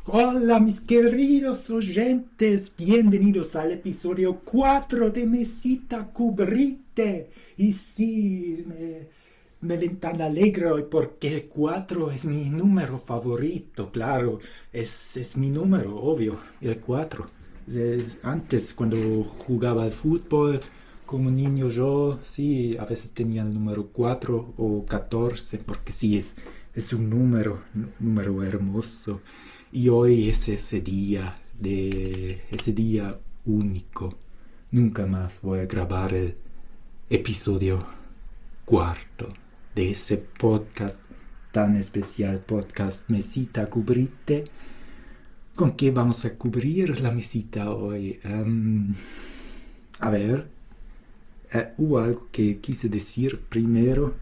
Hola mis queridos oyentes, bienvenidos al episodio 4 de Mesita Cubrite. Y sí, me ven tan alegre hoy porque el 4 es mi número favorito, claro, es mi número, obvio, el 4. Antes, cuando jugaba al fútbol, como niño yo, sí, a veces tenía el número 4 o 14, porque sí, es un número hermoso. Y hoy es ese día único. Nunca más voy a grabar el episodio cuarto de ese podcast tan especial, podcast Mesita Cubrite. ¿Con qué vamos a cubrir la mesita hoy? A ver, hubo algo que quise decir primero.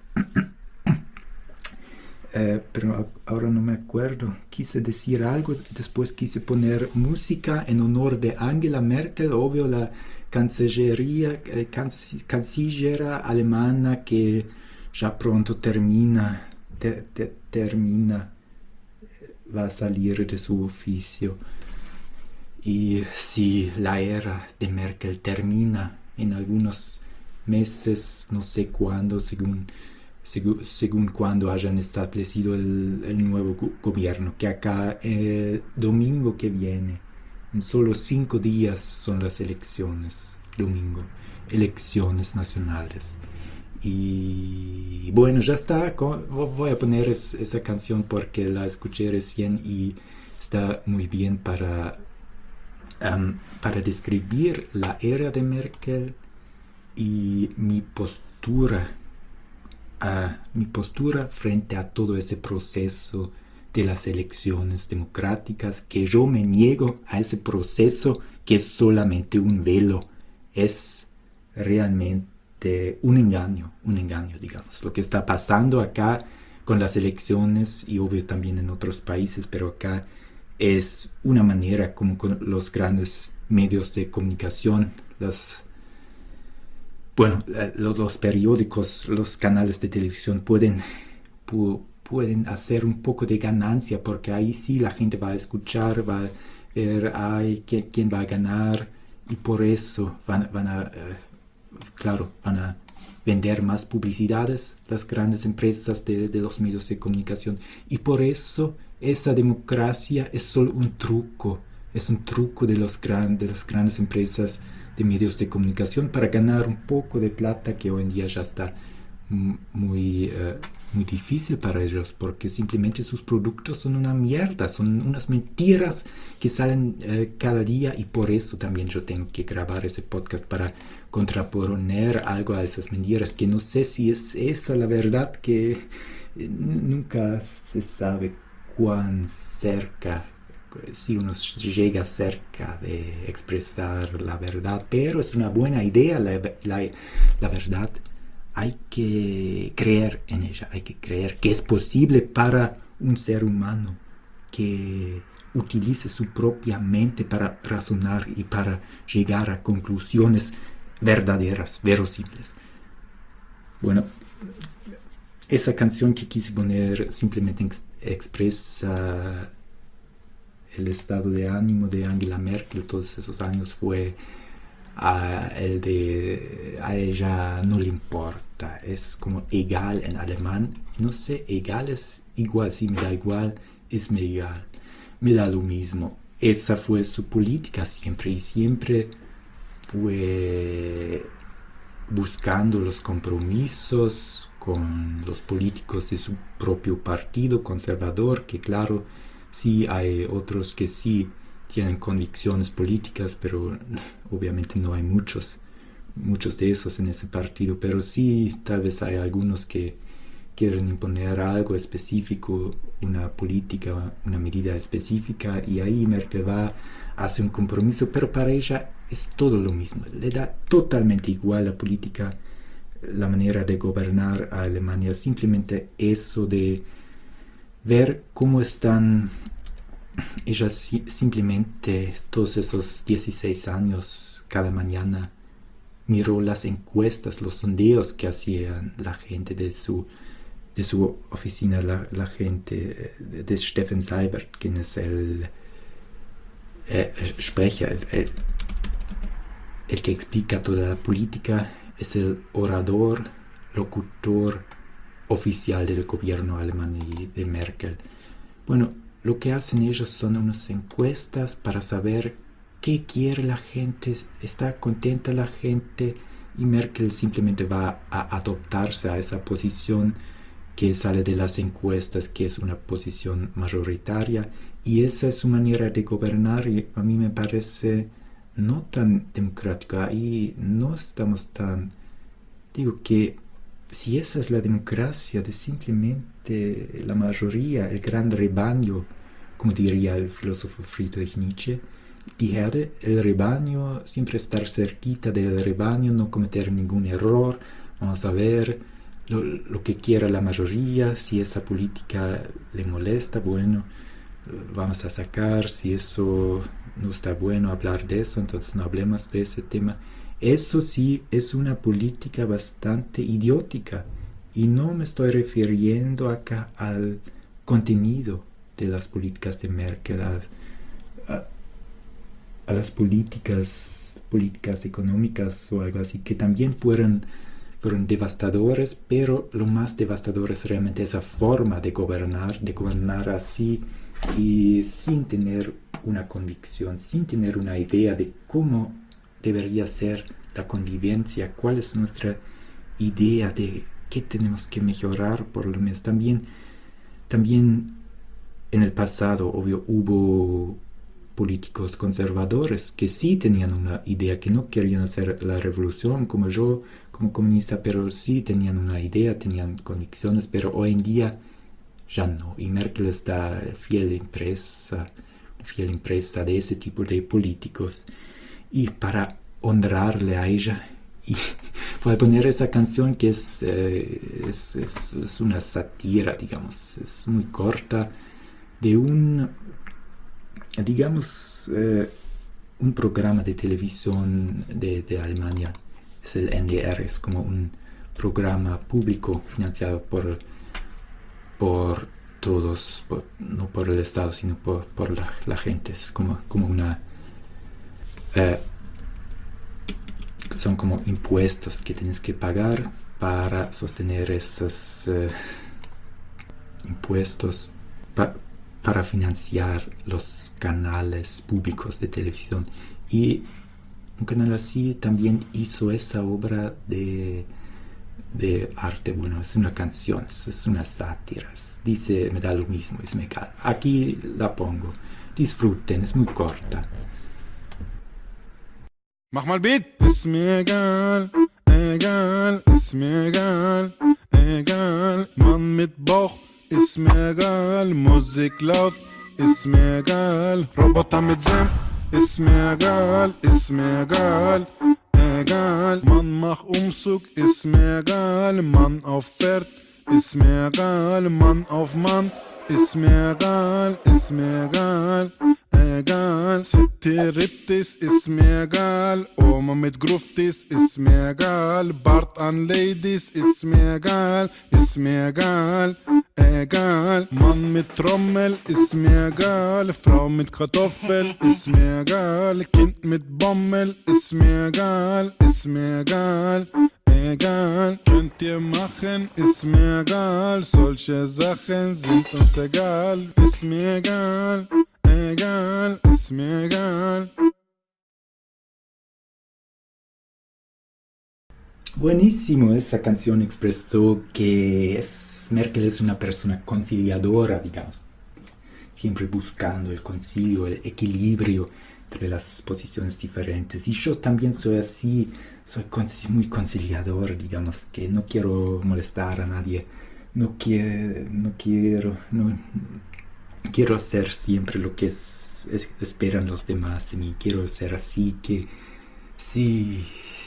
Pero ahora no me acuerdo. Quise decir algo, después quise poner música en honor de Angela Merkel, obvio la cancillera alemana que ya pronto termina, va a salir de su oficio. Y si la era de Merkel termina en algunos meses, no sé cuándo, según cuando hayan establecido el nuevo gobierno, que acá el domingo que viene, en solo 5 días son las elecciones, domingo, elecciones nacionales. Y bueno, ya está, voy a poner esa canción porque la escuché recién y está muy bien para describir la era de Merkel y mi postura frente a todo ese proceso de las elecciones democráticas, que yo me niego a ese proceso que es solamente un velo, es realmente un engaño, digamos. Lo que está pasando acá con las elecciones y obvio también en otros países, pero acá es una manera como con los grandes medios de comunicación, los periódicos, los canales de televisión pueden hacer un poco de ganancia, porque ahí sí la gente va a escuchar, va a ver quién va a ganar, y por eso van a vender más publicidades las grandes empresas de los medios de comunicación, y por eso esa democracia es solo un truco, de las grandes empresas de medios de comunicación para ganar un poco de plata, que hoy en día ya está muy difícil para ellos, porque simplemente sus productos son una mierda, son unas mentiras que salen cada día, y por eso también yo tengo que grabar ese podcast para contraponer algo a esas mentiras, que no sé si es esa la verdad, que nunca se sabe cuán cerca, si uno llega cerca de expresar la verdad, pero es una buena idea la verdad. Hay que creer en ella, hay que creer que es posible para un ser humano que utilice su propia mente para razonar y para llegar a conclusiones verdaderas, verosímiles. Bueno, esa canción que quise poner simplemente expresa el estado de ánimo de Angela Merkel todos esos años. Fue a ella no le importa, es como egal en alemán, no sé, egal es igual, sí, me da igual, es me egal, me da lo mismo. Esa fue su política siempre, y siempre fue buscando los compromisos con los políticos de su propio partido conservador, que claro, sí hay otros que sí tienen convicciones políticas, pero obviamente no hay muchos de esos en ese partido, pero sí tal vez hay algunos que quieren imponer algo específico, una política, una medida específica, y ahí Merkel hace un compromiso, pero para ella es todo lo mismo, le da totalmente igual la política, la manera de gobernar a Alemania, simplemente eso de ver cómo están. Ella simplemente todos esos 16 años, cada mañana miró las encuestas, los sondeos que hacían la gente de su de su oficina la gente, de Steffen Seibert, quien es el Sprecher, el que explica toda la política, es el orador, locutor oficial del gobierno alemán y de Merkel. Bueno, lo que hacen ellos son unas encuestas para saber qué quiere la gente, está contenta la gente, y Merkel simplemente va a adoptarse a esa posición que sale de las encuestas, que es una posición mayoritaria, y esa es su manera de gobernar, y a mí me parece no tan democrática. Ahí no estamos tan... Digo que si esa es la democracia de simplemente la mayoría, el gran rebaño, como diría el filósofo Friedrich Nietzsche, die Herde, el rebaño, siempre estar cerquita del rebaño, no cometer ningún error, vamos a ver lo que quiera la mayoría, si esa política le molesta, bueno, vamos a sacar, si eso no está bueno hablar de eso, entonces no hablemos de ese tema. Eso sí es una política bastante idiótica, y no me estoy refiriendo acá al contenido de las políticas de Merkel, a las políticas económicas o algo así, que también fueron devastadores, pero lo más devastador es realmente esa forma de gobernar así y sin tener una convicción, sin tener una idea de cómo debería ser la convivencia, cuál es nuestra idea de qué tenemos que mejorar, por lo menos. También en el pasado, obvio, hubo políticos conservadores que sí tenían una idea, que no querían hacer la revolución como yo, como comunista, pero sí tenían una idea, tenían convicciones, pero hoy en día ya no. Y Merkel está fiel impresa de ese tipo de políticos. Y para honrarle a ella, y voy a poner esa canción que es una sátira, digamos, es muy corta, de un programa de televisión de Alemania. Es el NDR, es como un programa público financiado por todos, no por el Estado, sino por la gente. Es como una... son como impuestos que tienes que pagar para sostener esos impuestos, para financiar los canales públicos de televisión. Y un canal así también hizo esa obra de arte. Bueno, es una canción, es una sátira, dice, me da lo mismo, es me egal. Aquí la pongo, disfruten, es muy corta. Mach mal Beat. Ist mir egal, egal, ist mir egal, egal. Mann mit Bauch, ist mir egal. Musik laut, ist mir egal. Roboter mit Senf, ist mir egal, ist mir egal, egal. Mann mach Umzug, ist mir egal. Mann auf Pferd, ist mir egal. Mann auf Mann, ist mir egal, ist mir egal. Egal, City-Riptis ist mir egal. Oma mit Gruftis ist mir egal. Bart an Ladies ist mir egal. Ist mir egal, egal. Mann mit Trommel ist mir egal. Frau mit Kartoffel ist mir egal. Kind mit Bommel ist mir egal. Ist mir egal, egal. Könnt ihr machen, ist mir egal. Solche Sachen sind uns egal. Ist mir egal. Egal, es mir egal. Buenísimo, esa canción expresó que Merkel es una persona conciliadora, digamos, siempre buscando el concilio, el equilibrio entre las posiciones diferentes. Y yo también soy así, soy muy conciliador, digamos, que no quiero molestar a nadie, no quiero hacer siempre lo que esperan los demás de mí. Quiero ser así, que sí,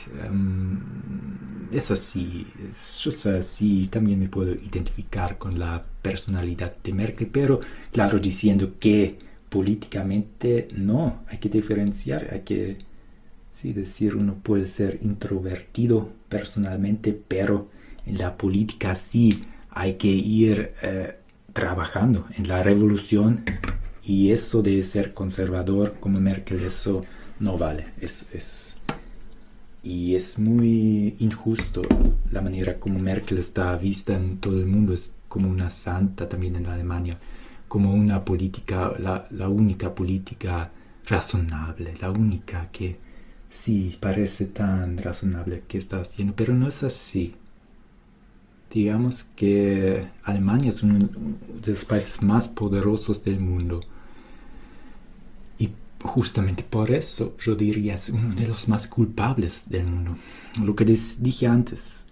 es así. Yo soy así. También me puedo identificar con la personalidad de Merkel, pero claro, diciendo que políticamente no, hay que diferenciar, hay que decir, uno puede ser introvertido personalmente, pero en la política sí hay que ir trabajando en la revolución, y eso de ser conservador como Merkel, eso no vale. Y es muy injusto la manera como Merkel está vista en todo el mundo. Es como una santa también en Alemania, como una política, la única política razonable, la única que sí parece tan razonable que está haciendo, pero no es así. Digamos que Alemania es uno de los países más poderosos del mundo. Y justamente por eso yo diría es uno de los más culpables del mundo. Lo que les dije antes,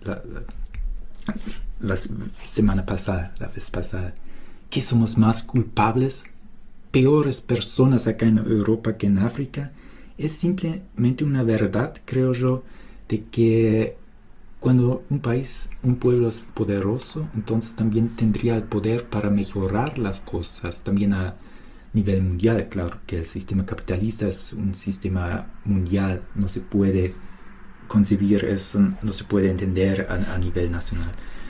la semana pasada, la vez pasada, que somos más culpables, peores personas acá en Europa que en África, es simplemente una verdad, creo yo, de que cuando un pueblo es poderoso, entonces también tendría el poder para mejorar las cosas, también a nivel mundial. Claro que el sistema capitalista es un sistema mundial, no se puede concebir eso, no se puede entender a nivel nacional.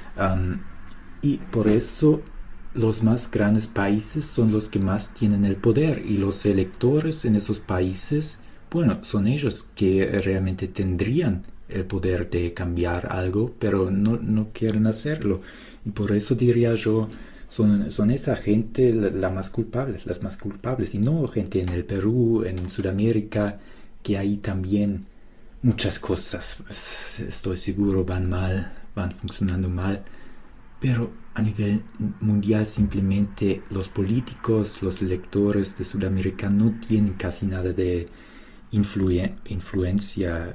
Y por eso los más grandes países son los que más tienen el poder, y los electores en esos países, bueno, son ellos que realmente tendrían el poder de cambiar algo, pero no quieren hacerlo. Y por eso diría yo, son esa gente las más culpables, y no gente en el Perú, en Sudamérica, que ahí también muchas cosas, estoy seguro, van funcionando mal, pero a nivel mundial simplemente los políticos, los electores de Sudamérica no tienen casi nada de influencia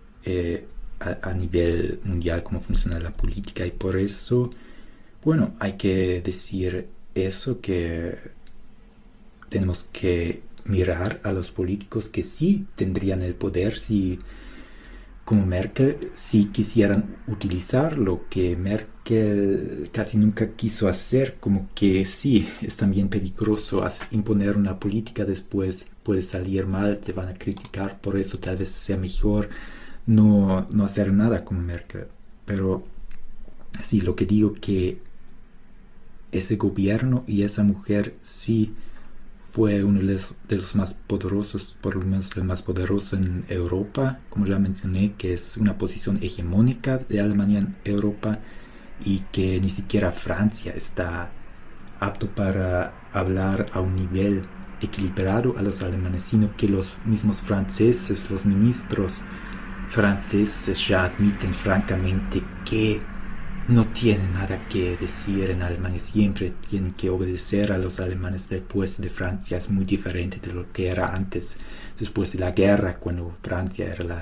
a nivel mundial cómo funciona la política, y por eso, bueno, hay que decir eso, que tenemos que mirar a los políticos que sí tendrían el poder, si como Merkel, si quisieran utilizar lo que Merkel casi nunca quiso hacer, como que sí, es también peligroso imponer una política, después puede salir mal, te van a criticar, por eso tal vez sea mejor no hacer nada como Merkel. Pero sí, lo que digo, que ese gobierno y esa mujer sí fue uno de los más poderosos, por lo menos el más poderoso en Europa, como ya mencioné, que es una posición hegemónica de Alemania en Europa, y que ni siquiera Francia está apto para hablar a un nivel equilibrado a los alemanes, sino que los mismos franceses, los ministros franceses ya admiten francamente que no tienen nada que decir en Alemania, siempre tienen que obedecer a los alemanes del puesto de Francia. Es muy diferente de lo que era antes, después de la guerra, cuando Francia era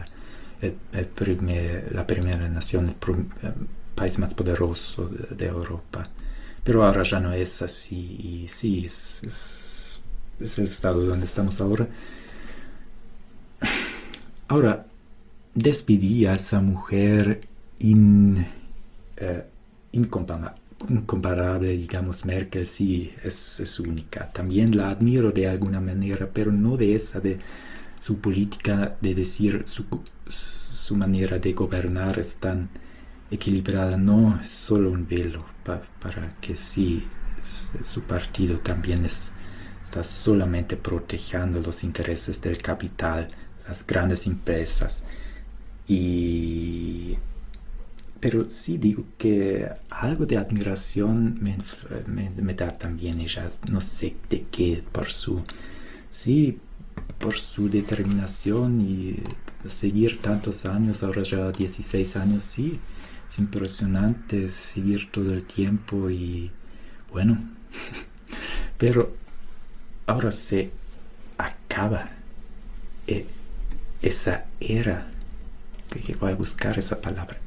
la primera nación, el país más poderoso de Europa. Pero ahora ya no es así, y sí, es el estado donde estamos ahora. Ahora, despedí a esa mujer incomparable, digamos. Merkel sí es única. También la admiro de alguna manera, pero no de esa, de su política, de decir su manera de gobernar es tan equilibrada. No es solo un velo para que sí, su partido también está solamente protegiendo los intereses del capital, las grandes empresas. Pero sí digo que algo de admiración me da también ella, no sé de qué, por su determinación y seguir tantos años, ahora ya 16 años, sí, es impresionante seguir todo el tiempo, y bueno, pero ahora se acaba esa era, que voy a buscar esa palabra,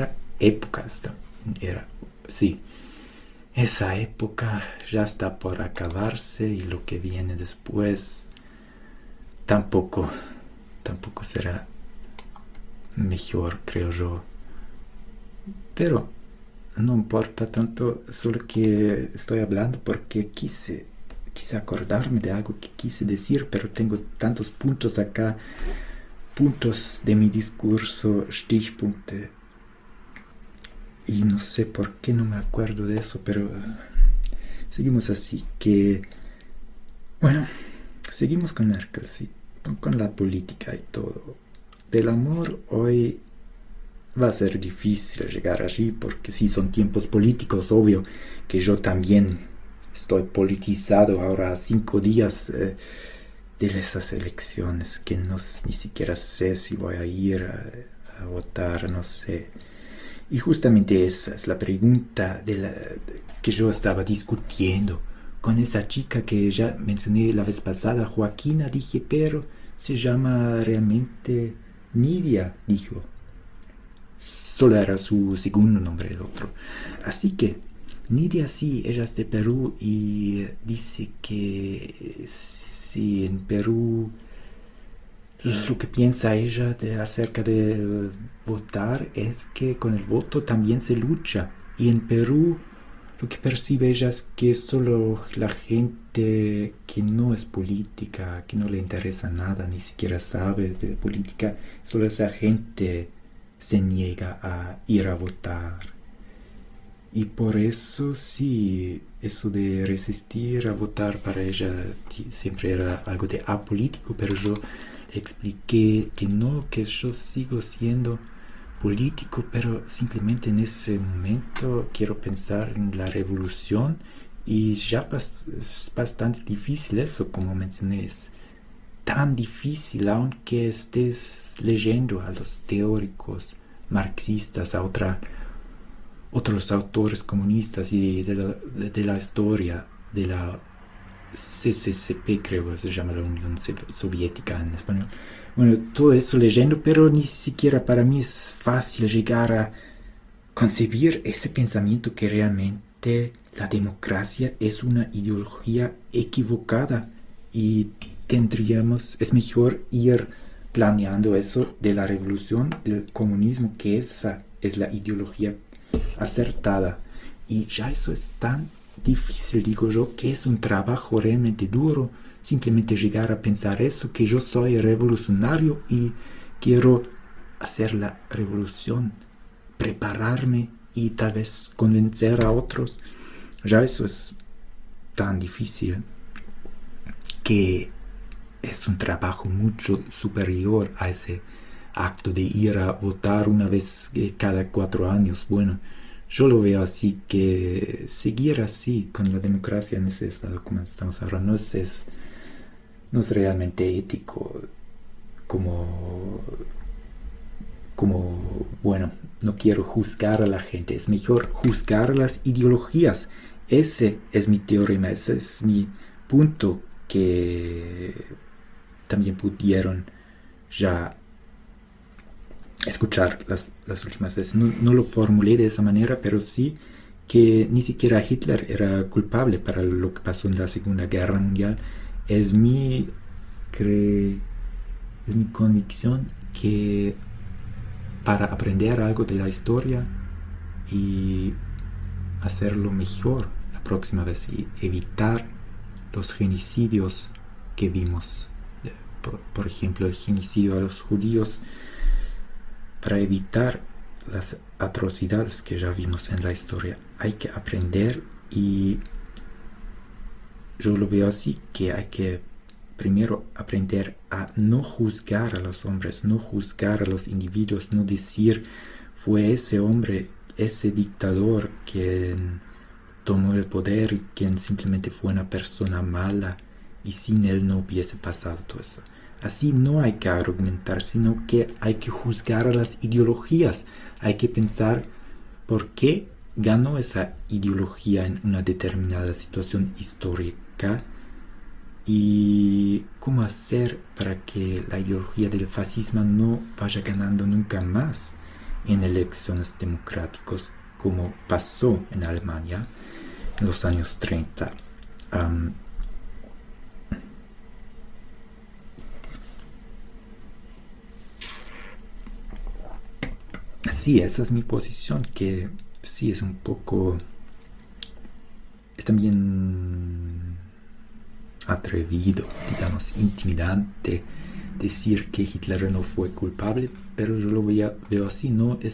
sí, esa época ya está por acabarse, y lo que viene después tampoco será mejor, creo yo. Pero no importa tanto, solo que estoy hablando porque quise acordarme de algo que quise decir, pero tengo tantos puntos acá, puntos de mi discurso, Stichpunkte. Y no sé por qué no me acuerdo de eso, pero seguimos así que... Bueno, seguimos con Merkel, sí, con la política y todo. Del amor hoy va a ser difícil llegar allí porque sí son tiempos políticos, obvio que yo también estoy politizado ahora a 5 días de esas elecciones que no, ni siquiera sé si voy a ir a votar, no sé. Y justamente esa es la pregunta que yo estaba discutiendo con esa chica que ya mencioné la vez pasada, Joaquina, dije, pero se llama realmente Nidia, dijo. Solo era su segundo nombre el otro. Así que Nidia sí, ella es de Perú y dice que sí, en Perú lo que piensa ella acerca de votar es que con el voto también se lucha. Y en Perú lo que percibe ella es que solo la gente que no es política, que no le interesa nada, ni siquiera sabe de política, solo esa gente se niega a ir a votar. Y por eso sí, eso de resistir a votar para ella siempre era algo de apolítico, pero yo le expliqué que no, que yo sigo siendo político, pero simplemente en ese momento quiero pensar en la revolución y ya es bastante difícil eso, como mencioné, es tan difícil aunque estés leyendo a los teóricos marxistas, a otros autores comunistas y de la historia de la CCCP, creo que se llama la Unión Soviética en español. Bueno, todo eso leyendo, pero ni siquiera para mí es fácil llegar a concebir ese pensamiento que realmente la democracia es una ideología equivocada y es mejor ir planeando eso de la revolución del comunismo, que esa es la ideología acertada. Y ya eso es tan difícil, digo yo, que es un trabajo realmente duro simplemente llegar a pensar eso, que yo soy revolucionario y quiero hacer la revolución, prepararme y tal vez convencer a otros. Ya eso es tan difícil que es un trabajo mucho superior a ese acto de ir a votar una vez cada 4 años. Bueno, yo lo veo así, que seguir así con la democracia en ese estado como estamos ahora no es realmente ético, bueno, no quiero juzgar a la gente, es mejor juzgar las ideologías. Ese es mi teorema, ese es mi punto que también pudieron ya escuchar las últimas veces. No lo formulé de esa manera, pero sí que ni siquiera Hitler era culpable para lo que pasó en la Segunda Guerra Mundial. Es mi convicción que para aprender algo de la historia y hacerlo mejor la próxima vez y evitar los genocidios que vimos, por ejemplo el genocidio a los judíos, para evitar las atrocidades que ya vimos en la historia hay que aprender. Y yo lo veo así, que hay que primero aprender a no juzgar a los hombres, no juzgar a los individuos, no decir fue ese hombre, ese dictador quien tomó el poder y quien simplemente fue una persona mala y sin él no hubiese pasado todo eso. Así no hay que argumentar, sino que hay que juzgar a las ideologías, hay que pensar por qué ganó esa ideología en una determinada situación histórica y cómo hacer para que la ideología del fascismo no vaya ganando nunca más en elecciones democráticas, como pasó en Alemania en los años 30. Sí, esa es mi posición, que sí es un poco, es también atrevido, digamos, intimidante decir que Hitler no fue culpable, pero yo lo veo así, no es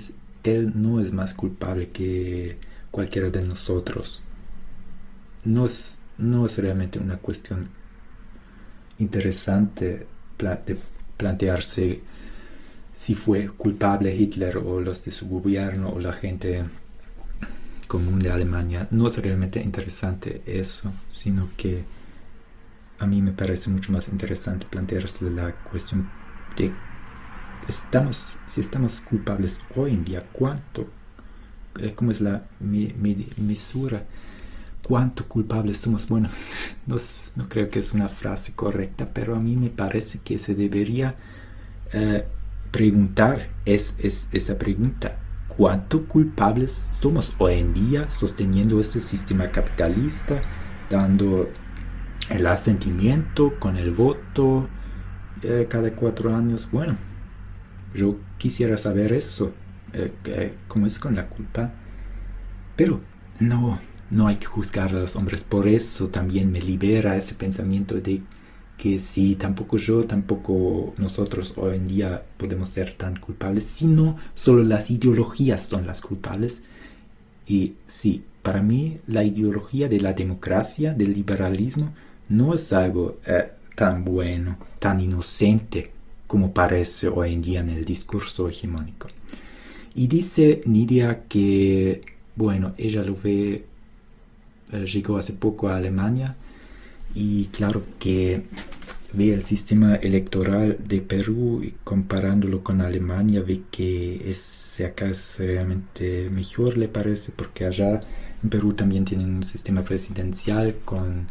él no es más culpable que cualquiera de nosotros. No es realmente una cuestión interesante de plantearse si fue culpable Hitler o los de su gobierno o la gente común de Alemania. No es realmente interesante eso, sino que a mí me parece mucho más interesante plantearse la cuestión de si estamos culpables hoy en día, ¿cuánto? ¿Cómo es la mesura? ¿Cuánto culpables somos? Bueno, no creo que es una frase correcta, pero a mí me parece que se debería preguntar esa pregunta. ¿Cuánto culpables somos hoy en día sosteniendo este sistema capitalista, dando el asentimiento con el voto cada 4 años? Bueno, yo quisiera saber eso, cómo es con la culpa, pero no hay que juzgar a los hombres. Por eso también me libera ese pensamiento de que sí, tampoco nosotros hoy en día podemos ser tan culpables, sino solo las ideologías son las culpables. Y sí, para mí la ideología de la democracia, del liberalismo, no es algo tan bueno, tan inocente como parece hoy en día en el discurso hegemónico. Y dice Nidia que, bueno, ella lo ve, llegó hace poco a Alemania y claro que ve el sistema electoral de Perú y comparándolo con Alemania ve que acá es realmente mejor, le parece, porque allá en Perú también tienen un sistema presidencial con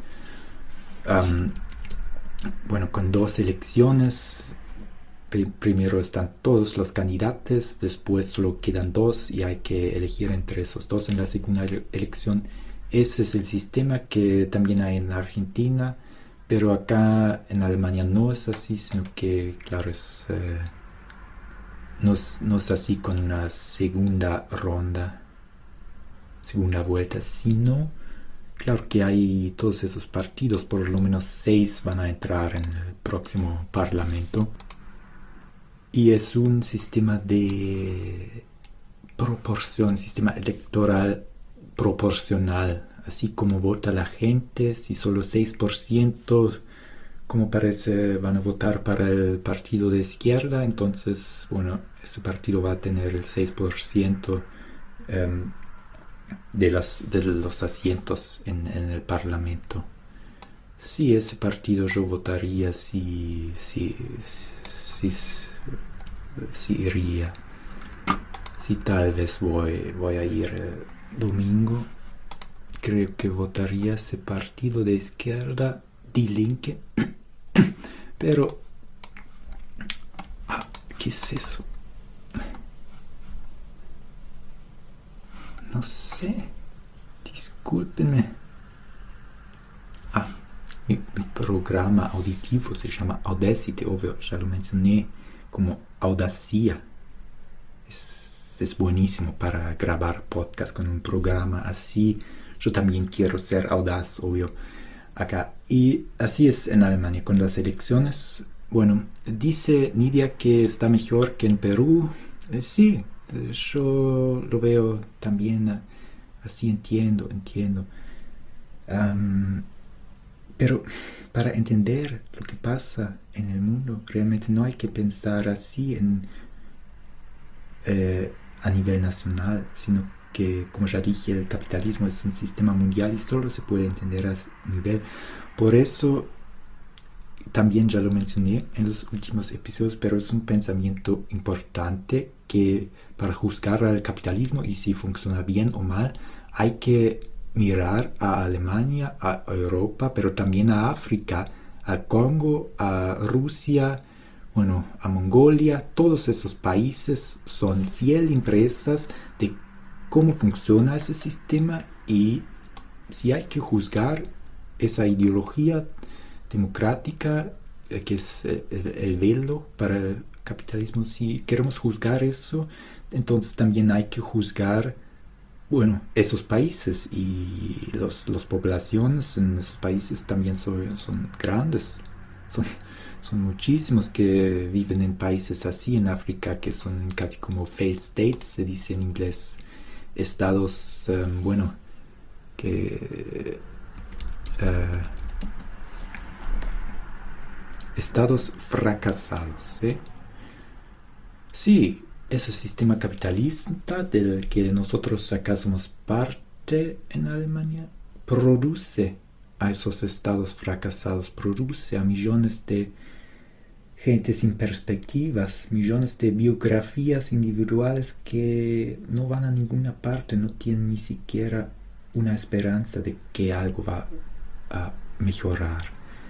2 elecciones. Primero están todos los candidatos, después solo quedan 2 y hay que elegir entre esos 2 en la segunda elección. Ese es el sistema que también hay en Argentina, pero acá en Alemania no es así, sino que, claro, no es así con una segunda vuelta, sino, claro que hay todos esos partidos, por lo menos 6 van a entrar en el próximo parlamento. Y es un sistema de proporción, sistema electoral proporcional, así como vota la gente. Si solo 6%, como parece, van a votar para el partido de izquierda, entonces, bueno, ese partido va a tener el 6% de los asientos en el parlamento. Sí, ese partido yo votaría si iría. Si tal vez voy a ir domingo, creo que votaría ese partido de izquierda, Die Linke. Pero, ¿qué es eso? No sé. Discúlpenme. Mi programa auditivo se llama Audacity, obvio, ya lo mencioné, como Audacia. Es buenísimo para grabar podcast con un programa así. Yo también quiero ser audaz, obvio, acá. Y así es en Alemania con las elecciones. Bueno, dice Nidia que está mejor que en Perú. Sí, yo lo veo también así, entiendo. Pero para entender lo que pasa en el mundo, realmente no hay que pensar así a nivel nacional, sino que, como ya dije, el capitalismo es un sistema mundial y solo se puede entender a ese nivel. Por eso, también ya lo mencioné en los últimos episodios, pero es un pensamiento importante que para juzgar al capitalismo y si funciona bien o mal, hay que mirar a Alemania, a Europa, pero también a África, a Congo, a Rusia, bueno, a Mongolia. Todos esos países son fiel empresas de cómo funciona ese sistema y si hay que juzgar esa ideología democrática que es el velo para el capitalismo, si queremos juzgar eso, entonces también hay que juzgar, bueno, esos países y las poblaciones en esos países también son grandes, Son, son muchísimos que viven en países así en África, que son casi como failed states, se dice en inglés. Estados, bueno, que... eh, estados fracasados, ¿eh? Sí, ese sistema capitalista del que nosotros acá somos parte en Alemania produce a esos estados fracasados, produce a millones de gente sin perspectivas, millones de biografías individuales que no van a ninguna parte, no tienen ni siquiera una esperanza de que algo va a mejorar.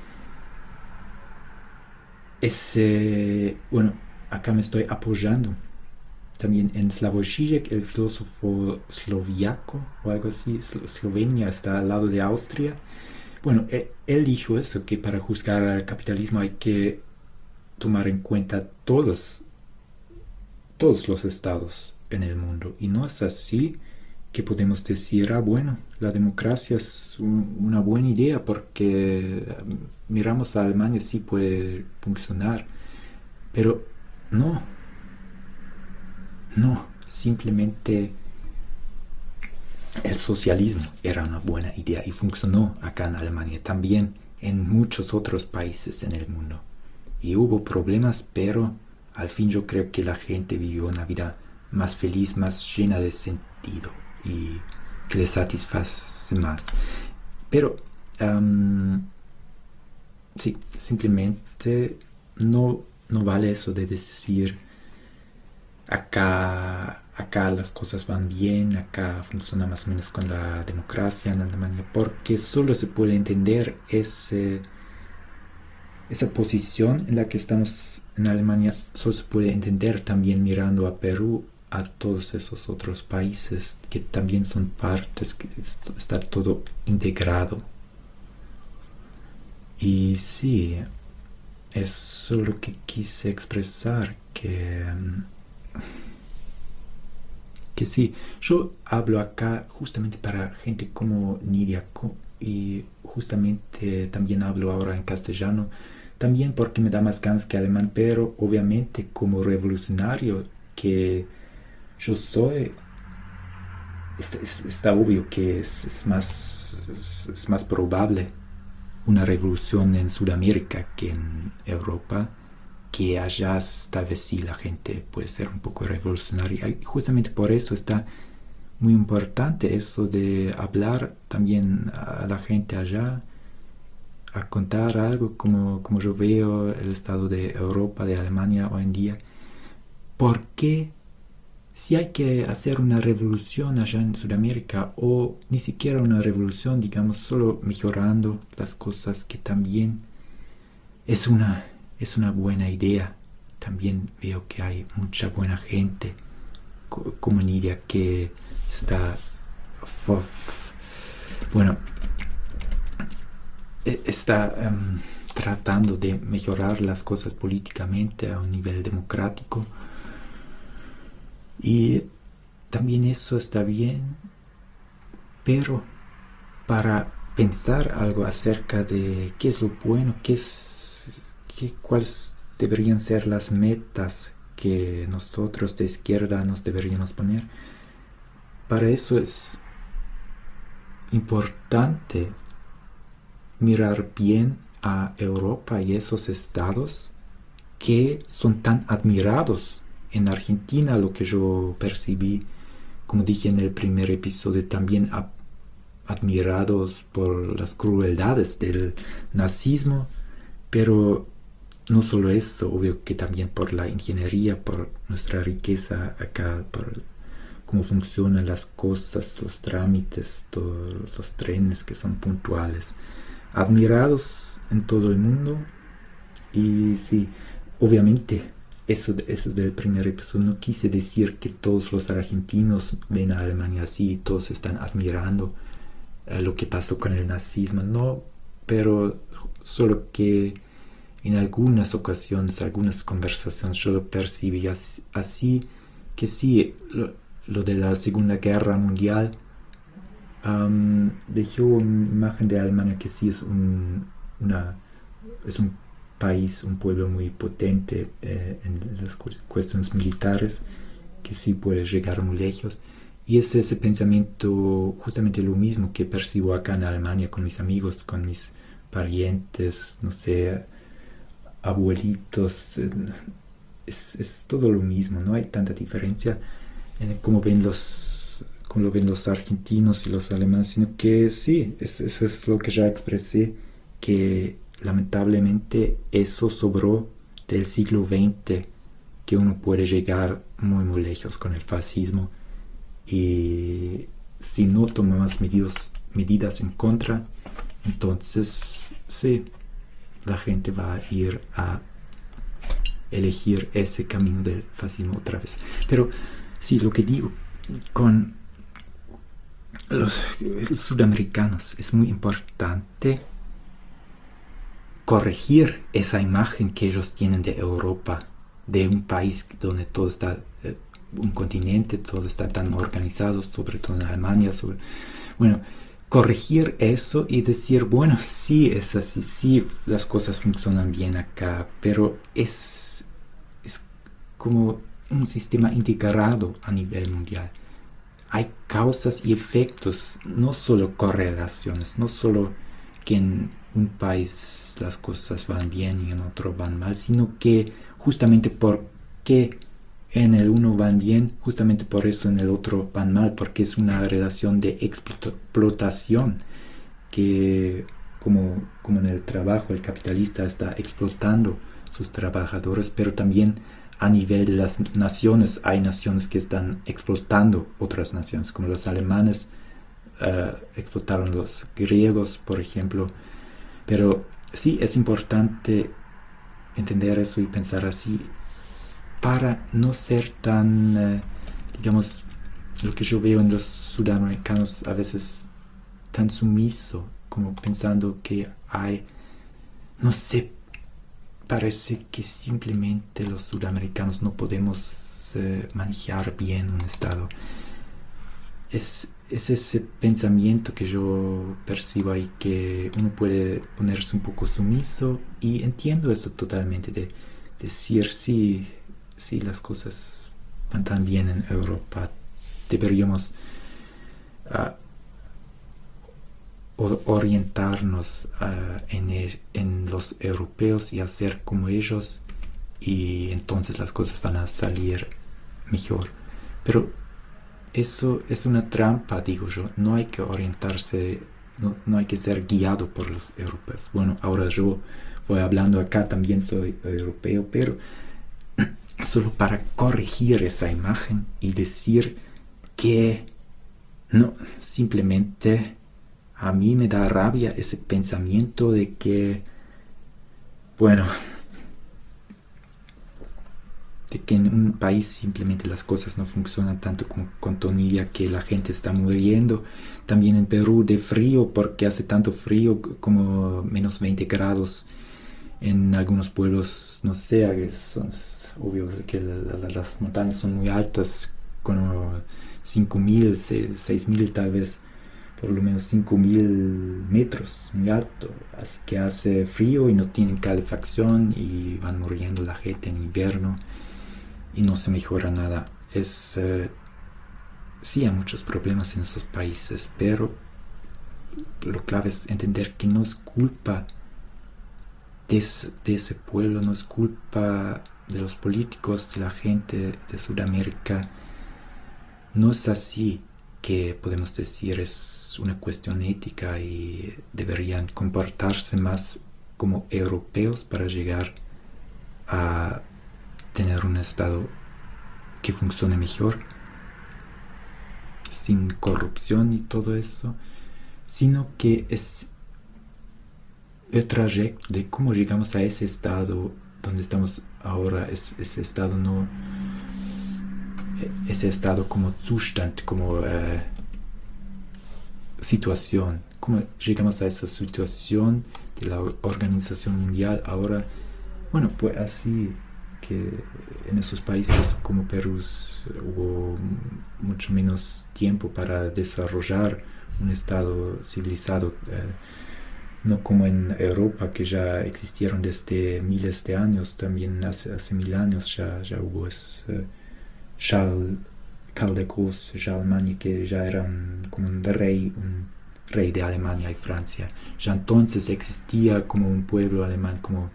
Bueno, acá me estoy apoyando también en Slavoj Žižek, el filósofo eslovaco o algo así. Eslovenia está al lado de Austria. Bueno, él dijo eso, que para juzgar al capitalismo hay que tomar en cuenta todos los estados en el mundo. Y no es así que podemos decir, bueno, la democracia es una buena idea porque miramos a Alemania, sí puede funcionar. Pero no, simplemente el socialismo era una buena idea y funcionó acá en Alemania, también en muchos otros países en el mundo. Y hubo problemas, pero al fin yo creo que la gente vivió una vida más feliz, más llena de sentido y que le satisface más. Pero, sí, simplemente no vale eso de decir acá las cosas van bien, acá funciona más o menos con la democracia en Alemania, porque solo se puede entender esa posición en la que estamos en Alemania, solo se puede entender también mirando a Perú, a todos esos otros países que también son partes, que está todo integrado. Y sí, eso es lo que quise expresar, que sí, yo hablo acá justamente para gente como Nidia y justamente también hablo ahora en castellano, también porque me da más ganas que alemán, pero obviamente como revolucionario que yo soy, está obvio que es más probable una revolución en Sudamérica que en Europa, que allá tal vez sí la gente puede ser un poco revolucionaria. Y justamente por eso está muy importante eso de hablar también a la gente allá, a contar algo como yo veo el estado de Europa, de Alemania hoy en día. Porque si hay que hacer una revolución allá en Sudamérica, o ni siquiera una revolución, digamos, solo mejorando las cosas, que también es una buena idea. También veo que hay mucha buena gente como Nidia que está bueno, está tratando de mejorar las cosas políticamente a un nivel democrático, y también eso está bien, pero para pensar algo acerca de qué es lo bueno, cuáles deberían ser las metas que nosotros de izquierda nos deberíamos poner. Para eso es importante mirar bien a Europa y esos estados que son tan admirados. En Argentina, lo que yo percibí, como dije en el primer episodio, también admirados por las crueldades del nazismo, pero no solo eso, obvio que también por la ingeniería, por nuestra riqueza acá, por cómo funcionan las cosas, los trámites, todos los trenes que son puntuales, admirados en todo el mundo. Y sí, obviamente eso del primer episodio no quise decir que todos los argentinos ven a Alemania así, todos están admirando lo que pasó con el nazismo, no, pero solo que en algunas ocasiones, algunas conversaciones yo lo percibí así, que sí, lo de la Segunda Guerra Mundial dejó una imagen de Alemania que sí es un país, un pueblo muy potente en las cuestiones militares, que sí puede llegar muy lejos. Y es ese pensamiento, justamente lo mismo que percibo acá en Alemania con mis amigos, con mis parientes, no sé, abuelitos. Es todo lo mismo, no hay tanta diferencia en cómo lo ven los argentinos y los alemanes, sino que sí, eso es lo que ya expresé, que lamentablemente eso sobró del siglo XX, que uno puede llegar muy muy lejos con el fascismo, y si no tomamos medidas en contra, entonces sí, la gente va a ir a elegir ese camino del fascismo otra vez. Pero sí, lo que digo con los sudamericanos es muy importante corregir esa imagen que ellos tienen de Europa, de un país donde todo está, un continente, todo está tan organizado, sobre todo en Alemania, bueno, corregir eso y decir, bueno, sí, es así, sí, las cosas funcionan bien acá, pero es como un sistema integrado a nivel mundial. Hay causas y efectos, no solo correlaciones, no solo que en un país las cosas van bien y en otro van mal, sino que justamente porque en el uno van bien, justamente por eso en el otro van mal, porque es una relación de explotación que, como en el trabajo, el capitalista está explotando sus trabajadores, pero también a nivel de las naciones hay naciones que están explotando otras naciones, como los alemanes explotaron los griegos, por ejemplo. Pero sí es importante entender eso y pensar así para no ser tan, digamos, lo que yo veo en los sudamericanos a veces tan sumiso, como pensando que hay, no sé, parece que simplemente los sudamericanos no podemos manejar bien un estado. Es ese pensamiento que yo percibo ahí, que uno puede ponerse un poco sumiso, y entiendo eso totalmente, de decir sí, las cosas van tan bien en Europa, deberíamos orientarnos en los europeos y hacer como ellos, y entonces las cosas van a salir mejor. Pero eso es una trampa, digo yo. No hay que orientarse, no hay que ser guiado por los europeos. Bueno, ahora yo voy hablando acá, también soy europeo, pero solo para corregir esa imagen y decir que no, simplemente a mí me da rabia ese pensamiento de que, bueno, de que en un país simplemente las cosas no funcionan tanto como con Tonilla, que la gente está muriendo. También en Perú de frío, porque hace tanto frío, como menos 20 grados en algunos pueblos, no sé, es obvio que las montañas son muy altas, como 5.000, 6.000 tal vez, por lo menos 5.000 metros, muy alto, así que hace frío y no tienen calefacción y van muriendo la gente en invierno y no se mejora nada. Sí, hay muchos problemas en esos países, pero lo clave es entender que no es culpa de ese pueblo, no es culpa de los políticos, de la gente de Sudamérica. No es así que podemos decir es una cuestión ética y deberían comportarse más como europeos para llegar a tener un estado que funcione mejor, sin corrupción y todo eso, sino que es el trayecto de cómo llegamos a ese estado donde estamos ahora, ese estado no, ese estado como Zustand, como situación, cómo llegamos a esa situación de la Organización Mundial ahora. Bueno, fue así que en esos países como Perú hubo mucho menos tiempo para desarrollar un estado civilizado, no como en Europa, que ya existieron desde miles de años, también hace 1000 años ya hubo Charles, Karl der Große, Charlemagne, que ya era como un rey de Alemania y Francia. Ya entonces existía como un pueblo alemán, como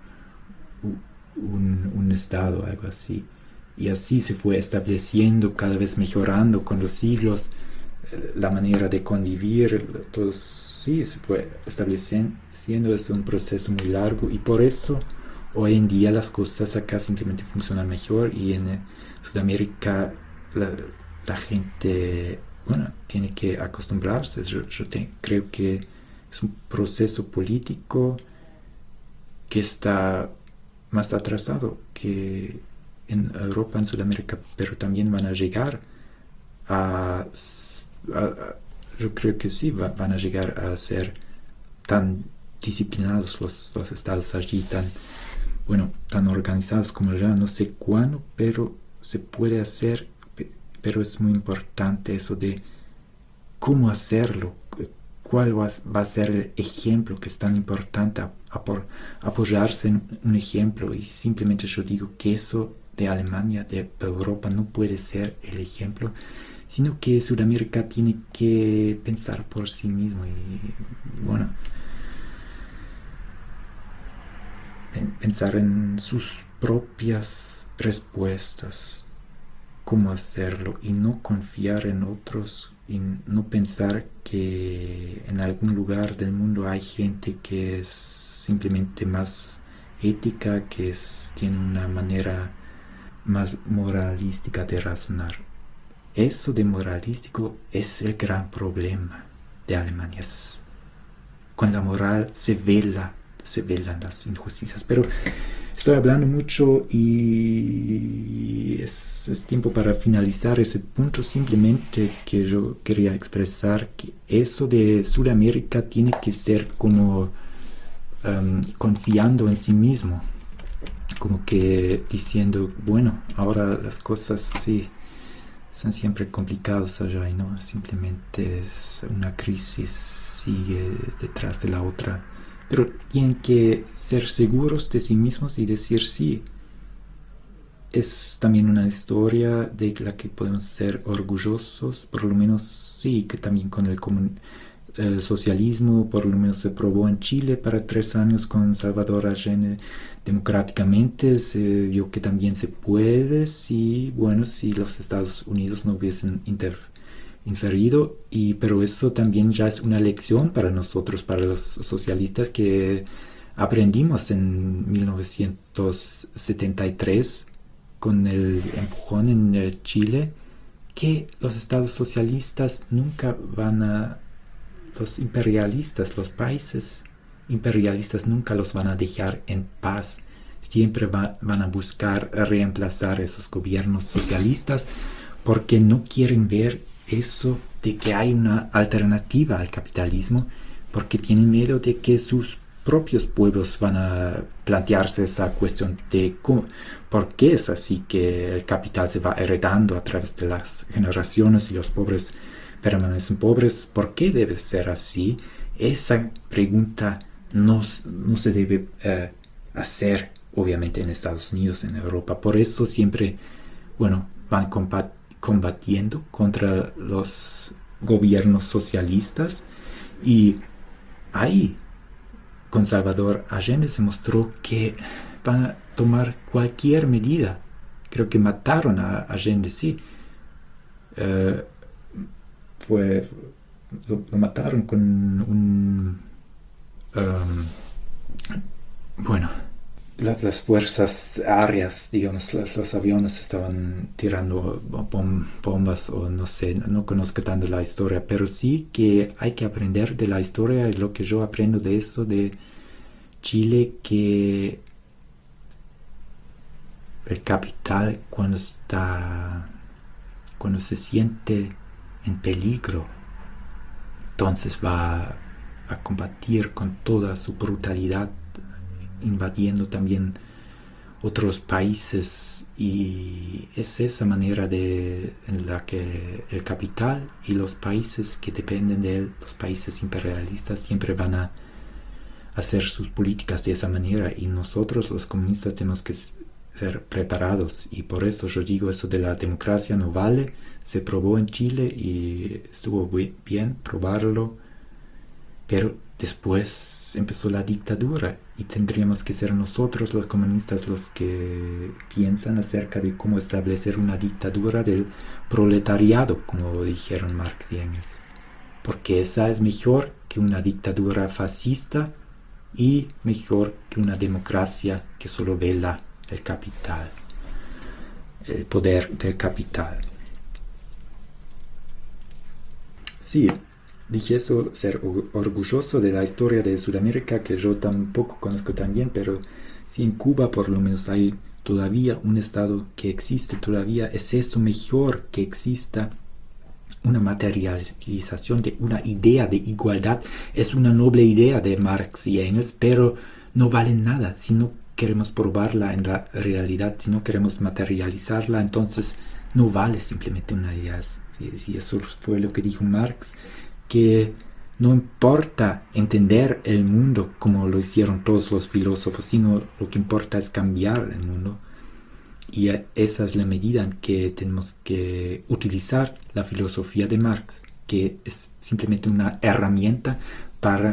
un estado, algo así. Y así se fue estableciendo, cada vez mejorando con los siglos, la manera de convivir, todos, sí, se fue estableciendo, es un proceso muy largo, y por eso hoy en día las cosas acá simplemente funcionan mejor, y en Sudamérica la gente, bueno, tiene que acostumbrarse. Creo que es un proceso político que está más atrasado que en Europa, en Sudamérica, pero también van a llegar yo creo que sí, van a llegar a ser tan disciplinados los estados allí, tan organizados como ya, no sé cuándo, pero se puede hacer. Pero es muy importante eso de cómo hacerlo, cuál va a ser el ejemplo, que es tan importante, apoyarse en un ejemplo. Y simplemente yo digo que eso de Alemania, de Europa, no puede ser el ejemplo, sino que Sudamérica tiene que pensar por sí mismo y, bueno, pensar en sus propias respuestas, cómo hacerlo, y no confiar en otros, y no pensar que en algún lugar del mundo hay gente que es simplemente más ética, tiene una manera más moralística de razonar. Eso de moralístico es el gran problema de Alemania. Es cuando la moral se velan las injusticias. Pero estoy hablando mucho y es tiempo para finalizar ese punto. Simplemente que yo quería expresar que eso de Sudamérica tiene que ser como confiando en sí mismo, como que diciendo, bueno, ahora las cosas sí son siempre complicadas allá, y no, simplemente es una crisis, sigue detrás de la otra. Pero tienen que ser seguros de sí mismos y decir sí. Es también una historia de la que podemos ser orgullosos, por lo menos sí, que también con el socialismo, por lo menos se probó en Chile para 3 años con Salvador Allende democráticamente. Se vio que también se puede, si los Estados Unidos no hubiesen inferido, pero eso también ya es una lección para nosotros, para los socialistas, que aprendimos en 1973 con el empujón en Chile, que los estados socialistas nunca los imperialistas, los países imperialistas nunca los van a dejar en paz. Siempre van a buscar reemplazar esos gobiernos socialistas, porque no quieren ver eso de que hay una alternativa al capitalismo, porque tienen miedo de que sus propios pueblos van a plantearse esa cuestión de por qué es así que el capital se va heredando a través de las generaciones y los pobres permanecen pobres. ¿Por qué debe ser así? Esa pregunta no se debe hacer, obviamente, en Estados Unidos, en Europa. Por eso siempre, van combatiendo contra los gobiernos socialistas, y ahí con Salvador Allende se mostró que van a tomar cualquier medida. Creo que mataron a Allende, sí. Lo mataron con las fuerzas aéreas, digamos, los aviones estaban tirando bombas, o no sé, no conozco tanto la historia, pero sí que hay que aprender de la historia. Y lo que yo aprendo de eso de Chile, que el capital, cuando se siente en peligro, entonces va a combatir con toda su brutalidad, invadiendo también otros países. Y es esa manera en la que el capital y los países que dependen de él, los países imperialistas, siempre van a hacer sus políticas de esa manera, y nosotros los comunistas tenemos que ser preparados, y por eso yo digo, eso de la democracia no vale. Se probó en Chile y estuvo bien probarlo, pero después empezó la dictadura y tendríamos que ser nosotros los comunistas los que piensan acerca de cómo establecer una dictadura del proletariado, como dijeron Marx y Engels, porque esa es mejor que una dictadura fascista y mejor que una democracia que solo vela el capital, el poder del capital. Sí, dije eso, ser orgulloso de la historia de Sudamérica, que yo tampoco conozco tan bien, pero sí, en Cuba por lo menos hay todavía un estado que existe todavía. Es eso mejor que exista una materialización de una idea de igualdad. Es una noble idea de Marx y Engels, pero no vale nada si no queremos probarla en la realidad, si no queremos materializarla. Entonces no vale simplemente una idea. Y eso fue lo que dijo Marx, que no importa entender el mundo como lo hicieron todos los filósofos, sino lo que importa es cambiar el mundo. Y esa es la medida en que tenemos que utilizar la filosofía de Marx, que es simplemente una herramienta para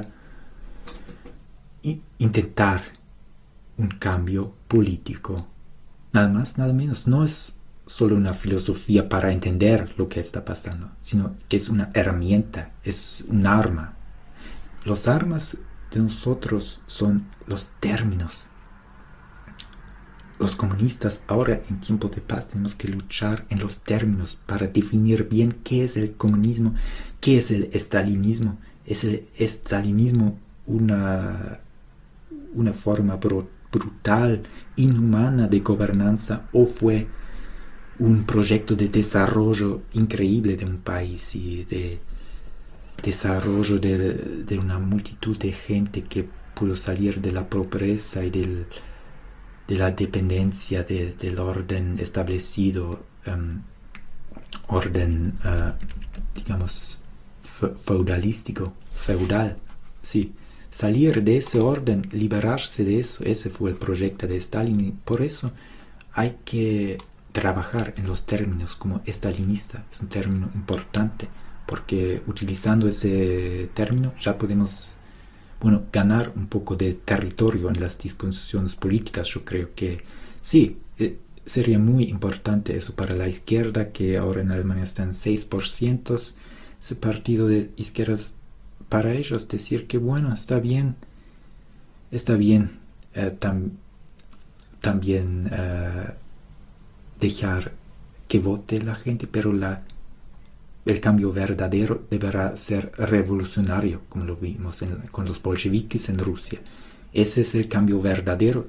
intentar un cambio político. Nada más, nada menos. No es solo una filosofía para entender lo que está pasando, sino que es una herramienta, es un arma. Los armas de nosotros son los términos. Los comunistas ahora en tiempo de paz tenemos que luchar en los términos para definir bien qué es el comunismo, qué es el estalinismo. ¿Es el estalinismo una forma brutal, inhumana de gobernanza, o fue un proyecto de desarrollo increíble de un país y de desarrollo de una multitud de gente que pudo salir de la pobreza y de la dependencia del orden establecido, orden, digamos, feudal, sí. Salir de ese orden, liberarse de eso, ese fue el proyecto de Stalin, y por eso hay que trabajar en los términos como estalinista. Es un término importante, porque utilizando ese término ya podemos, ganar un poco de territorio en las discusiones políticas. Yo creo que sí, sería muy importante eso para la izquierda, que ahora en Alemania está en 6%, ese partido de izquierdas. Para ellos decir que está bien también dejar que vote la gente, pero el cambio verdadero deberá ser revolucionario, como lo vimos con los bolcheviques en Rusia. Ese es el cambio verdadero,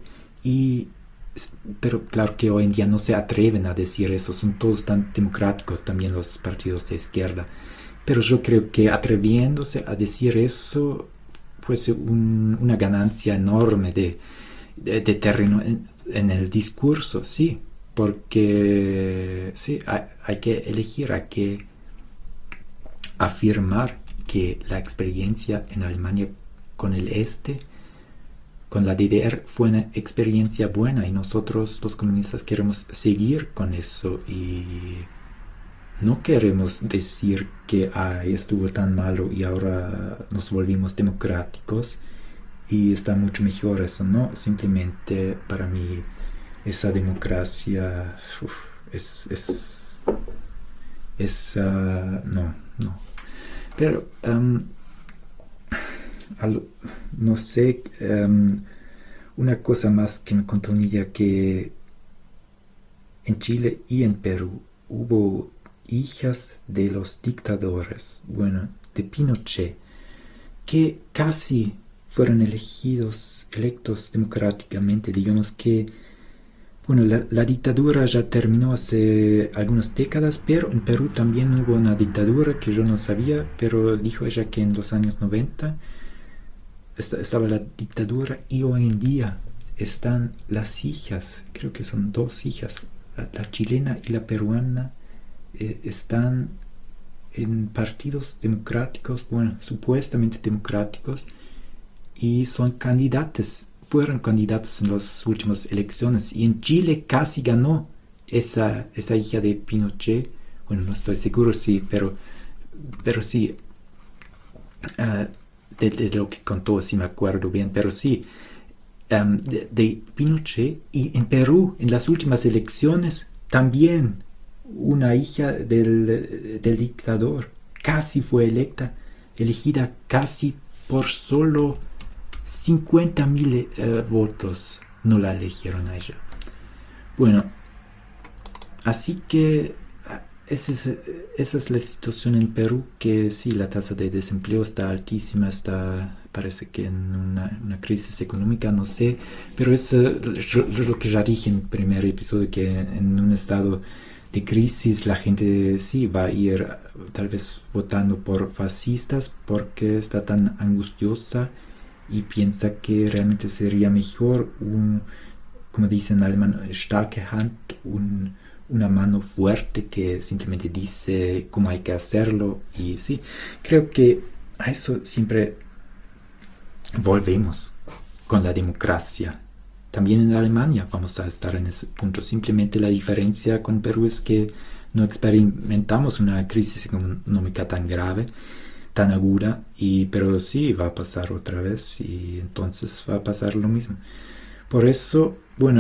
pero claro que hoy en día no se atreven a decir eso, son todos tan democráticos también los partidos de izquierda. Pero yo creo que atreviéndose a decir eso fuese una ganancia enorme de terreno en el discurso, sí, porque sí, hay que elegir, hay que afirmar que la experiencia en Alemania con el Este, con la DDR, fue una experiencia buena, y nosotros los comunistas queremos seguir con eso, y no queremos decir que estuvo tan malo y ahora nos volvimos democráticos y está mucho mejor eso. No, simplemente para mí esa democracia no. Pero no sé, una cosa más que me contó un día, que en Chile y en Perú hubo hijas de los dictadores, de Pinochet, que casi fueron electos democráticamente. Digamos que la dictadura ya terminó hace algunas décadas, pero en Perú también hubo una dictadura que yo no sabía, pero dijo ella que en los años 90 estaba la dictadura, y hoy en día están las hijas, creo que son 2 hijas, la chilena y la peruana, están en partidos democráticos, supuestamente democráticos, y fueron candidatos en las últimas elecciones. Y en Chile casi ganó esa hija de Pinochet. Bueno, no estoy seguro, sí, pero sí, de lo que contó, si me acuerdo bien, pero sí, de Pinochet. Y en Perú, en las últimas elecciones, también una hija del dictador casi fue elegida casi por solo 50,000 votos. No la eligieron a ella. Bueno, así que esa es la situación en Perú, que sí, la tasa de desempleo está altísima, parece que en una crisis económica, no sé, pero es lo que ya dije en el primer episodio, que en un estado de crisis la gente sí va a ir tal vez votando por fascistas porque está tan angustiosa y piensa que realmente sería mejor como dicen en alemán, starke Hand, una mano fuerte que simplemente dice cómo hay que hacerlo. Y sí, creo que a eso siempre volvemos con la democracia. También en Alemania vamos a estar en ese punto. Simplemente la diferencia con Perú es que no experimentamos una crisis económica tan grave, tan aguda, pero sí va a pasar otra vez y entonces va a pasar lo mismo. Por eso, bueno,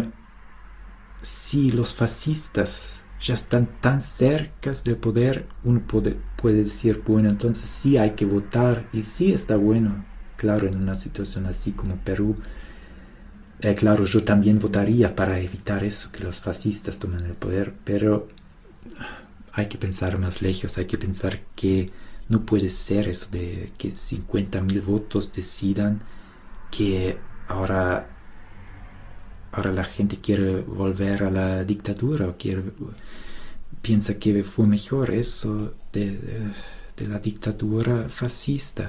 si los fascistas ya están tan cerca del poder, uno puede decir, bueno, entonces sí hay que votar, y sí está bueno, claro, en una situación así como Perú. Claro, yo también votaría para evitar eso, que los fascistas tomen el poder, pero hay que pensar más lejos, hay que pensar que no puede ser eso de que 50,000 votos decidan que ahora la gente quiere volver a la dictadura o piensa que fue mejor eso de la dictadura fascista.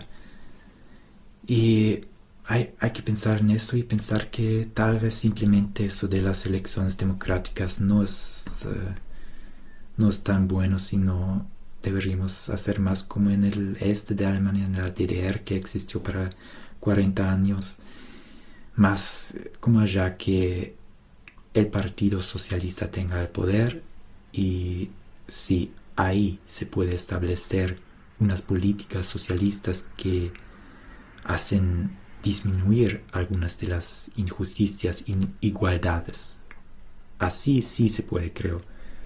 Y hay que pensar en eso y pensar que tal vez simplemente eso de las elecciones democráticas no es tan bueno, sino deberíamos hacer más como en el este de Alemania, en la DDR, que existió para 40 años. Más como allá, que el Partido Socialista tenga el poder, y si ahí se puede establecer unas políticas socialistas que hacen disminuir algunas de las injusticias e inigualdades. Así sí se puede, creo.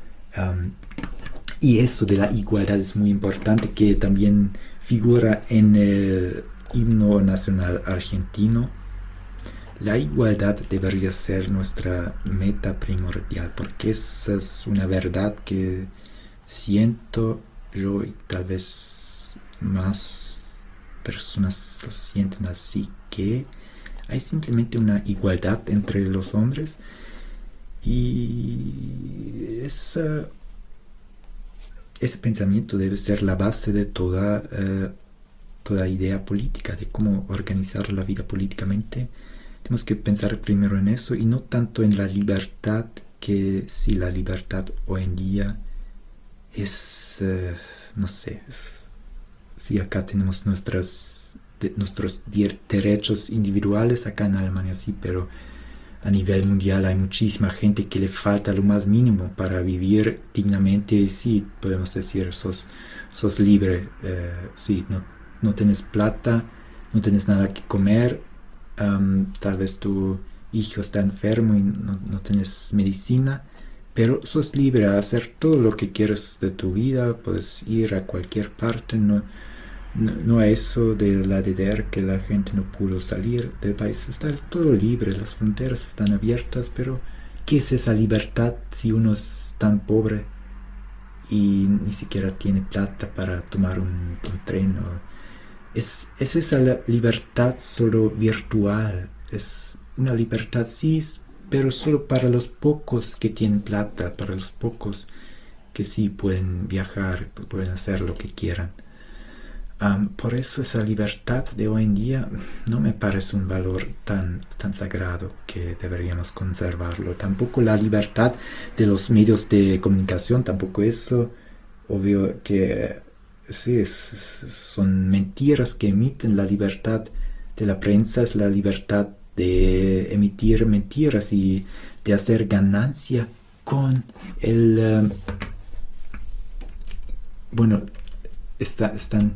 Y eso de la igualdad es muy importante, que también figura en el himno nacional argentino. La igualdad debería ser nuestra meta primordial, porque esa es una verdad que siento yo, y tal vez más personas lo sienten así, que hay simplemente una igualdad entre los hombres, y ese pensamiento debe ser la base de toda idea política, de cómo organizar la vida políticamente. Tenemos que pensar primero en eso y no tanto en la libertad, que sí, la libertad hoy en día es, no sé, sí, acá tenemos nuestros derechos individuales, acá en Alemania sí, pero a nivel mundial hay muchísima gente que le falta lo más mínimo para vivir dignamente. Y sí, podemos decir, sos libre, sí, no tienes plata, no tienes nada que comer, tal vez tu hijo está enfermo y no tienes medicina, pero sos libre a hacer todo lo que quieras de tu vida, puedes ir a cualquier parte, no a eso de la DDR, que la gente no pudo salir del país. Está todo libre, las fronteras están abiertas, pero ¿qué es esa libertad si uno es tan pobre y ni siquiera tiene plata para tomar un tren? Es esa la libertad solo virtual, es una libertad sí, pero solo para los pocos que tienen plata, para los pocos que sí pueden viajar, pueden hacer lo que quieran. Por eso esa libertad de hoy en día no me parece un valor tan sagrado que deberíamos conservarlo. Tampoco la libertad de los medios de comunicación, tampoco eso. Obvio que sí, son mentiras que emiten la libertad de la prensa es la libertad de emitir mentiras y de hacer ganancia con el... están...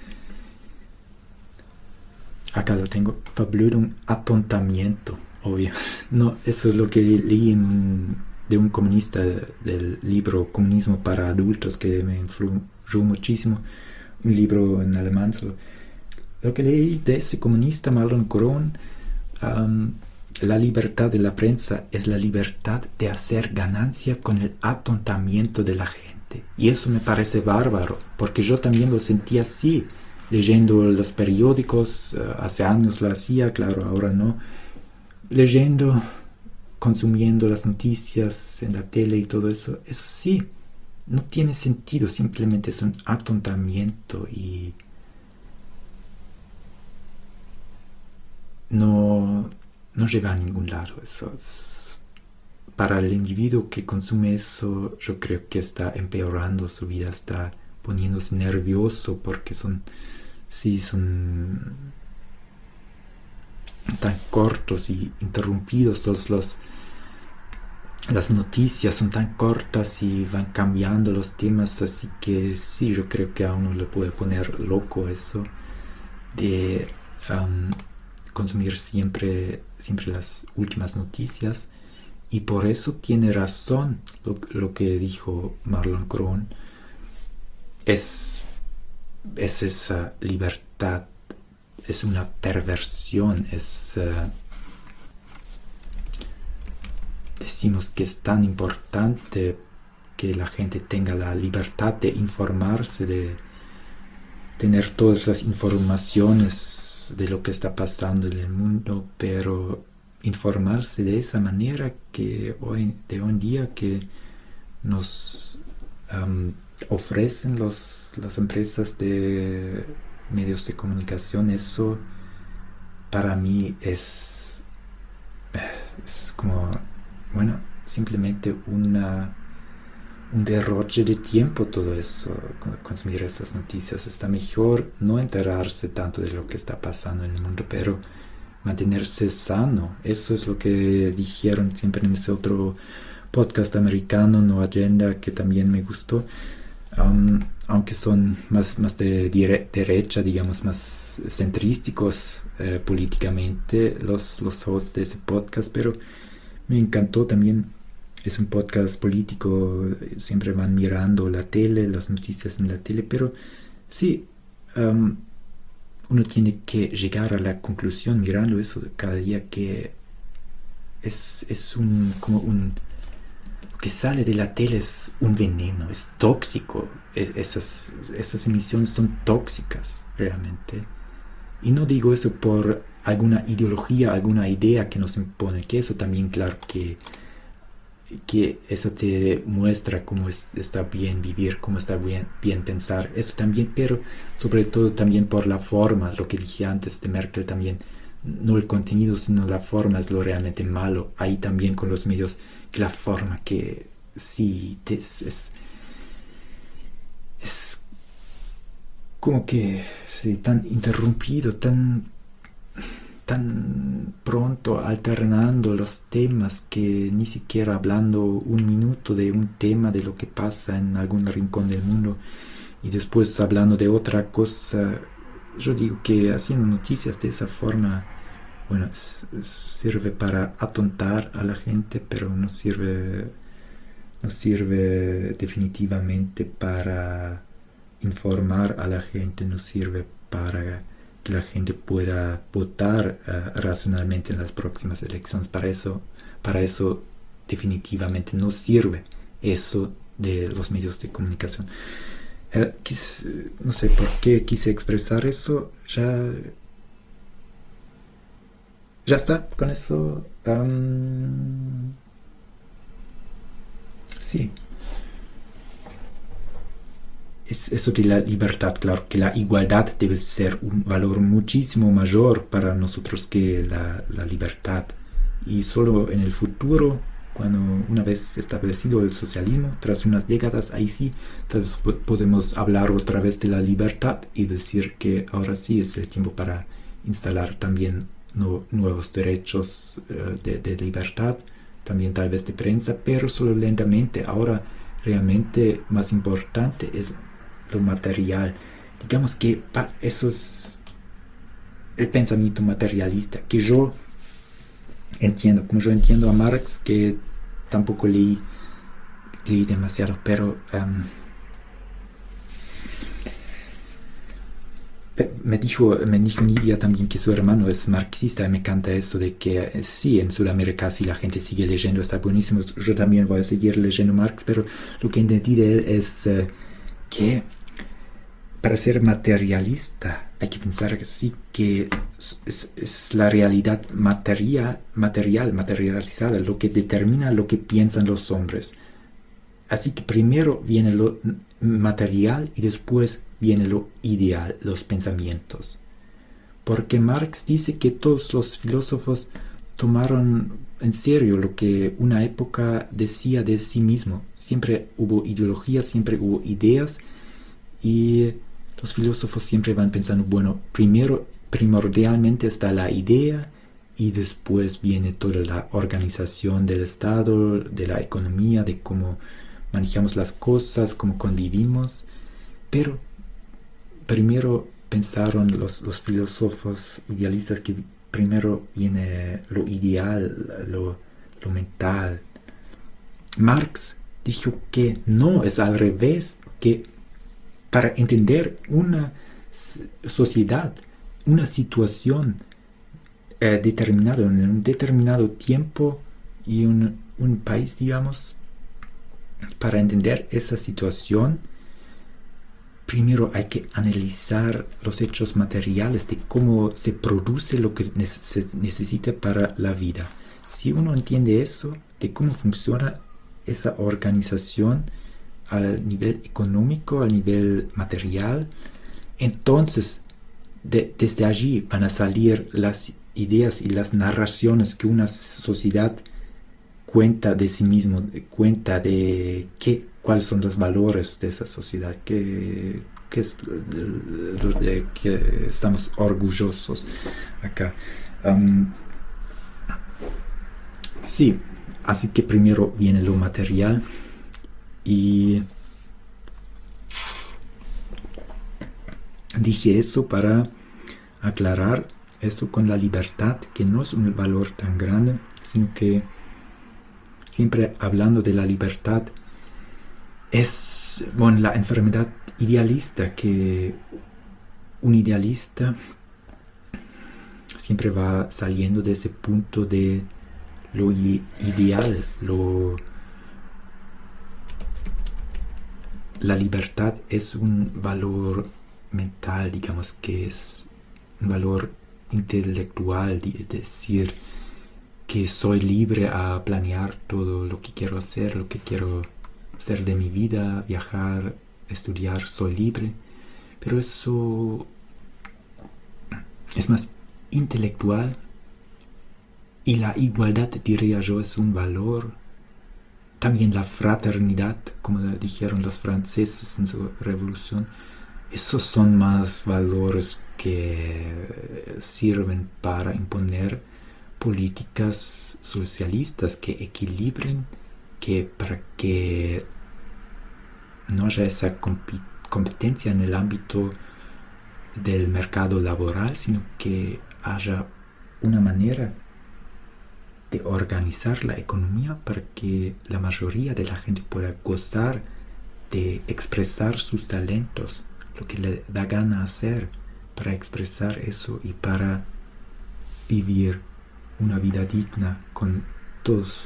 Acá lo tengo. Verblödung, atontamiento, obvio. No, eso es lo que leí de un comunista del libro Comunismo para Adultos, que me influyó muchísimo. Un libro en alemán. Lo que leí de ese comunista, Marlon Krohn, la libertad de la prensa es la libertad de hacer ganancia con el atontamiento de la gente. Y eso me parece bárbaro, porque yo también lo sentí así, leyendo los periódicos. Hace años lo hacía, claro, ahora no. Leyendo, consumiendo las noticias en la tele y todo eso. Eso sí, no tiene sentido, simplemente es un atontamiento y no lleva a ningún lado. Eso es, para el individuo que consume eso, yo creo que está empeorando su vida, está poniéndose nervioso porque son tan cortos y interrumpidos las noticias son tan cortas y van cambiando los temas, así que sí, yo creo que a uno le puede poner loco eso de consumir siempre las últimas noticias. Y por eso tiene razón lo que dijo Marlon Krohn. Es esa libertad, es una perversión, decimos que es tan importante que la gente tenga la libertad de informarse, de tener todas las informaciones de lo que está pasando en el mundo, pero informarse de esa manera que hoy en día que nos ofrecen las empresas de medios de comunicación, eso para mí es como, simplemente un derroche de tiempo todo eso, consumir esas noticias. Está mejor no enterarse tanto de lo que está pasando en el mundo, pero mantenerse sano. Eso es lo que dijeron siempre en ese otro podcast americano, No Agenda, que también me gustó. Aunque son más de derecha, digamos, más centrísticos políticamente los hosts de ese podcast, pero me encantó también. Es un podcast político, siempre van mirando la tele, las noticias en la tele, pero sí, uno tiene que llegar a la conclusión mirando eso cada día, que es lo que sale de la tele es un veneno, es tóxico. Esas emisiones son tóxicas realmente. Y no digo eso por alguna ideología, alguna idea que nos impone, que eso también, claro, que eso te muestra cómo está bien vivir, cómo está bien pensar, eso también, pero sobre todo también por la forma, lo que dije antes de Merkel también, no el contenido, sino la forma es lo realmente malo. Ahí también con los medios, que la forma que sí es como que sí, tan interrumpido, tan pronto alternando los temas, que ni siquiera hablando un minuto de un tema, de lo que pasa en algún rincón del mundo, y después hablando de otra cosa. Yo digo que haciendo noticias de esa forma, sirve para atontar a la gente, pero no sirve definitivamente para informar a la gente, no sirve para que la gente pueda votar racionalmente en las próximas elecciones. Para eso definitivamente no sirve eso de los medios de comunicación. No sé por qué quise expresar eso. Ya está con eso. Sí. Es eso de la libertad, claro, que la igualdad debe ser un valor muchísimo mayor para nosotros que la libertad. Y solo en el futuro, cuando una vez establecido el socialismo, tras unas décadas, ahí sí podemos hablar otra vez de la libertad y decir que ahora sí es el tiempo para instalar también nuevos derechos de libertad, también tal vez de prensa, pero solo lentamente. Ahora realmente más importante es lo material. Digamos que eso es el pensamiento materialista que yo entiendo, como yo entiendo a Marx, que tampoco leí demasiado, pero me dijo Nidia también que su hermano es marxista, y me encanta eso de que sí, en Sudamérica si la gente sigue leyendo está buenísimo. Yo también voy a seguir leyendo Marx, pero lo que entendí de él es que para ser materialista hay que pensar que sí, que es la realidad materializada, lo que determina lo que piensan los hombres. Así que primero viene lo material y después viene lo ideal, los pensamientos. Porque Marx dice que todos los filósofos tomaron en serio lo que una época decía de sí mismo. Siempre hubo ideologías, siempre hubo ideas, y los filósofos siempre van pensando, bueno, primordialmente está la idea y después viene toda la organización del Estado, de la economía, de cómo manejamos las cosas, cómo convivimos. Pero primero pensaron los filósofos idealistas que primero viene lo ideal, lo mental. Marx dijo que no, es al revés, que para entender una sociedad, una situación determinada, en un determinado tiempo y un país, digamos, para entender esa situación, primero hay que analizar los hechos materiales de cómo se produce lo que se necesita para la vida. Si uno entiende eso, de cómo funciona esa organización al nivel económico, al nivel material, entonces desde allí van a salir las ideas y las narraciones que una sociedad cuenta de sí mismo, cuenta de cuáles son los valores de esa sociedad, que es de que estamos orgullosos acá. Sí, así que primero viene lo material, y dije eso para aclarar eso con la libertad, que no es un valor tan grande, sino que siempre hablando de la libertad es, bueno, la enfermedad idealista, que un idealista siempre va saliendo de ese punto de lo ideal, la libertad es un valor mental, digamos, que es un valor intelectual, de decir que soy libre a planear todo lo que quiero hacer, lo que quiero hacer de mi vida, viajar, estudiar, soy libre. Pero eso es más intelectual, y la igualdad, diría yo, es un valor. También la fraternidad, como dijeron los franceses en su revolución, esos son más valores que sirven para imponer políticas socialistas que equilibren, que para que no haya esa competencia en el ámbito del mercado laboral, sino que haya una manera de organizar la economía para que la mayoría de la gente pueda gozar de expresar sus talentos, lo que le da gana hacer, para expresar eso y para vivir una vida digna con todos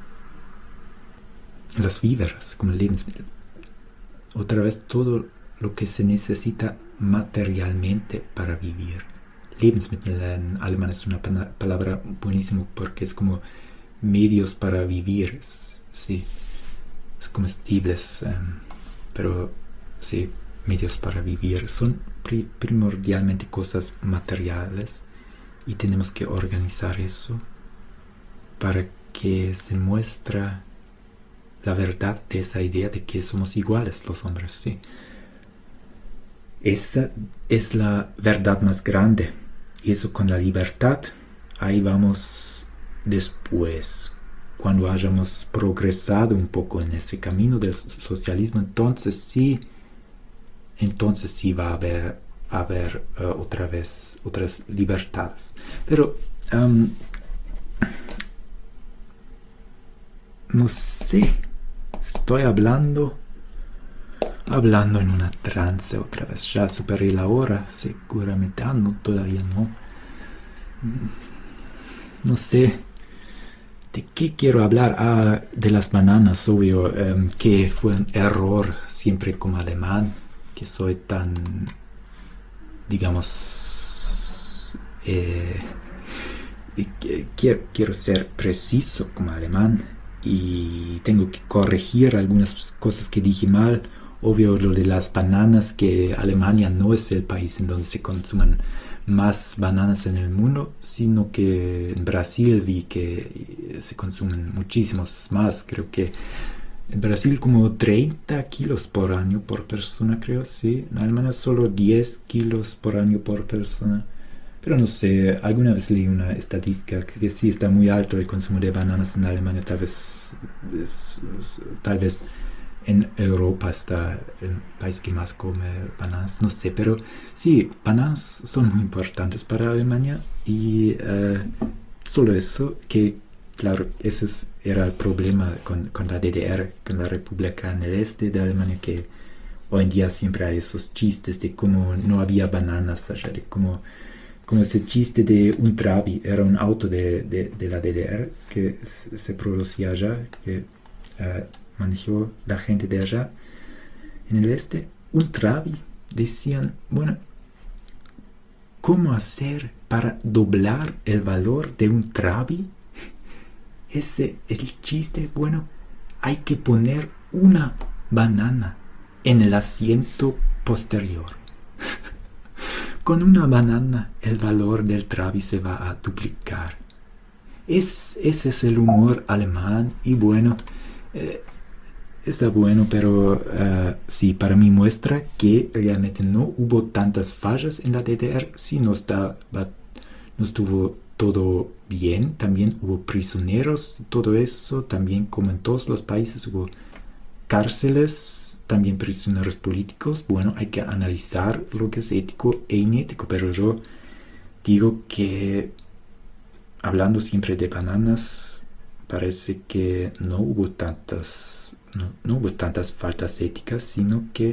los víveres, como Lebensmittel. Otra vez, todo lo que se necesita materialmente para vivir. Lebensmittel en alemán es una palabra buenísima porque es como medios para vivir, sí, es comestibles, pero sí, medios para vivir son primordialmente cosas materiales, y tenemos que organizar eso para que se muestre la verdad de esa idea de que somos iguales los hombres, sí. Esa es la verdad más grande. Y eso con la libertad, ahí vamos después. Cuando hayamos progresado un poco en ese camino del socialismo, entonces sí va a haber otra vez otras libertades. Pero no sé, estoy hablando en una trance otra vez. Ya superé la hora, seguramente. No, todavía no. No sé. ¿De qué quiero hablar? De las bananas, obvio. Que fue un error siempre como alemán. Que soy tan, digamos, quiero ser preciso como alemán. Y tengo que corregir algunas cosas que dije mal. Obvio lo de las bananas, que Alemania no es el país en donde se consuman más bananas en el mundo, sino que en Brasil vi que se consumen muchísimos más. Creo que en Brasil como 30 kilos por año por persona, creo, sí. En Alemania solo 10 kilos por año por persona. Pero no sé, alguna vez leí una estadística que sí está muy alto el consumo de bananas en Alemania. Tal vez en Europa está el país que más come bananas, no sé, pero sí, bananas son muy importantes para Alemania y solo eso, que claro, ese era el problema con la DDR, con la República en el este de Alemania, que hoy en día siempre hay esos chistes de cómo no había bananas allá, de cómo ese chiste de un Trabi, era un auto de la DDR que se producía allá, que manejó la gente de allá en el este. Un Trabi, decían, bueno, ¿cómo hacer para doblar el valor de un Trabi? El chiste, bueno, hay que poner una banana en el asiento posterior. Con una banana el valor del Trabi se va a duplicar. Ese es el humor alemán y bueno, está bueno, pero sí, para mí muestra que realmente no hubo tantas fallas en la DDR, sí no estuvo todo bien, también hubo prisioneros, todo eso, también como en todos los países hubo cárceles, también prisioneros políticos. Bueno, hay que analizar lo que es ético e inético, pero yo digo que hablando siempre de bananas, parece que no hubo tantas faltas éticas, sino que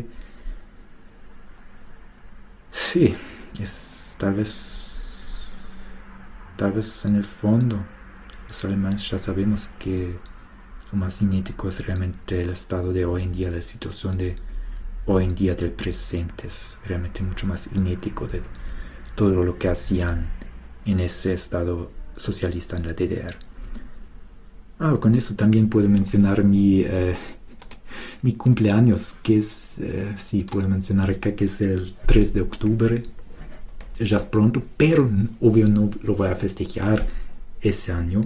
sí, es tal vez en el fondo los alemanes ya sabemos que lo más inético es realmente el estado de hoy en día, la situación de hoy en día del presente es realmente mucho más inético de todo lo que hacían en ese estado socialista en la DDR. Con eso también puedo mencionar mi cumpleaños, que es, sí, puedo mencionar acá que es el 3 de octubre, ya es pronto, pero obvio no lo voy a festejar ese año.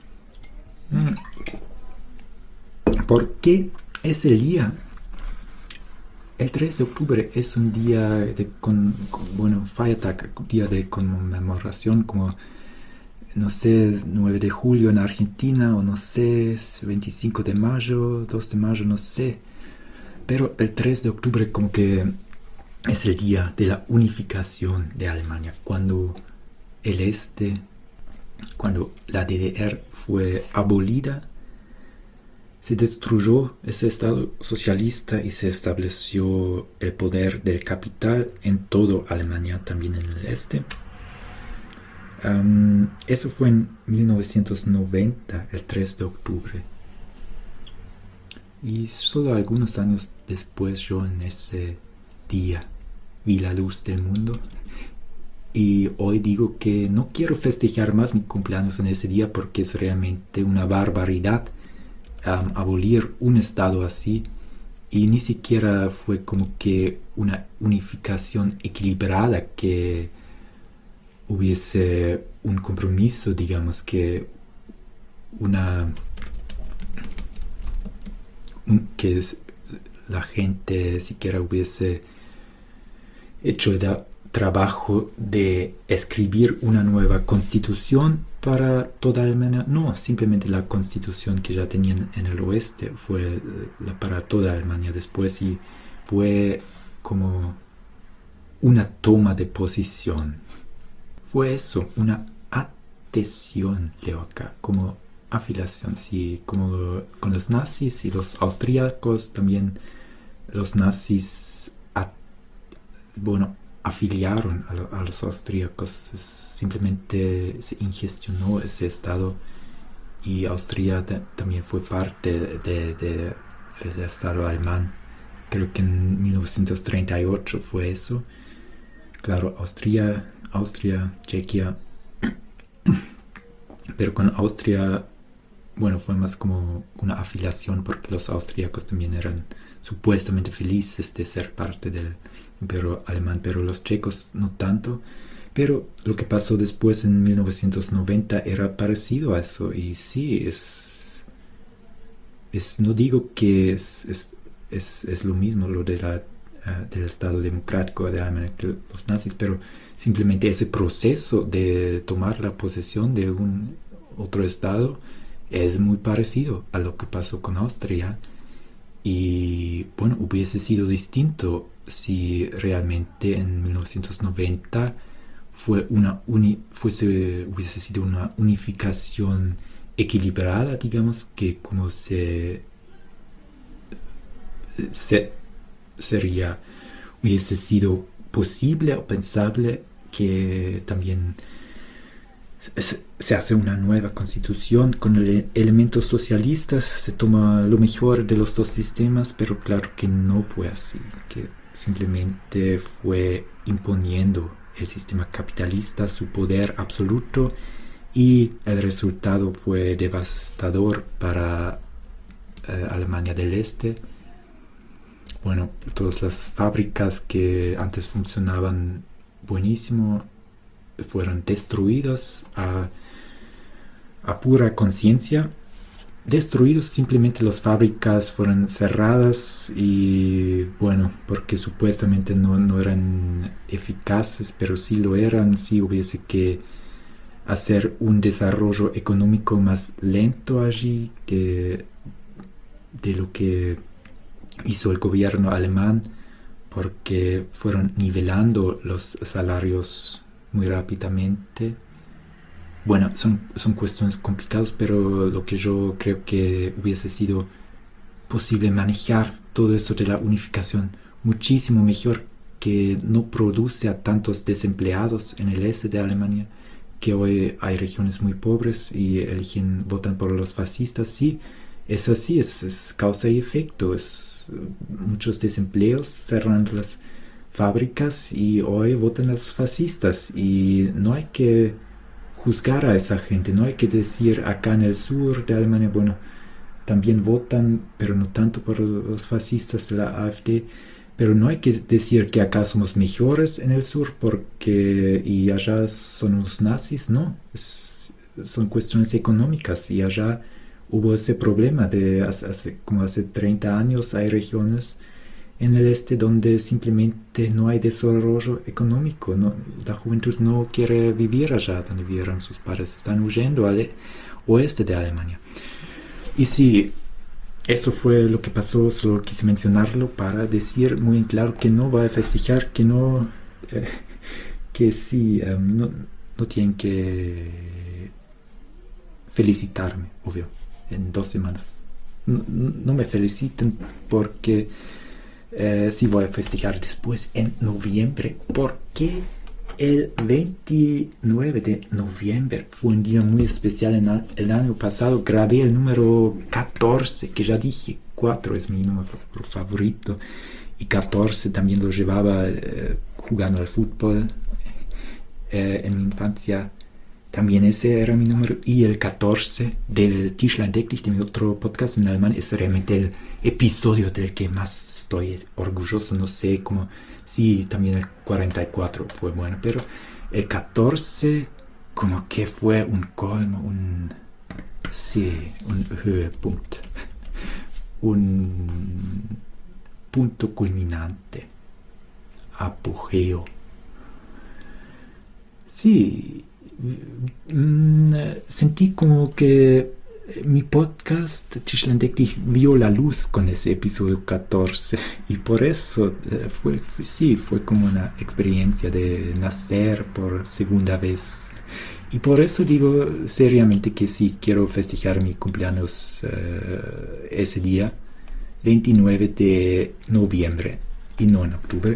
Porque ese día, el 3 de octubre, es un día de Feiertag, un día de conmemoración, como, no sé, 9 de julio en Argentina, o no sé, 25 de mayo, 2 de mayo, no sé. Pero el 3 de octubre como que es el día de la unificación de Alemania, cuando cuando la DDR fue abolida, se destruyó ese estado socialista y se estableció el poder del capital en toda Alemania, también en el este. Eso fue en 1990, el 3 de octubre. Y solo algunos años después yo en ese día vi la luz del mundo. Y hoy digo que no quiero festejar más mi cumpleaños en ese día porque es realmente una barbaridad abolir un estado así. Y ni siquiera fue como que una unificación equilibrada, que hubiese un compromiso, digamos, que que la gente siquiera hubiese hecho trabajo de escribir una nueva constitución para toda Alemania. No, simplemente la constitución que ya tenían en el oeste fue para toda Alemania después, y fue como una toma de posición. Fue eso, una adhesión, leo acá, como afiliación, sí, como con los nazis y los austríacos. También los nazis afiliaron a los austríacos, simplemente se ingestionó ese estado, y Austria también fue parte del estado alemán. Creo que en 1938 fue eso. Claro, Austria, Chequia, pero con Austria, bueno, fue más como una afiliación, porque los austríacos también eran supuestamente felices de ser parte del imperio alemán, pero los checos no tanto. Pero lo que pasó después en 1990 era parecido a eso, y sí, no digo que es lo mismo lo de del Estado democrático de Alemania que los nazis, pero simplemente ese proceso de tomar la posesión de un otro Estado es muy parecido a lo que pasó con Austria. Y bueno, hubiese sido distinto si realmente en 1990 hubiese sido una unificación equilibrada, digamos, que como hubiese sido posible o pensable que también se hace una nueva constitución con elementos socialistas, se toma lo mejor de los dos sistemas, pero claro que no fue así, que simplemente fue imponiendo el sistema capitalista su poder absoluto, y el resultado fue devastador para Alemania del Este. Bueno, todas las fábricas que antes funcionaban buenísimo fueron destruidas a pura conciencia. Destruidos, simplemente las fábricas fueron cerradas, y bueno, porque supuestamente no eran eficaces, pero sí lo eran. Sí hubiese que hacer un desarrollo económico más lento allí de lo que hizo el gobierno alemán, porque fueron nivelando los salarios muy rápidamente. Bueno, son cuestiones complicadas, pero lo que yo creo que hubiese sido posible manejar todo esto de la unificación muchísimo mejor, que no produce a tantos desempleados en el este de Alemania, que hoy hay regiones muy pobres y votan por los fascistas. Sí, es así, es causa y efecto, muchos desempleos, cerran las fábricas y hoy votan los fascistas, y no hay que juzgar a esa gente, no hay que decir acá en el sur de Alemania, bueno, también votan, pero no tanto por los fascistas de la AfD, pero no hay que decir que acá somos mejores en el sur y allá son los nazis, no, son cuestiones económicas, y allá hubo ese problema de hace 30 años hay regiones en el este donde simplemente no hay desarrollo económico, la juventud no quiere vivir allá donde vivieron sus padres, están huyendo al oeste de Alemania. Y sí, eso fue lo que pasó, solo quise mencionarlo para decir muy en claro que no voy a festejar, que no, que sí, no tienen que felicitarme, obvio, en 2 semanas. No me feliciten, porque sí voy a festejar después en noviembre, porque el 29 de noviembre fue un día muy especial. El año pasado grabé el número 14, que ya dije, 4 es mi número favorito, y 14 también lo llevaba jugando al fútbol en mi infancia. También ese era mi número, y el 14 del Tischlein Decklich, de mi otro podcast en alemán, es realmente el episodio del que más estoy orgulloso. No sé cómo, sí, también el 44 fue bueno, pero el 14 como que fue un colmo, un Höhepunkt, un punto culminante, apogeo. Sí, sentí como que mi podcast Tischlendeklich vio la luz con ese episodio 14 y por eso fue como una experiencia de nacer por segunda vez. Y por eso digo seriamente que sí, quiero festejar mi cumpleaños ese día, 29 de noviembre y no en octubre.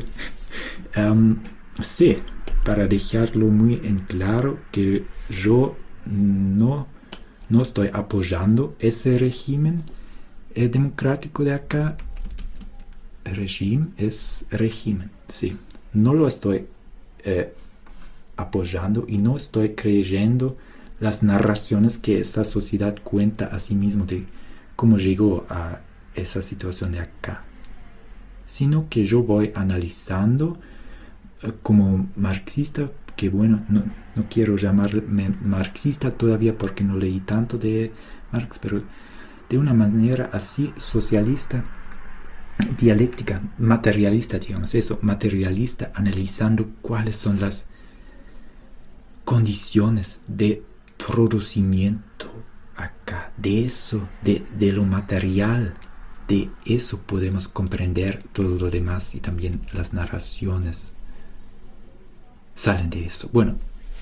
Sí, para dejarlo muy en claro que yo no estoy apoyando ese régimen democrático de acá. Régimen es régimen, sí. No lo estoy apoyando y no estoy creyendo las narraciones que esa sociedad cuenta a sí mismo de cómo llegó a esa situación de acá, sino que yo voy analizando como marxista, que bueno, no quiero llamarme marxista todavía porque no leí tanto de Marx, pero de una manera así socialista, dialéctica, materialista, digamos eso, materialista, analizando cuáles son las condiciones de producimiento acá, de eso, de lo material, de eso podemos comprender todo lo demás y también las narraciones salen de eso. Bueno,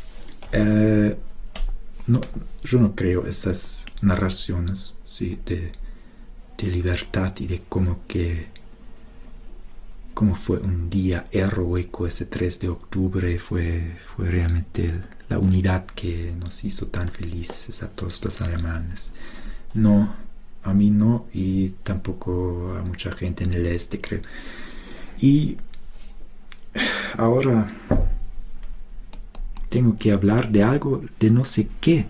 yo no creo esas narraciones, sí, de libertad y de cómo fue un día heroico ese 3 de octubre, fue realmente la unidad que nos hizo tan felices a todos los alemanes. No, a mí no, y tampoco a mucha gente en el este, creo. Y ahora tengo que hablar de algo, de no sé qué.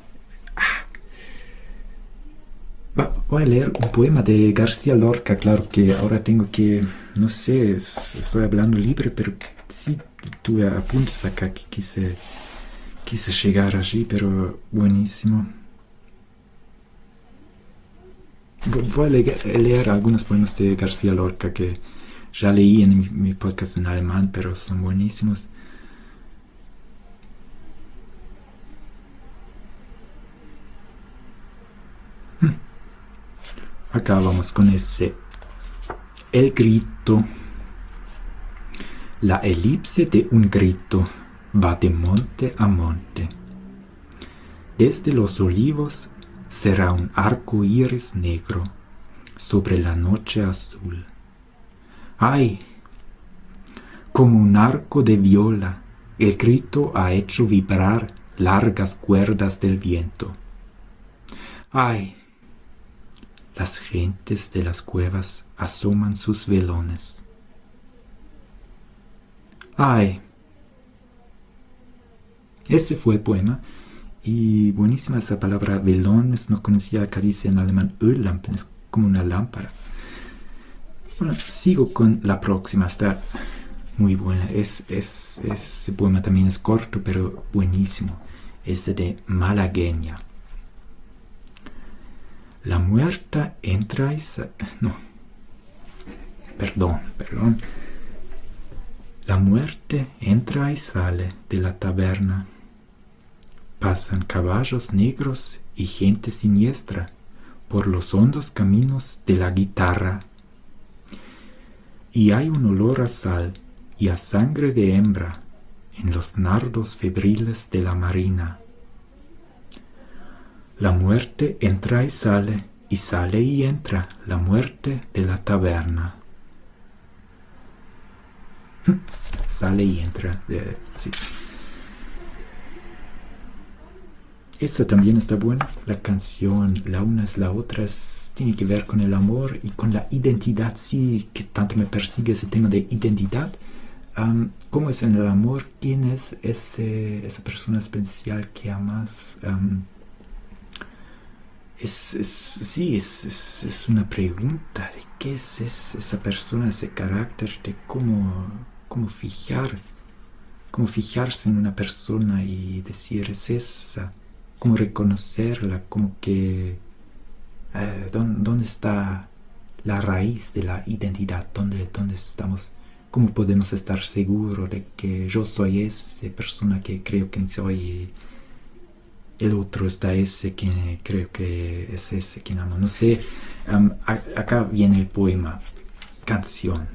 Voy a leer un poema de García Lorca, claro que ahora tengo que, no sé, estoy hablando libre, pero sí tuve apuntes acá que quise llegar allí, pero buenísimo. Voy a leer algunos poemas de García Lorca que ya leí en mi podcast en alemán, pero son buenísimos. Acá vamos con ese. El grito. La elipse de un grito va de monte a monte. Desde los olivos será un arco iris negro sobre la noche azul. ¡Ay! Como un arco de viola, el grito ha hecho vibrar largas cuerdas del viento. ¡Ay! Las gentes de las cuevas asoman sus velones. ¡Ay! Ese fue el poema. Y buenísima esa palabra velones. No conocía, acá dice en alemán Öllampen, es como una lámpara. Bueno, sigo con la próxima. Está muy buena. Ese poema también es corto, pero buenísimo. Este de Malagueña. La muerta entra y sale. No. Perdón. La muerte entra y sale de la taberna. Pasan caballos negros y gente siniestra por los hondos caminos de la guitarra. Y hay un olor a sal y a sangre de hembra en los nardos febriles de la marina. La muerte entra y sale y entra la muerte de la taberna. Sale y entra, sí. Esa también está buena, la canción, la una es la otra, tiene que ver con el amor y con la identidad, sí, que tanto me persigue ese tema de identidad. ¿Cómo es en el amor? ¿Quién es esa persona especial que amas? Es una pregunta de qué es esa persona, ese carácter, de cómo fijarse en una persona y decir es esa, cómo reconocerla, como que ¿dónde está la raíz de la identidad? ¿Dónde estamos? ¿Cómo podemos estar seguros de que yo soy esa persona que creo que soy? El otro está ese que creo que es ese que amo. No sé, acá viene el poema, canción.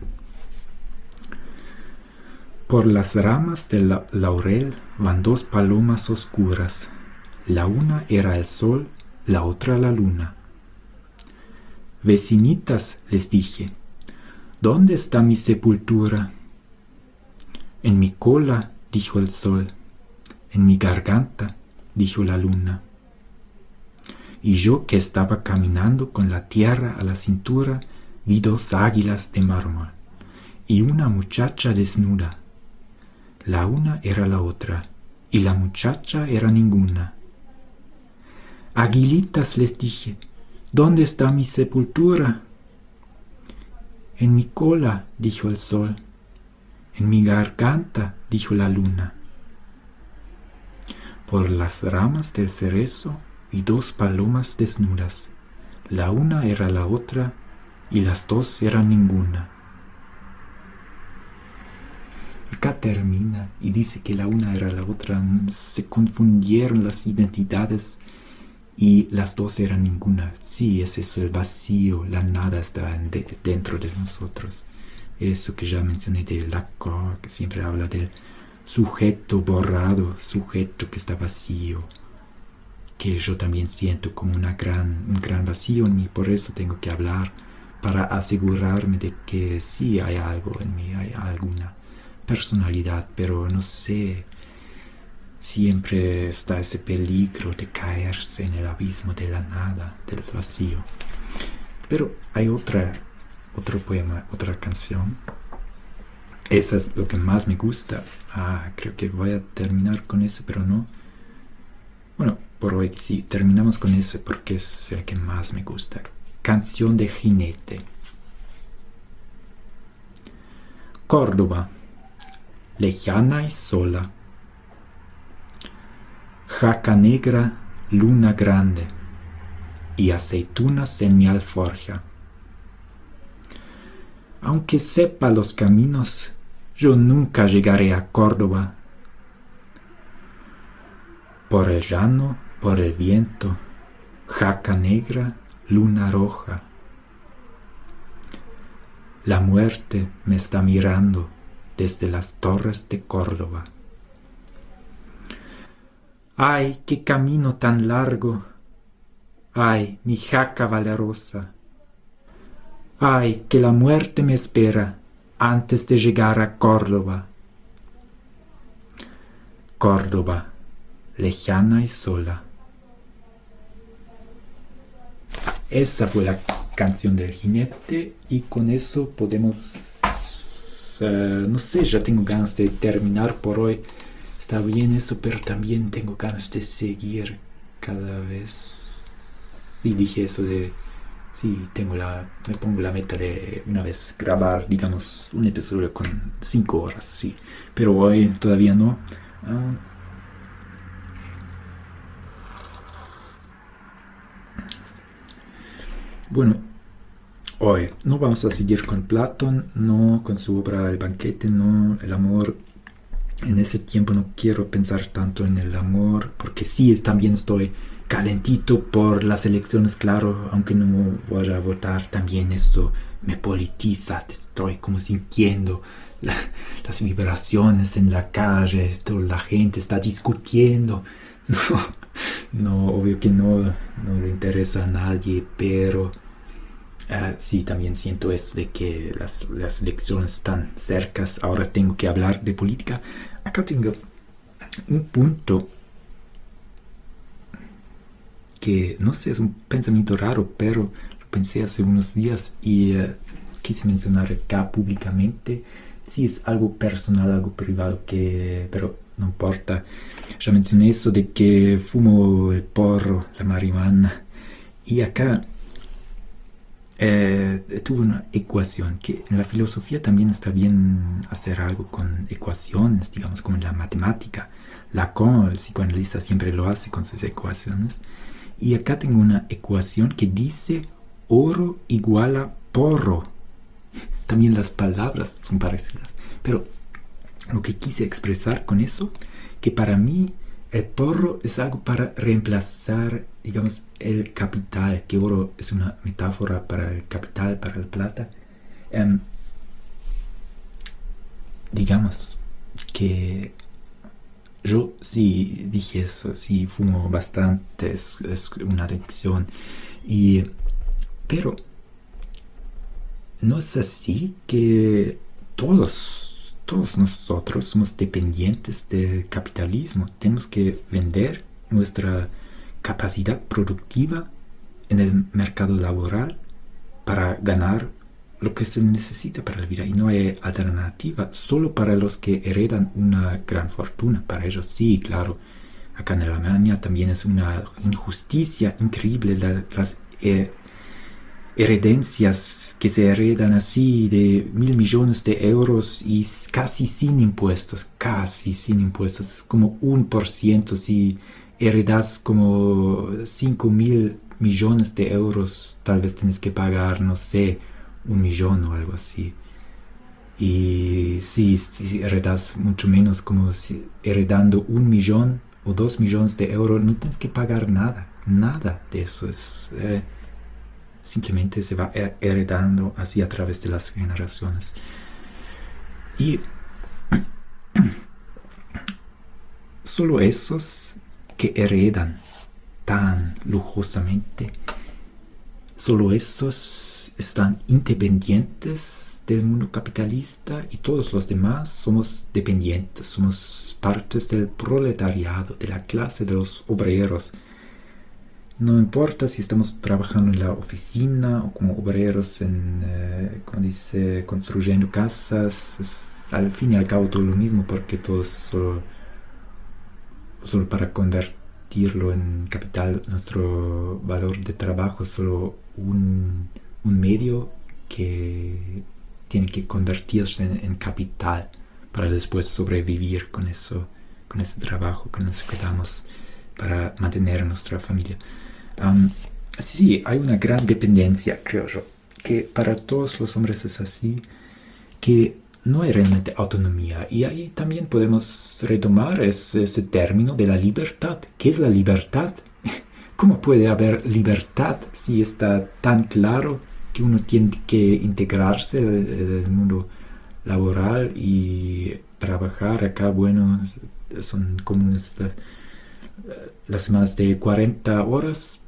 Por las ramas del laurel van dos palomas oscuras. La una era el sol, la otra la luna. Vecinitas, les dije, ¿dónde está mi sepultura? En mi cola, dijo el sol, en mi garganta, dijo la luna. Y yo que estaba caminando con la tierra a la cintura, vi dos águilas de mármol y una muchacha desnuda. La una era la otra, y la muchacha era ninguna. Aguilitas, les dije, ¿dónde está mi sepultura? En mi cola, dijo el sol, en mi garganta, dijo la luna. Por las ramas del cerezo vi dos palomas desnudas. La una era la otra, y las dos eran ninguna. Acá termina y dice que la una era la otra, se confundieron las identidades y las dos eran ninguna. Sí, es eso, el vacío, la nada está dentro de nosotros. Eso que ya mencioné de Lacan, que siempre habla del sujeto borrado, sujeto que está vacío, que yo también siento como un gran vacío en mí, por eso tengo que hablar, para asegurarme de que sí hay algo en mí, hay alguna personalidad, pero no sé, siempre está ese peligro de caerse en el abismo de la nada, del vacío. Pero hay otro poema, otra canción. Esa es lo que más me gusta. Creo que voy a terminar con ese, pero no. Bueno, por hoy sí, terminamos con ese porque es el que más me gusta. Canción de jinete. Córdoba, lejana y sola. Jaca negra, luna grande, y aceitunas en mi alforja. Aunque sepa los caminos, yo nunca llegaré a Córdoba. Por el llano, por el viento, jaca negra, luna roja. La muerte me está mirando desde las torres de Córdoba. ¡Ay, qué camino tan largo! ¡Ay, mi jaca valerosa! ¡Ay, que la muerte me espera antes de llegar a Córdoba! Córdoba, lejana y sola. Esa fue la canción del jinete y con eso podemos, no sé, ya tengo ganas de terminar por hoy. Está bien eso, pero también tengo ganas de seguir cada vez. Sí, dije eso de, sí, me pongo la meta de una vez grabar, digamos, un episodio con 5 horas, sí, pero hoy todavía no. Bueno, hoy no vamos a seguir con Platón, no con su obra El banquete, no el amor. En ese tiempo no quiero pensar tanto en el amor, porque sí, también estoy calentito por las elecciones, claro, aunque no voy a votar, también eso me politiza, estoy como sintiendo las vibraciones en la calle, toda la gente está discutiendo. No, obvio que no le interesa a nadie, pero sí, también siento eso de que las elecciones están cercas. Ahora tengo que hablar de política. Acá tengo un punto que, no sé, es un pensamiento raro, pero lo pensé hace unos días y quise mencionar acá públicamente. Sí, es algo personal, algo privado, pero no importa. Ya mencioné eso de que fumo el porro, la marihuana. Y acá tuve una ecuación, que en la filosofía también está bien hacer algo con ecuaciones, digamos, como en la matemática. Lacan, el psicoanalista, siempre lo hace con sus ecuaciones. Y acá tengo una ecuación que dice oro igual a porro. también las palabras son parecidas. Pero lo que quise expresar con eso, que para mí el porro es algo para reemplazar, digamos, el capital, que oro es una metáfora para el capital, para el plata. Digamos que yo sí dije eso, sí fumo bastante, es una adicción, pero no es así que todos nosotros somos dependientes del capitalismo. Tenemos que vender nuestra capacidad productiva en el mercado laboral para ganar lo que se necesita para la vida, y no hay alternativa, solo para los que heredan una gran fortuna. Para ellos sí, claro. Acá en Alemania también es una injusticia increíble las heredencias que se heredan así de 1.000 millones de euros y casi sin impuestos, es como 1%. Si heredas como 5.000 millones de euros, tal vez tienes que pagar, no sé, 1 millón o algo así. Y si heredas mucho menos, como si heredando 1 millón o 2 millones de euros, no tienes que pagar nada de eso. Simplemente se va heredando así a través de las generaciones. Y solo esos que heredan tan lujosamente, solo esos están independientes del mundo capitalista, y todos los demás somos dependientes, somos partes del proletariado, de la clase de los obreros. No importa si estamos trabajando en la oficina o como obreros construyendo casas, es al fin y al cabo todo lo mismo, porque todo es solo para convertirlo en capital. Nuestro valor de trabajo es solo un medio que tiene que convertirse en capital para después sobrevivir con ese trabajo, con eso que damos para mantener a nuestra familia. Sí, hay una gran dependencia, creo yo, que para todos los hombres es así, que no hay realmente autonomía. Y ahí también podemos retomar ese término de la libertad. ¿Qué es la libertad? ¿Cómo puede haber libertad si está tan claro que uno tiene que integrarse en el mundo laboral y trabajar acá? Bueno, son comunes las semanas de 40 horas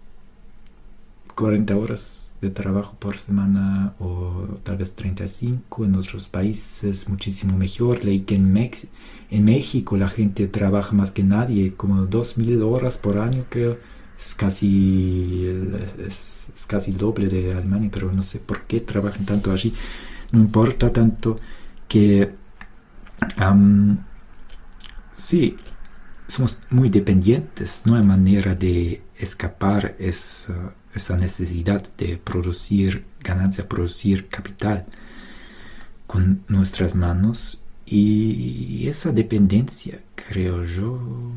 de trabajo por semana, o tal vez 35. En otros países muchísimo mejor. Leí que en México la gente trabaja más que nadie, como 2.000 horas por año, creo. Es casi el doble de Alemania, pero no sé por qué trabajan tanto allí. No importa tanto que sí, somos muy dependientes. No hay manera de escapar esa necesidad de producir ganancia, producir capital con nuestras manos. Y esa dependencia, creo yo,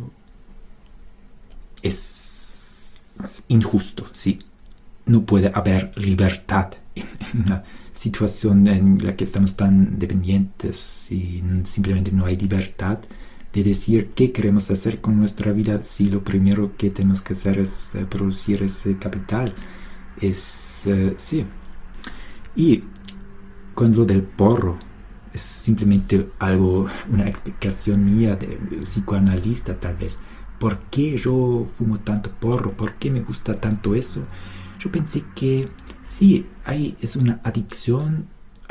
es injusto, sí. No puede haber libertad en una situación en la que estamos tan dependientes, y simplemente no hay libertad de decir qué queremos hacer con nuestra vida, si lo primero que tenemos que hacer es producir ese capital. Sí. Y con lo del porro, es simplemente una explicación mía de psicoanalista tal vez. ¿Por qué yo fumo tanto porro? ¿Por qué me gusta tanto eso? Yo pensé que sí, es una adicción,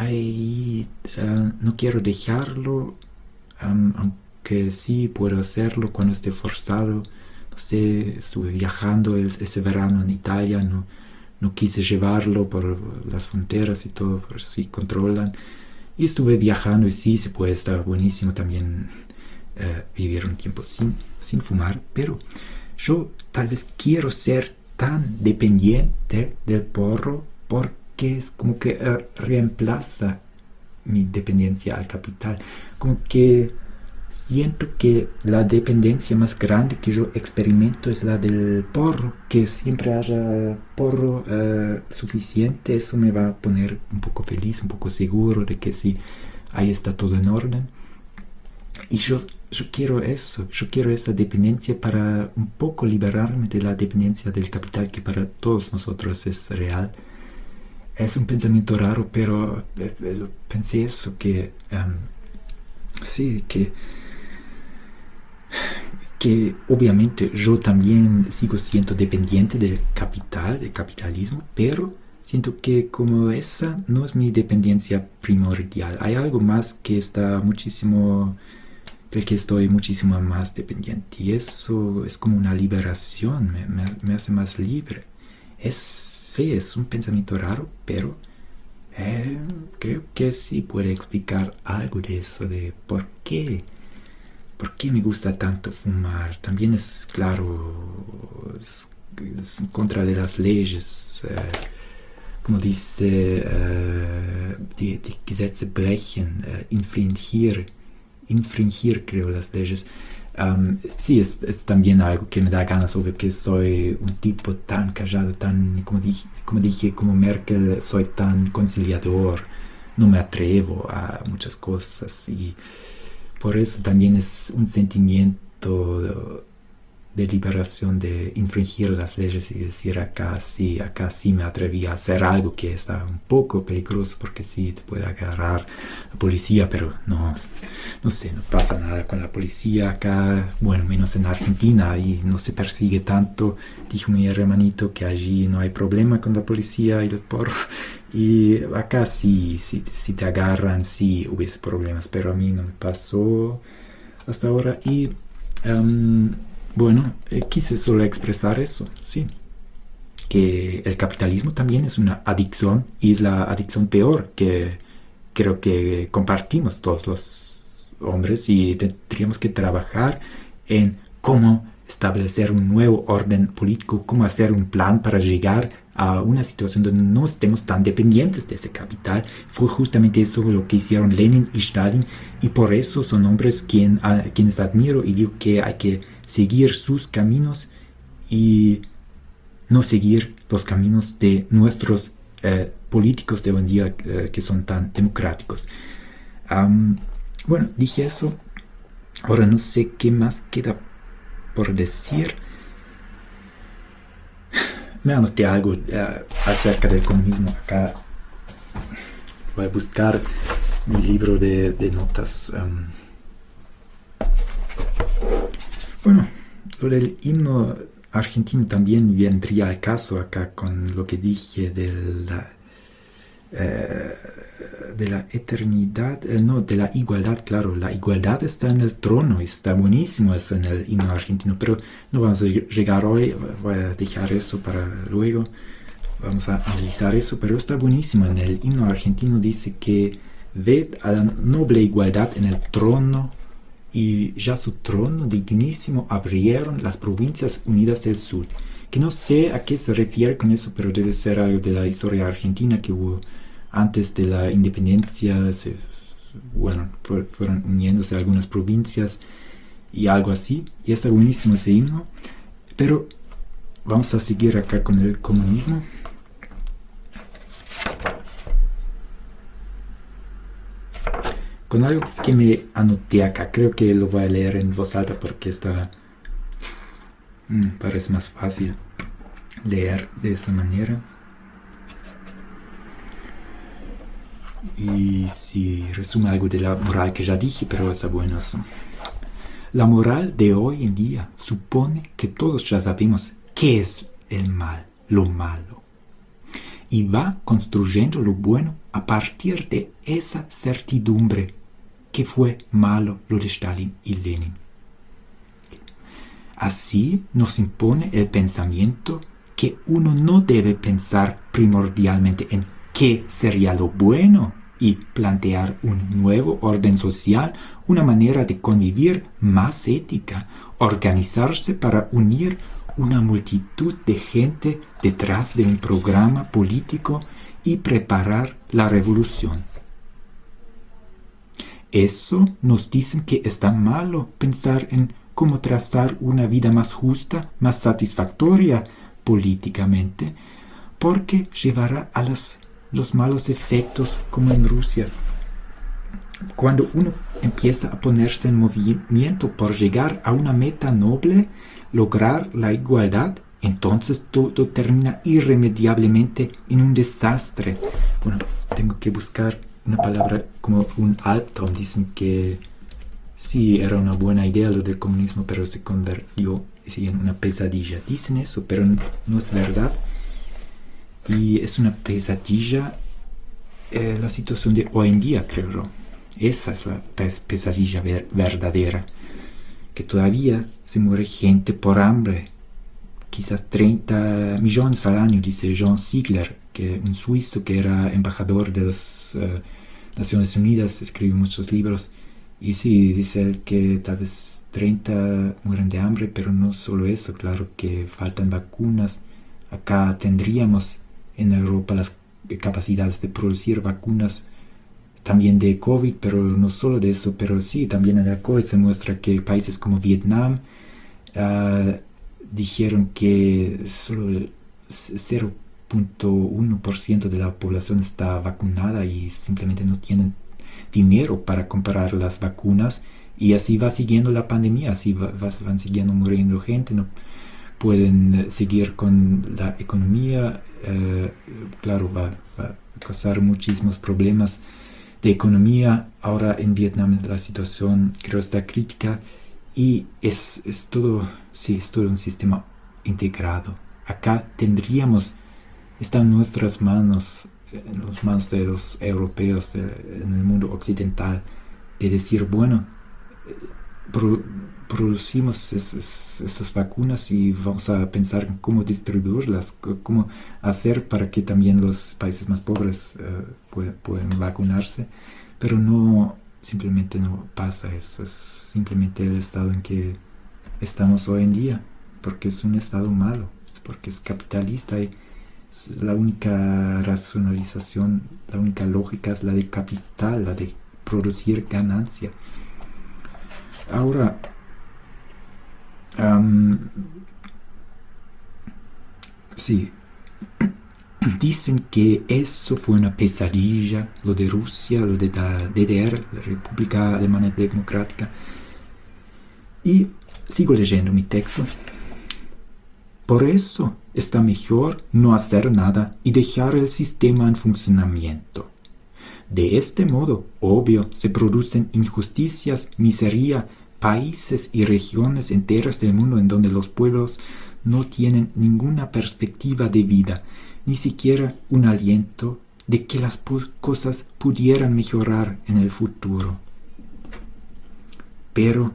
no quiero dejarlo, aunque sí puedo hacerlo cuando esté forzado. No sé, estuve viajando ese verano en Italia, no quise llevarlo por las fronteras y todo, por si controlan. Y estuve viajando y sí, se puede estar buenísimo también vivir un tiempo sin fumar, pero yo tal vez quiero ser tan dependiente del porro porque es como que reemplaza mi dependencia al capital. Como que siento que la dependencia más grande que yo experimento es la del porro, que siempre haya porro suficiente, eso me va a poner un poco feliz, un poco seguro de que sí, ahí está todo en orden. Y yo quiero eso, yo quiero esa dependencia para un poco liberarme de la dependencia del capital que para todos nosotros es real. Es un pensamiento raro, pero pensé eso, que sí, que obviamente yo también sigo siendo dependiente del capital, del capitalismo, pero siento que como esa no es mi dependencia primordial. Hay algo más que está muchísimo, del que estoy muchísimo más dependiente, y eso es como una liberación, me hace más libre. Sí, es un pensamiento raro, pero creo que sí puede explicar algo de eso, de por qué me gusta tanto fumar. También es claro, es en contra de las leyes, como dice, die Gesetze brechen, infringir creo las leyes. Sí, es también algo que me da ganas, obvio que soy un tipo tan callado, tan, como dije, como Merkel, soy tan conciliador, no me atrevo a muchas cosas, y por eso también es un sentimiento de liberación, de infringir las leyes y decir acá sí me atreví a hacer algo que está un poco peligroso, porque sí te puede agarrar la policía, pero no sé, no pasa nada con la policía acá, bueno, menos en Argentina, y no se persigue tanto. Dijo mi hermanito que allí no hay problema con la policía y el porro, y acá sí, si te agarran, sí hubiese problemas, pero a mí no me pasó hasta ahora. Y bueno, quise solo expresar eso, sí, que el capitalismo también es una adicción, y es la adicción peor que creo que compartimos todos los hombres, y tendríamos que trabajar en cómo establecer un nuevo orden político, cómo hacer un plan para llegar a una situación donde no estemos tan dependientes de ese capital. Fue justamente eso lo que hicieron Lenin y Stalin, y por eso son hombres quienes admiro, y digo que hay que seguir sus caminos y no seguir los caminos de nuestros políticos de hoy en día, que son tan democráticos. Bueno, dije eso. Ahora no sé qué más queda por decir. Me anoté algo acerca del comunismo acá. Voy a buscar mi libro de notas. Bueno, lo del himno argentino también vendría al caso acá con lo que dije de la eternidad, no, de la igualdad. Claro, la igualdad está en el trono, y está buenísimo eso en el himno argentino, pero no vamos a llegar hoy, voy a dejar eso para luego, vamos a analizar eso, pero está buenísimo. En el himno argentino dice que ved a la noble igualdad en el trono, y ya su trono dignísimo abrieron las provincias unidas del sur. Que no sé a qué se refiere con eso, pero debe ser algo de la historia argentina que hubo antes de la independencia. Fueron uniéndose algunas provincias y algo así, y está buenísimo ese himno. Pero vamos a seguir acá con el comunismo. Con algo que me anoté acá, creo que lo voy a leer en voz alta porque parece más fácil leer de esa manera. Y sí, resume algo de la moral que ya dije, pero está bueno eso. La moral de hoy en día supone que todos ya sabemos qué es el mal, lo malo, y va construyendo lo bueno a partir de esa certidumbre que fue malo lo de Stalin y Lenin. Así nos impone el pensamiento que uno no debe pensar primordialmente en qué sería lo bueno y plantear un nuevo orden social, una manera de convivir más ética, organizarse para unir una multitud de gente detrás de un programa político y preparar la revolución. eso nos dicen que está malo pensar en cómo trazar una vida más justa, más satisfactoria políticamente, porque llevará a los malos efectos como en Rusia. Cuando uno empieza a ponerse en movimiento por llegar a una meta noble, lograr la igualdad, entonces todo termina irremediablemente en un desastre. Bueno, tengo que buscar una palabra como un Albtraum. Dicen que sí, era una buena idea lo del comunismo, pero se convirtió en una pesadilla. Dicen eso, pero no es verdad. Y es una pesadilla la situación de hoy en día, creo yo. Esa es la pesadilla verdadera. Que todavía se muere gente por hambre. Quizás 30 millones al año, dice Jean Ziegler, que un suizo que era embajador de las Naciones Unidas, escribió muchos libros. Y sí, dice él que tal vez 30 mueren de hambre, pero no solo eso, claro que faltan vacunas. Acá tendríamos en Europa las capacidades de producir vacunas también de COVID, pero no solo de eso, pero sí, también en el COVID se muestra que países como Vietnam dijeron que solo el 0.1% de la población está vacunada y simplemente no tienen dinero para comprar las vacunas, y así va siguiendo la pandemia, así van siguiendo muriendo gente, no pueden seguir con la economía. Claro, va a causar muchísimos problemas de economía. Ahora en Vietnam la situación creo está crítica y es todo un sistema integrado. Acá está en nuestras manos, en las manos de los europeos, en el mundo occidental, de decir, bueno, producimos esas vacunas y vamos a pensar en cómo distribuirlas, cómo hacer para que también los países más pobres puedan vacunarse, pero simplemente no pasa eso. Es simplemente el estado en que estamos hoy en día, porque es un estado malo, porque es capitalista y la única racionalización, la única lógica es la de capital, la de producir ganancia. Ahora, sí, dicen que eso fue una pesadilla, lo de Rusia, lo de la DDR, la República Alemana Democrática. Y sigo leyendo mi texto. Por eso está mejor no hacer nada y dejar el sistema en funcionamiento. De este modo, obvio, se producen injusticias, miseria, países y regiones enteras del mundo en donde los pueblos no tienen ninguna perspectiva de vida, ni siquiera un aliento de que las cosas pudieran mejorar en el futuro. Pero,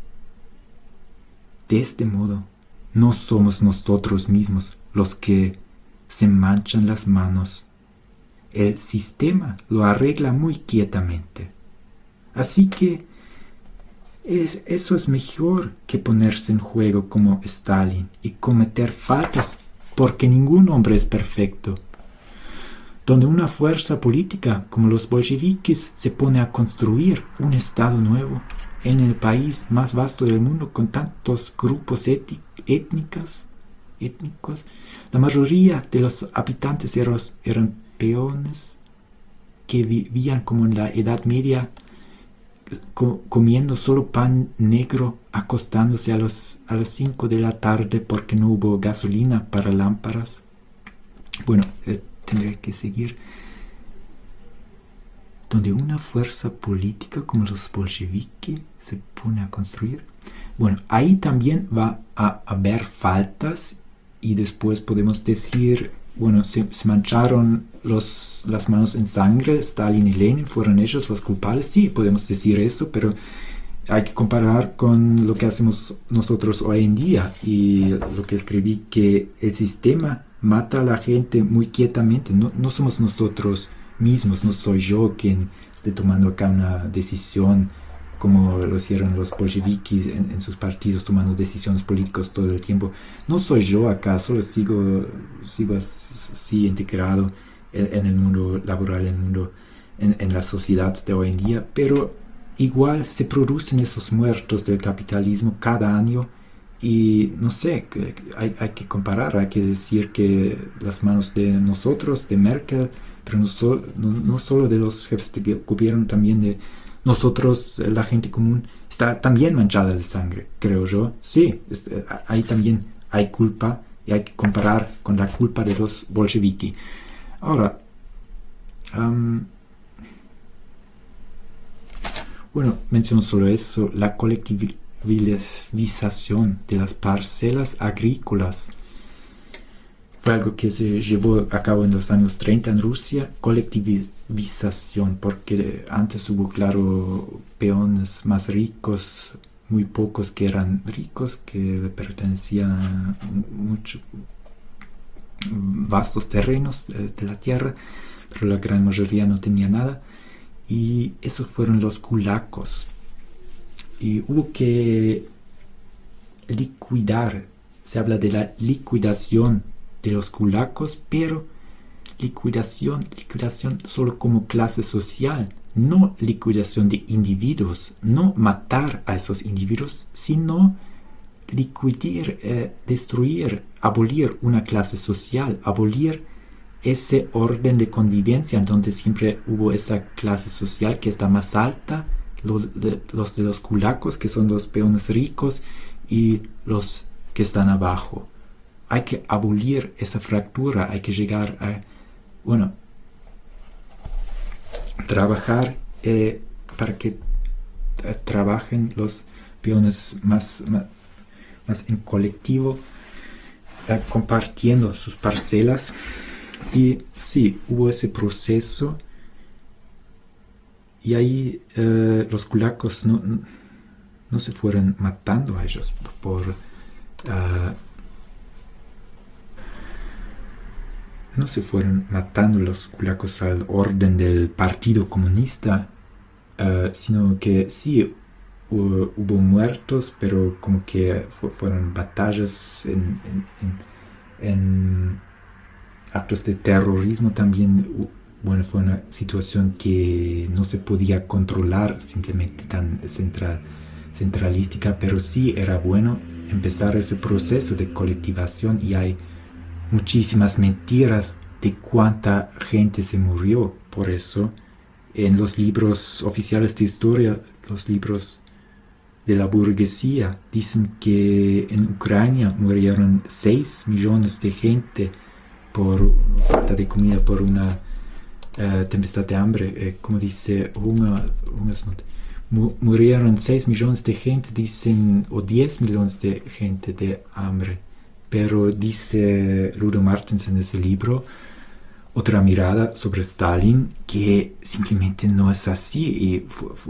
de este modo, no somos nosotros mismos los que se manchan las manos. El sistema lo arregla muy quietamente. Así que eso es mejor que ponerse en juego como Stalin y cometer faltas, porque ningún hombre es perfecto. Donde una fuerza política como los bolcheviques se pone a construir un estado nuevo en el país más vasto del mundo con tantos grupos étnicos, la mayoría de los habitantes eran peones que vivían como en la Edad Media, comiendo solo pan negro, acostándose a las 5 de la tarde porque no hubo gasolina para lámparas. Bueno, tendré que seguir. Donde una fuerza política como los bolcheviques se pone a construir. Bueno, ahí también va a haber faltas y después podemos decir, bueno, se mancharon las manos en sangre, Stalin y Lenin fueron ellos los culpables. Sí, podemos decir eso, pero hay que comparar con lo que hacemos nosotros hoy en día y lo que escribí, que el sistema mata a la gente muy quietamente. No somos nosotros mismos, no soy yo quien esté tomando acá una decisión como lo hicieron los bolcheviques en sus partidos, tomando decisiones políticas todo el tiempo. No soy yo acá, solo sigo así integrado en el mundo laboral, en la sociedad de hoy en día, pero igual se producen esos muertos del capitalismo cada año y no sé, hay que comparar, hay que decir que las manos de nosotros, de Merkel, pero no solo de los jefes de gobierno, también de nosotros, la gente común, está también manchada de sangre, creo yo. Sí, ahí también hay culpa y hay que comparar con la culpa de los bolcheviques. Ahora, bueno, menciono solo eso, la colectivización de las parcelas agrícolas fue algo que se llevó a cabo en los años 30 en Rusia, colectivización, porque antes hubo, claro, peones más ricos, muy pocos que eran ricos, que le pertenecían mucho vastos terrenos de la tierra, pero la gran mayoría no tenía nada. Y esos fueron los kulakos. Y hubo que liquidar, se habla de la liquidación de los kulakos, pero liquidación solo como clase social, no liquidación de individuos, no matar a esos individuos, sino liquidar, destruir, abolir una clase social, abolir ese orden de convivencia en donde siempre hubo esa clase social que está más alta, los de los kulakos, que son los peones ricos, y los que están abajo. Hay que abolir esa fractura, hay que llegar a, trabajar para que trabajen los peones más en colectivo, compartiendo sus parcelas. Y sí, hubo ese proceso y ahí los kulakos no se fueron matando a ellos no se fueron matando los kulakos al orden del Partido Comunista, sino que sí hubo muertos, pero como que fueron batallas en actos de terrorismo también. Bueno, fue una situación que no se podía controlar simplemente tan centralística, pero sí era bueno empezar ese proceso de colectivización, y hay muchísimas mentiras de cuánta gente se murió por eso. En los libros oficiales de historia, los libros de la burguesía, dicen que en Ucrania murieron 6 millones de gente por falta de comida, por una tempestad de hambre, como dice hungersnot. Murieron 6 millones de gente, dicen, o 10 millones de gente de hambre. Pero dice Ludo Martens en ese libro, otra mirada sobre Stalin, que simplemente no es así, y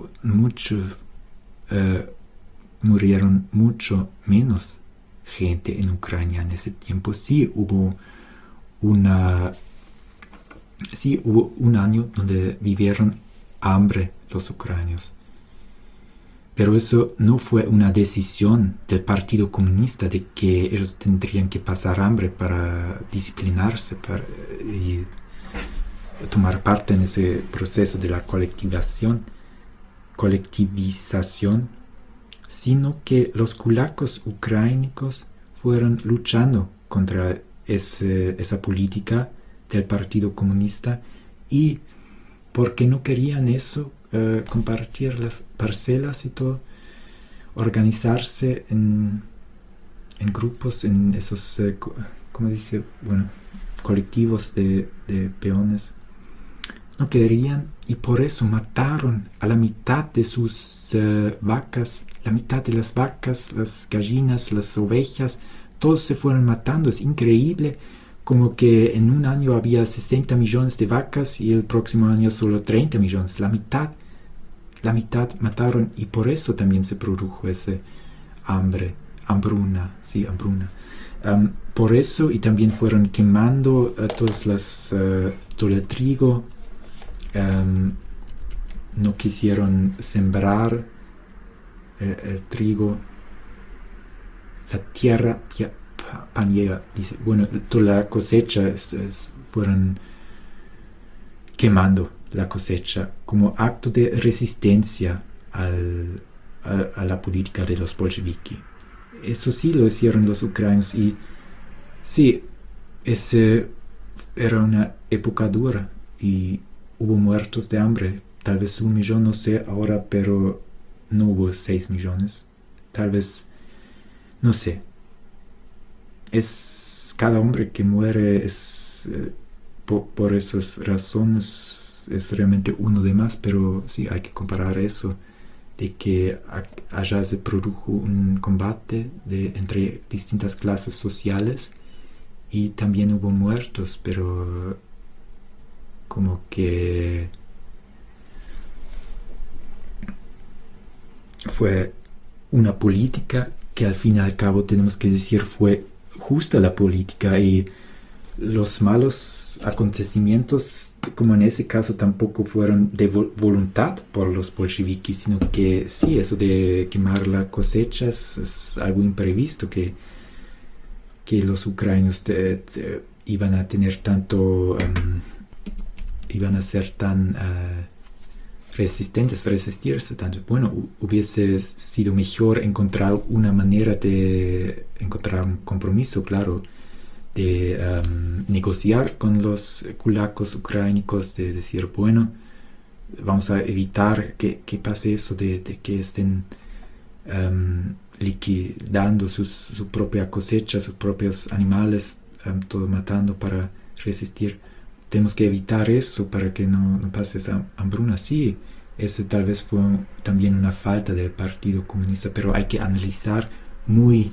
murieron mucho menos gente en Ucrania en ese tiempo. Sí hubo un año donde vivieron hambre los ucranianos. Pero eso no fue una decisión del Partido Comunista de que ellos tendrían que pasar hambre para disciplinarse y tomar parte en ese proceso de la colectivización, sino que los kulakos ucránicos fueron luchando contra esa política del Partido Comunista, y porque no querían eso, compartir las parcelas y todo, organizarse en grupos, en esos, colectivos de peones. No querían, y por eso mataron a la mitad de sus vacas, la mitad de las vacas, las gallinas, las ovejas, todos se fueron matando. Es increíble, como que en un año había 60 millones de vacas y el próximo año solo 30 millones. La mitad mataron, y por eso también se produjo ese hambruna. Por eso, y también fueron quemando todo el trigo, no quisieron sembrar el trigo, la tierra pañera, dice, toda la cosecha fueron quemando la cosecha como acto de resistencia a la política de los bolcheviques. Eso sí lo hicieron los ucranianos y sí, ese era una época dura y hubo muertos de hambre, tal vez 1 millón, no sé ahora, pero no hubo 6 millones, tal vez, no sé. Es cada hombre que muere es por esas razones es realmente uno de más, pero sí hay que comparar eso de que allá se produjo un combate entre distintas clases sociales y también hubo muertos, pero como que fue una política que al fin y al cabo tenemos que decir fue justa la política y los malos acontecimientos, como en ese caso, tampoco fueron de voluntad por los bolcheviques, sino que sí, eso de quemar las cosechas es algo imprevisto, que los ucranianos iban a tener tanto, iban a ser tan resistirse tanto. Bueno, hubiese sido mejor encontrar una manera de encontrar un compromiso, claro, de negociar con los kulakos ucránicos, de decir, bueno, vamos a evitar que pase eso de que estén liquidando su propia cosecha, sus propios animales, todo matando para resistir. Tenemos que evitar eso para que no pase esa hambruna. Sí, eso tal vez fue también una falta del Partido Comunista, pero hay que analizar muy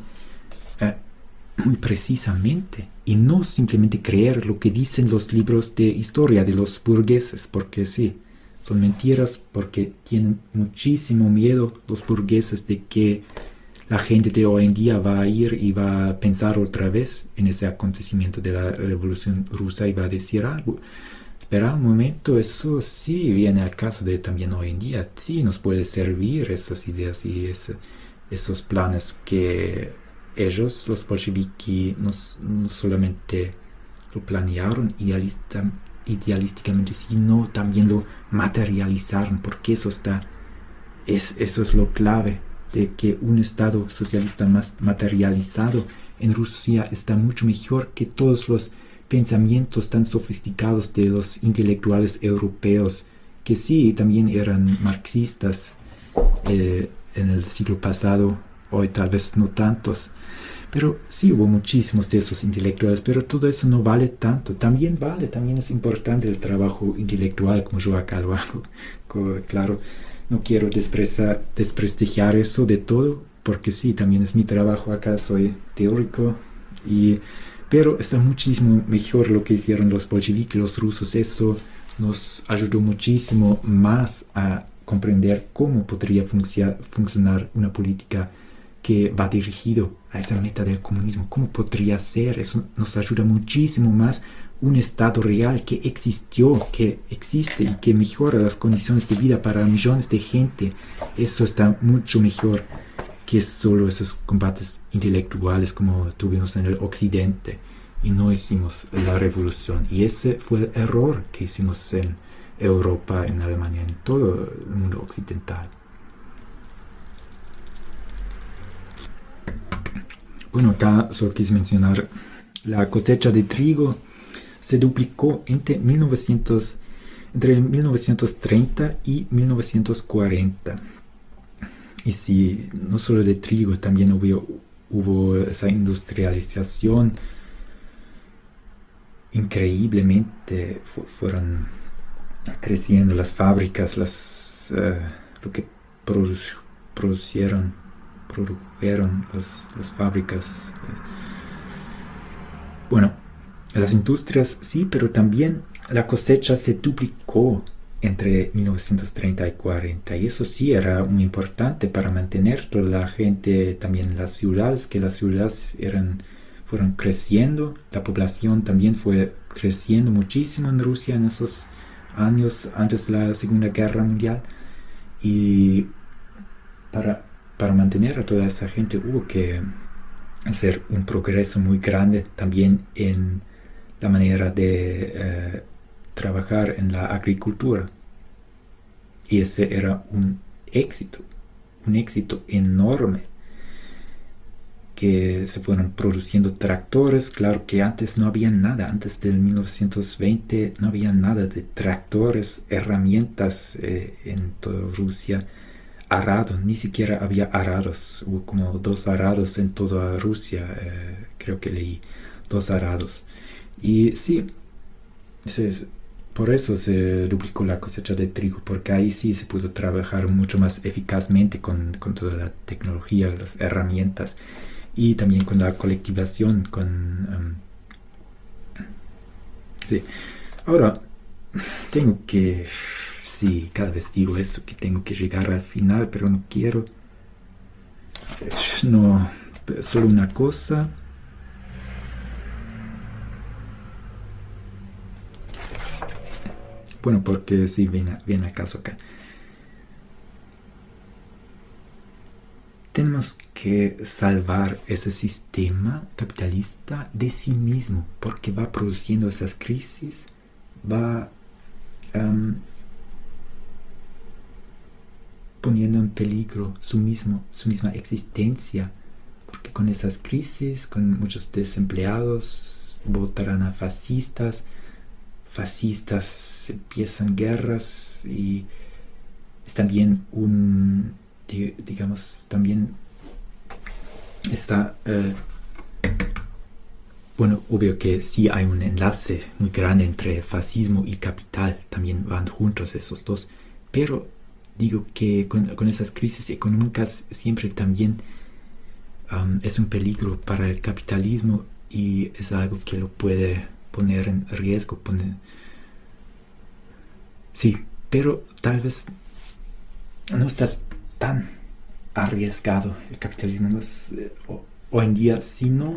precisamente y no simplemente creer lo que dicen los libros de historia de los burgueses, porque sí, son mentiras, porque tienen muchísimo miedo los burgueses de que la gente de hoy en día va a ir y va a pensar otra vez en ese acontecimiento de la Revolución Rusa y va a decir algo. Espera un momento, eso sí viene al caso de también hoy en día, sí nos puede servir esas ideas y esos planes que ellos, los bolcheviques, no solamente lo planearon idealísticamente, sino también lo materializaron, porque eso es lo clave, de que un Estado socialista más materializado en Rusia está mucho mejor que todos los pensamientos tan sofisticados de los intelectuales europeos, que sí, también eran marxistas en el siglo pasado, hoy tal vez no tantos, pero sí hubo muchísimos de esos intelectuales, pero todo eso no vale tanto. También es importante el trabajo intelectual, como yo acá lo hago. Claro, no quiero desprestigiar eso de todo, porque sí, también es mi trabajo acá, soy teórico, pero está muchísimo mejor lo que hicieron los bolcheviques, los rusos. Eso nos ayudó muchísimo más a comprender cómo podría funcionar una política que va dirigido a esa meta del comunismo. ¿Cómo podría ser? Eso nos ayuda muchísimo más un Estado real que existió, que existe y que mejora las condiciones de vida para millones de gente. Eso está mucho mejor que solo esos combates intelectuales como tuvimos en el Occidente y no hicimos la revolución. Y ese fue el error que hicimos en Europa, en Alemania, en todo el mundo occidental. Bueno, acá solo quise mencionar la cosecha de trigo se duplicó entre 1930 y 1940. Y sí, no solo de trigo, también hubo esa industrialización. Increíblemente fueron creciendo las fábricas, lo que produjeron las fábricas. Bueno, las industrias sí, pero también la cosecha se duplicó entre 1930 y 40, y eso sí era muy importante para mantener toda la gente también en las ciudades, que las ciudades fueron creciendo, la población también fue creciendo muchísimo en Rusia en esos años antes de la Segunda Guerra Mundial, y para mantener a toda esa gente hubo que hacer un progreso muy grande también en la manera de trabajar en la agricultura. Y ese era un un éxito enorme, que se fueron produciendo tractores. Claro que antes no había nada, antes del 1920 no había nada de tractores, herramientas en toda Rusia, arados, ni siquiera había arados, hubo como 2 arados en toda Rusia, creo que leí 2 arados. Y sí, por eso se duplicó la cosecha de trigo, porque ahí sí se pudo trabajar mucho más eficazmente con toda la tecnología, las herramientas, y también con la colectivación, sí. Ahora, tengo que, sí, cada vez digo eso, que tengo que llegar al final, pero no quiero, no, solo una cosa. Bueno, porque sí, viene al caso acá. Tenemos que salvar ese sistema capitalista de sí mismo, porque va produciendo esas crisis, va poniendo en peligro su misma existencia, porque con esas crisis, con muchos desempleados, votarán a fascistas empiezan guerras, y es también digamos, también está, bueno, obvio que sí hay un enlace muy grande entre fascismo y capital, también van juntos esos dos, pero digo que con esas crisis económicas siempre también es un peligro para el capitalismo, y es algo que lo puede poner en riesgo, sí, pero tal vez no está tan arriesgado el capitalismo, no es, hoy en día, sino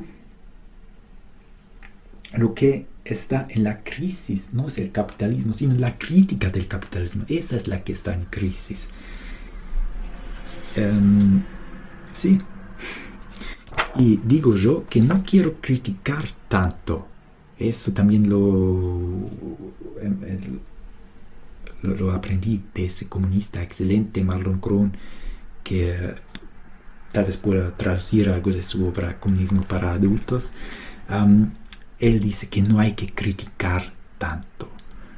lo que está en la crisis no es el capitalismo, sino la crítica del capitalismo. Esa es la que está en crisis. Sí. Y digo yo que no quiero criticar tanto. Eso también lo aprendí de ese comunista excelente, Marlon Krohn, que tal vez pueda traducir algo de su obra Comunismo para Adultos. Él dice que no hay que criticar tanto.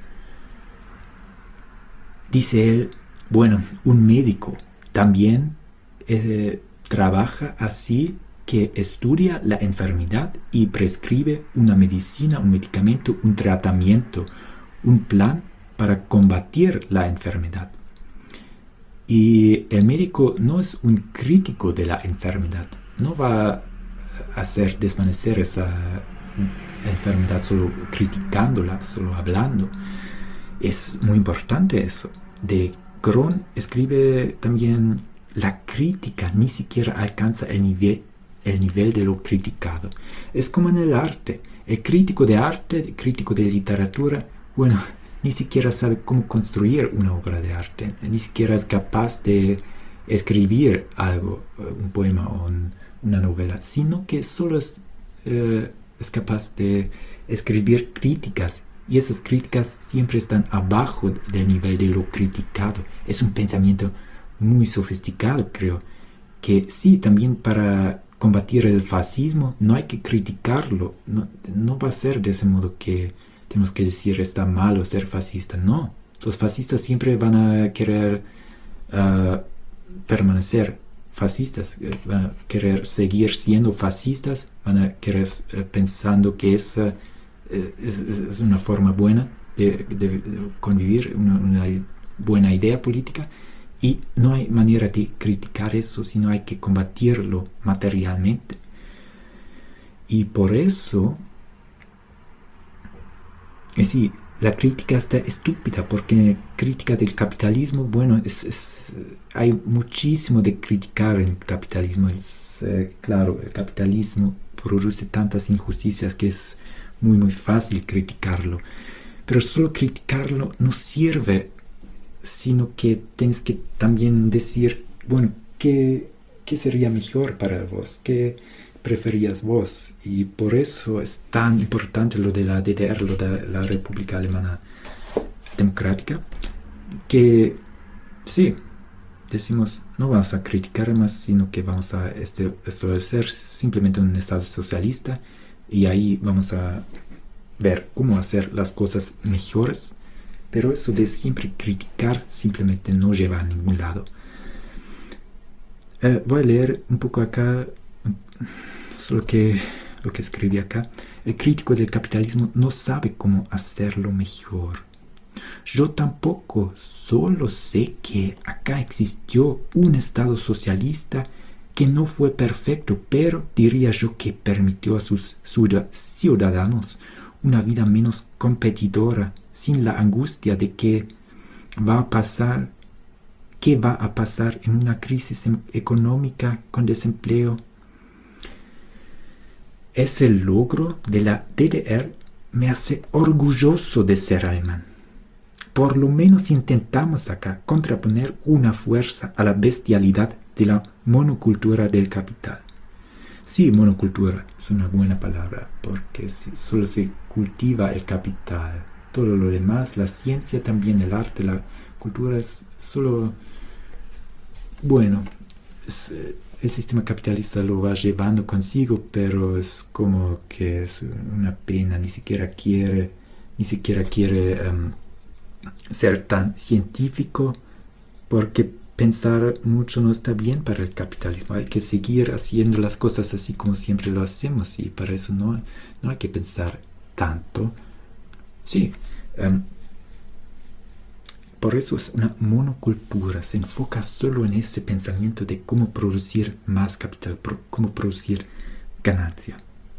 Dice él, bueno, un médico también trabaja así, que estudia la enfermedad y prescribe una medicina, un medicamento, un tratamiento, un plan para combatir la enfermedad. Y el médico no es un crítico de la enfermedad, no va a hacer desvanecer esa enfermedad solo criticándola, solo hablando. Es muy importante eso. De Krohn escribe también, la crítica ni siquiera alcanza el nivel de lo criticado. Es como en el arte. El crítico de arte, el crítico de literatura, bueno, ni siquiera sabe cómo construir una obra de arte, ni siquiera es capaz de escribir algo, un poema o una novela, sino que solo es capaz de escribir críticas, y esas críticas siempre están abajo del nivel de lo criticado. Es un pensamiento muy sofisticado, creo, que sí, también para combatir el fascismo no hay que criticarlo, no va a ser de ese modo que tenemos que decir está malo ser fascista. No, los fascistas siempre van a querer permanecer fascistas, van a querer seguir siendo fascistas, van a querer pensando que esa es una forma buena de convivir, una buena idea política, y no hay manera de criticar eso, sino hay que combatirlo materialmente. Y por eso, sí, la crítica está estúpida, porque crítica del capitalismo, bueno, hay muchísimo de criticar en el capitalismo. Claro, el capitalismo produce tantas injusticias que es muy muy fácil criticarlo, pero solo criticarlo no sirve, sino que tienes que también decir, bueno, ¿qué sería mejor para vos? ¿Qué preferías vos? Y por eso es tan importante lo de la DDR, lo de la República Alemana Democrática, que sí, decimos, no vamos a criticar más, sino que vamos a establecer simplemente un Estado socialista y ahí vamos a ver cómo hacer las cosas mejores, pero eso de siempre criticar simplemente no lleva a ningún lado. Voy a leer un poco acá lo que escribí acá. El crítico del capitalismo no sabe cómo hacerlo mejor. Yo tampoco, solo sé que acá existió un Estado socialista que no fue perfecto, pero diría yo que permitió a sus ciudadanos una vida menos competidora, sin la angustia de qué va a pasar en una crisis económica con desempleo. Ese logro de la DDR me hace orgulloso de ser alemán. Por lo menos intentamos acá contraponer una fuerza a la bestialidad de la monocultura del capital. Sí, monocultura es una buena palabra, porque solo se cultiva el capital. Todo lo demás, la ciencia, también el arte, la cultura es solo... Bueno, el sistema capitalista lo va llevando consigo, pero es como que es una pena, ni siquiera quiere ser tan científico, porque pensar mucho no está bien para el capitalismo. Hay que seguir haciendo las cosas así como siempre lo hacemos, y para eso no hay que pensar tanto. Sí, por eso es una monocultura, se enfoca solo en ese pensamiento de cómo producir más capital, cómo producir ganancia.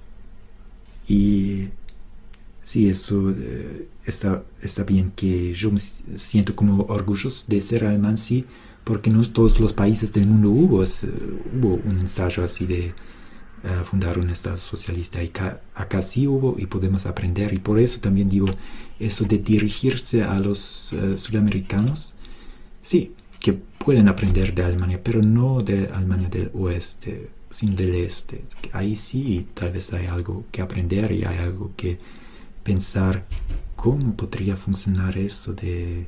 Y sí, eso está bien, que yo me siento como orgulloso de ser alemán, sí, porque no todos los países del mundo hubo un ensayo así de fundar un Estado socialista. Y acá sí hubo, y podemos aprender. Y por eso también digo, eso de dirigirse a los sudamericanos, sí, que pueden aprender de Alemania, pero no de Alemania del oeste, sino del este. Ahí sí, tal vez hay algo que aprender y hay algo que pensar cómo podría funcionar eso de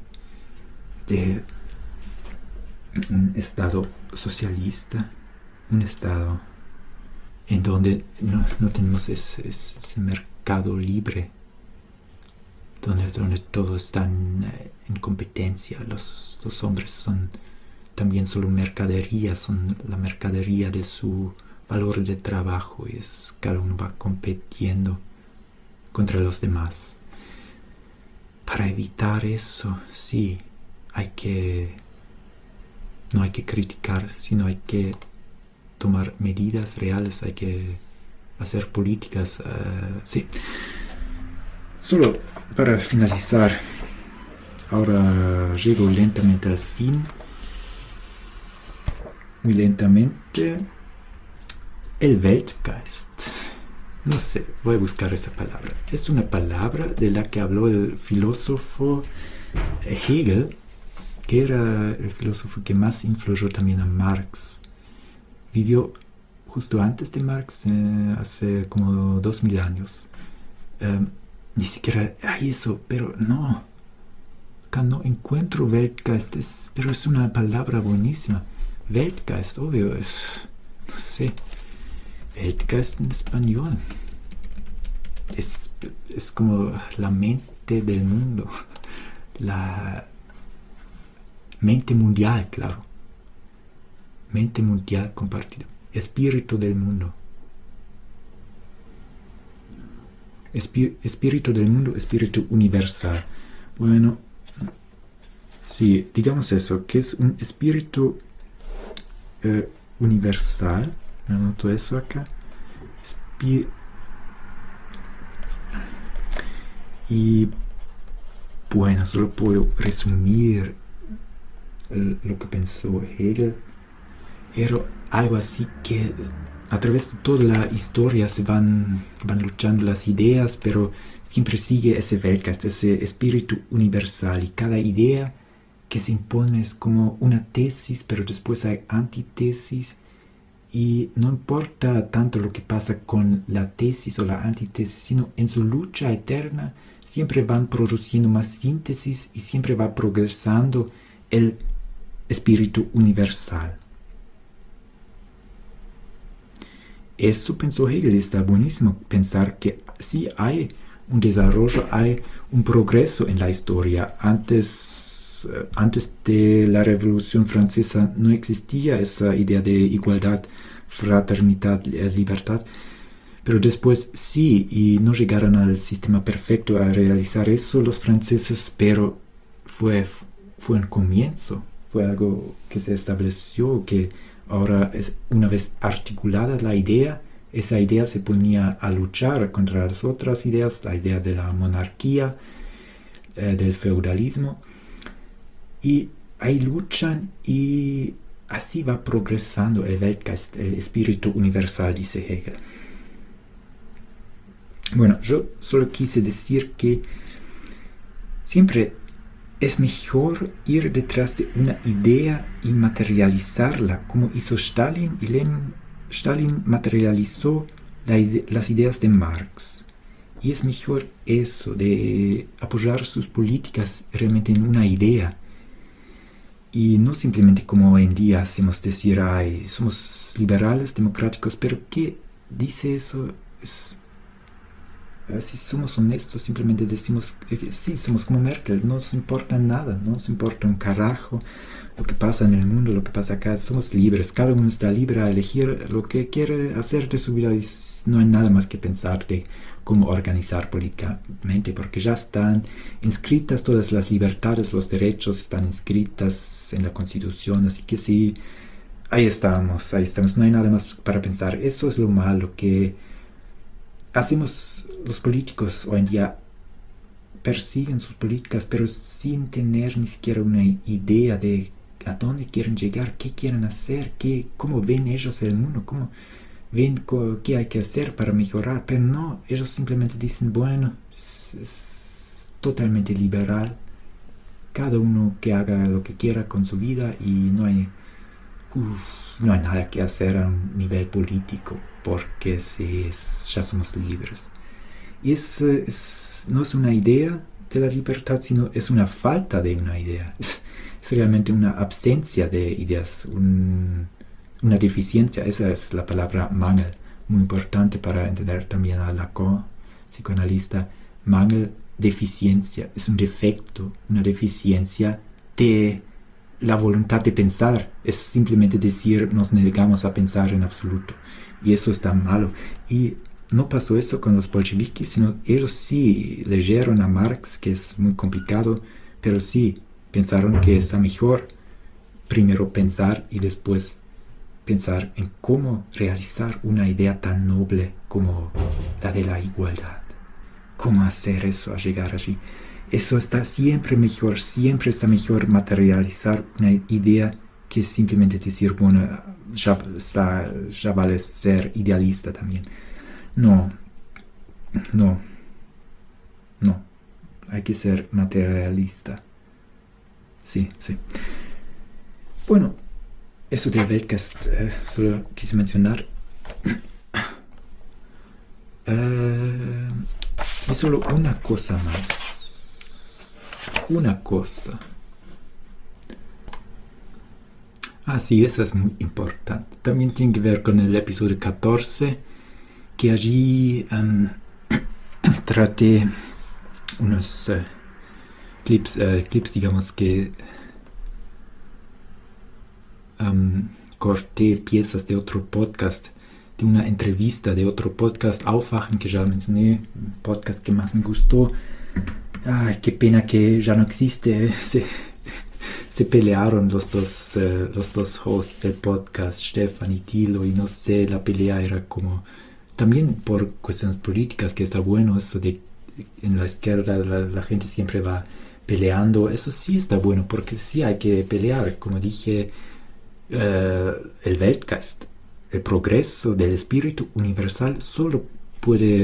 un Estado socialista, un Estado en donde no tenemos ese mercado libre, donde todos están en competencia. Los hombres son también solo mercadería, son la mercadería de su valor de trabajo, y cada uno va compitiendo contra los demás. Para evitar eso, sí, no hay que criticar, sino hay que tomar medidas reales, hay que hacer políticas, sí. Solo para finalizar, ahora llego lentamente al fin, muy lentamente, el Weltgeist. No sé, voy a buscar esa palabra. Es una palabra de la que habló el filósofo Hegel, que era el filósofo que más influyó también a Marx. Vivió justo antes de Marx, hace como 2000 años. Ni siquiera hay eso, pero no. Acá no encuentro Weltgeist, pero es una palabra buenísima. Weltgeist, obvio, no sé. Weltgeist en español. Es como la mente del mundo. La mente mundial, claro. Mente mundial compartida. Espíritu del mundo. Espíritu del mundo, espíritu universal. Bueno, sí, digamos eso, que es un espíritu universal. Me anoto eso acá. Y bueno, solo puedo resumir lo que pensó Hegel. Era algo así que a través de toda la historia se van luchando las ideas, pero siempre sigue ese Weltgeist, ese espíritu universal, y cada idea que se impone es como una tesis, pero después hay antítesis, y no importa tanto lo que pasa con la tesis o la antítesis, sino en su lucha eterna siempre van produciendo más síntesis y siempre va progresando el espíritu universal. Eso pensó Hegel, está buenísimo pensar que sí hay un desarrollo, hay un progreso en la historia. Antes de la Revolución Francesa no existía esa idea de igualdad, fraternidad, libertad, pero después sí, y no llegaron al sistema perfecto a realizar eso los franceses, pero fue un comienzo, fue algo que se estableció, que ahora es una vez articulada la idea, esa idea se ponía a luchar contra las otras ideas, la idea de la monarquía, del feudalismo, y ahí luchan y así va progresando el Weltgeist, el espíritu universal, dice Hegel. Bueno, yo solo quise decir que siempre es mejor ir detrás de una idea y materializarla, como hizo Stalin, y Lenin. Stalin materializó las ideas de Marx. Y es mejor eso, de apoyar sus políticas realmente en una idea. Y no simplemente como hoy en día hacemos decir, ay, somos liberales, democráticos, pero ¿qué dice eso? Si somos honestos, simplemente decimos que sí, somos como Merkel, no nos importa nada, no nos importa un carajo lo que pasa en el mundo, lo que pasa acá, somos libres, cada uno está libre a elegir lo que quiere hacer de su vida y no hay nada más que pensar de cómo organizar políticamente, porque ya están inscritas todas las libertades, los derechos están inscritas en la Constitución, así que sí, ahí estamos, no hay nada más para pensar. Eso es lo malo que hacemos los políticos hoy en día, persiguen sus políticas, pero sin tener ni siquiera una idea de a dónde quieren llegar, qué quieren hacer, cómo ven ellos el mundo, cómo ven qué hay que hacer para mejorar. Pero no, ellos simplemente dicen, bueno, es totalmente liberal, cada uno que haga lo que quiera con su vida y no hay nada que hacer a un nivel político, porque ya somos libres. Y no es una idea de la libertad, sino es una falta de una idea. Es realmente una ausencia de ideas, una deficiencia. Esa es la palabra Mangel, muy importante para entender también a Lacan, psicoanalista. Mangel, deficiencia, es un defecto, una deficiencia de la voluntad de pensar. Es simplemente decir, nos negamos a pensar en absoluto. Y eso está malo. Y no pasó eso con los bolcheviques, sino ellos sí leyeron a Marx, que es muy complicado, pero sí pensaron que está mejor primero pensar y después pensar en cómo realizar una idea tan noble como la de la igualdad. Cómo hacer eso a llegar allí. Eso está siempre está mejor materializar una idea que simplemente decir, bueno, ya vale ser idealista también. No, hay que ser materialista. Sí. Bueno, eso del Weltgeist solo quise mencionar. Y solo una cosa más. Sí, esa es muy importante. También tiene que ver con el episodio 14, que allí traté unos clips, digamos que corté piezas de otro podcast, de una entrevista de otro podcast, Aufwachen, que ya mencioné, un podcast que más me gustó. Ay, qué pena que ya no existe. Se pelearon los dos hosts del podcast, Stefan y Thilo, y no sé, la pelea era como, también por cuestiones políticas, que está bueno eso de en la izquierda la gente siempre va peleando. Eso sí está bueno, porque sí hay que pelear, como dije, el Weltgeist, el progreso del espíritu universal solo puede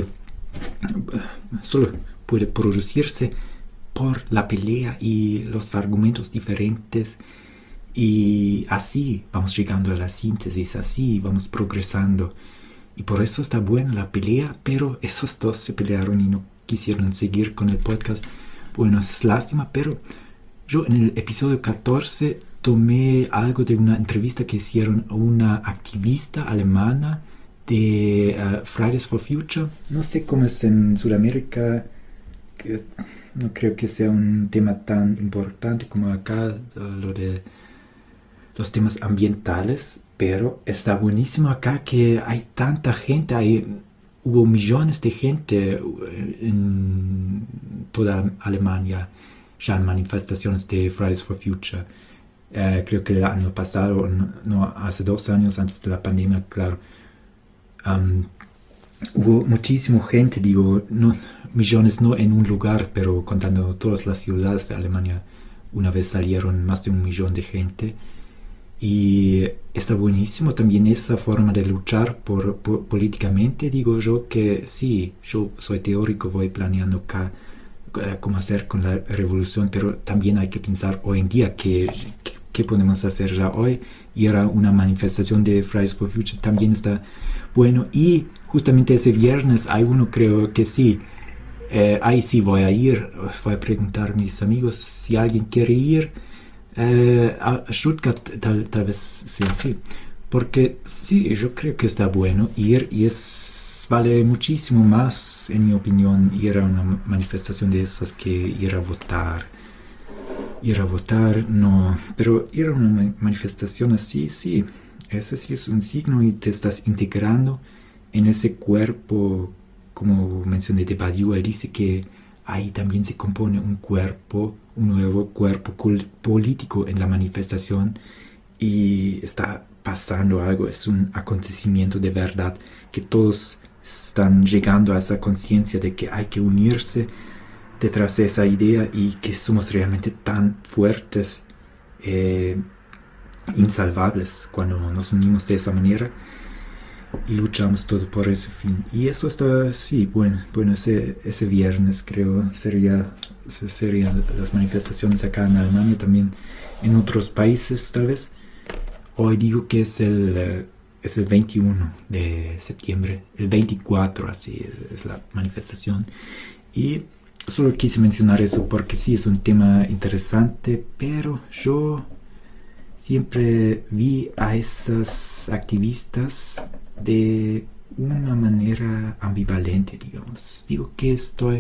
producirse por la pelea y los argumentos diferentes, y así vamos llegando a la síntesis, así vamos progresando, y por eso está buena la pelea. Pero esos dos se pelearon y no quisieron seguir con el podcast. Bueno, es lástima, pero yo en el episodio 14 tomé algo de una entrevista que hicieron a una activista alemana de Fridays for Future. No sé cómo es en Sudamérica, que no creo que sea un tema tan importante como acá, lo de los temas ambientales, pero está buenísimo acá que hay tanta gente, hubo millones de gente en toda Alemania ya en manifestaciones de Fridays for Future. Creo que el año pasado, no, hace 2 años antes de la pandemia, claro, hubo muchísima gente, digo, no, millones no en un lugar, pero contando todas las ciudades de Alemania, una vez salieron más de 1 millón de gente. Y está buenísimo también esa forma de luchar políticamente. Digo yo que sí, yo soy teórico, voy planeando acá cómo hacer con la revolución, pero también hay que pensar hoy en día qué podemos hacer ya hoy. Ir a una manifestación de Fridays for Future también está bueno. Y justamente ese viernes hay uno, creo que sí. Ahí sí voy a ir, voy a preguntar a mis amigos si alguien quiere ir. A Stuttgart tal vez sea así, porque sí, yo creo que está bueno ir y vale muchísimo más, en mi opinión, ir a una manifestación de esas que ir a votar. Ir a votar, no, pero ir a una manifestación así, sí, ese sí es un signo y te estás integrando en ese cuerpo, como mencioné de Badiou. Él dice que ahí también se compone un nuevo cuerpo político en la manifestación y está pasando algo, es un acontecimiento de verdad, que todos están llegando a esa conciencia de que hay que unirse detrás de esa idea y que somos realmente tan fuertes, insalvables cuando nos unimos de esa manera y luchamos todo por ese fin. Y eso está, sí, bueno, ese viernes creo serían las manifestaciones acá en Alemania, también en otros países tal vez. Hoy digo que es el 21 de septiembre, el 24 así es la manifestación. Y solo quise mencionar eso porque sí, es un tema interesante, pero yo siempre vi a esas activistas de una manera ambivalente, digamos. Digo que estoy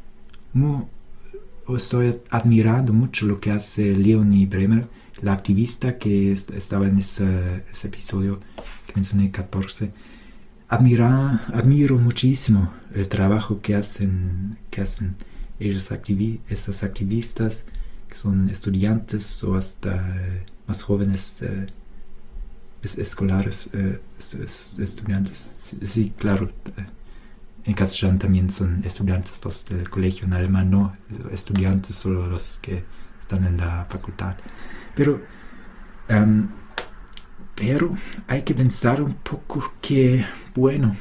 admirando mucho lo que hace Leonie Bremer, la activista que estaba en ese episodio que mencioné, 14. Admiro muchísimo el trabajo que hacen estas activistas, que son estudiantes o hasta más jóvenes, escolares, estudiantes. Sí, claro. En castellano también son estudiantes los del colegio, en alemán no, estudiantes solo los que están en la facultad. Pero hay que pensar un poco que, bueno,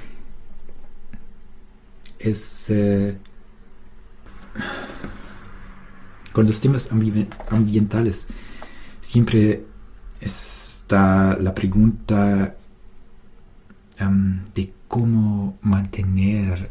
con los temas ambientales siempre está la pregunta de cómo mantener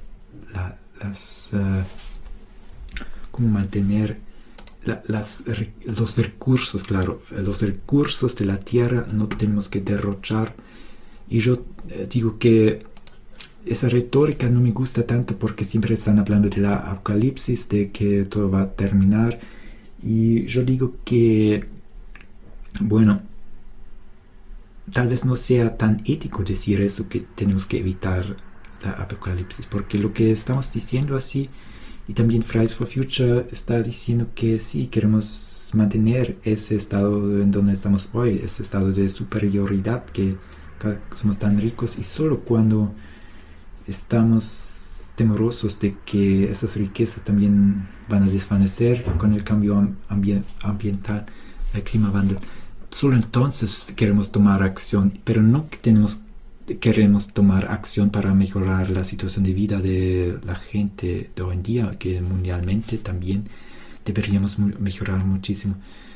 los recursos, claro, los recursos de la tierra no tenemos que derrochar. Y yo digo que esa retórica no me gusta tanto porque siempre están hablando de la apocalipsis, de que todo va a terminar. Y yo digo que, bueno, tal vez no sea tan ético decir eso, que tenemos que evitar la apocalipsis, porque lo que estamos diciendo así, y también Fridays for Future está diciendo que sí, queremos mantener ese estado en donde estamos hoy, ese estado de superioridad, que somos tan ricos, y solo cuando estamos temerosos de que esas riquezas también van a desvanecer con el cambio ambiental, el clima, solo entonces queremos tomar acción, pero no queremos tomar acción para mejorar la situación de vida de la gente de hoy en día, que mundialmente también deberíamos mejorar muchísimo.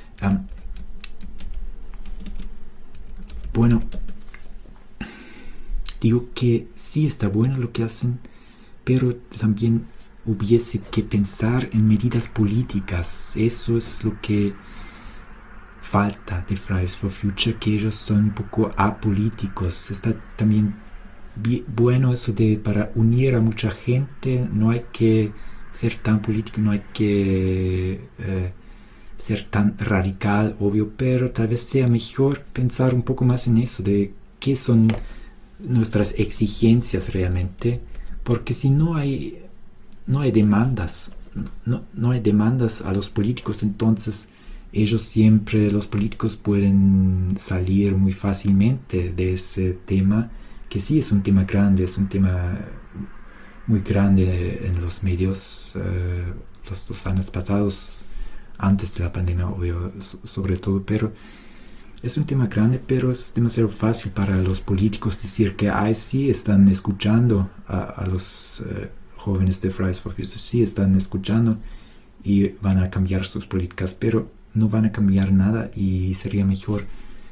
Bueno, digo que sí está bueno lo que hacen, pero también hubiese que pensar en medidas políticas. Eso es lo que falta de Fridays for Future, que ellos son un poco apolíticos. Está también bueno eso de para unir a mucha gente, no hay que ser tan político, no hay que ser tan radical, obvio, pero tal vez sea mejor pensar un poco más en eso, de qué son nuestras exigencias realmente, porque si no hay demandas, no hay demandas a los políticos, entonces los políticos pueden salir muy fácilmente de ese tema, que sí es un tema grande, es un tema muy grande en los medios, los años pasados, antes de la pandemia, obvio, sobre todo, pero es un tema grande, pero es demasiado fácil para los políticos decir que sí están escuchando a los jóvenes de Fridays for Future, sí están escuchando y van a cambiar sus políticas, pero no van a cambiar nada, y sería mejor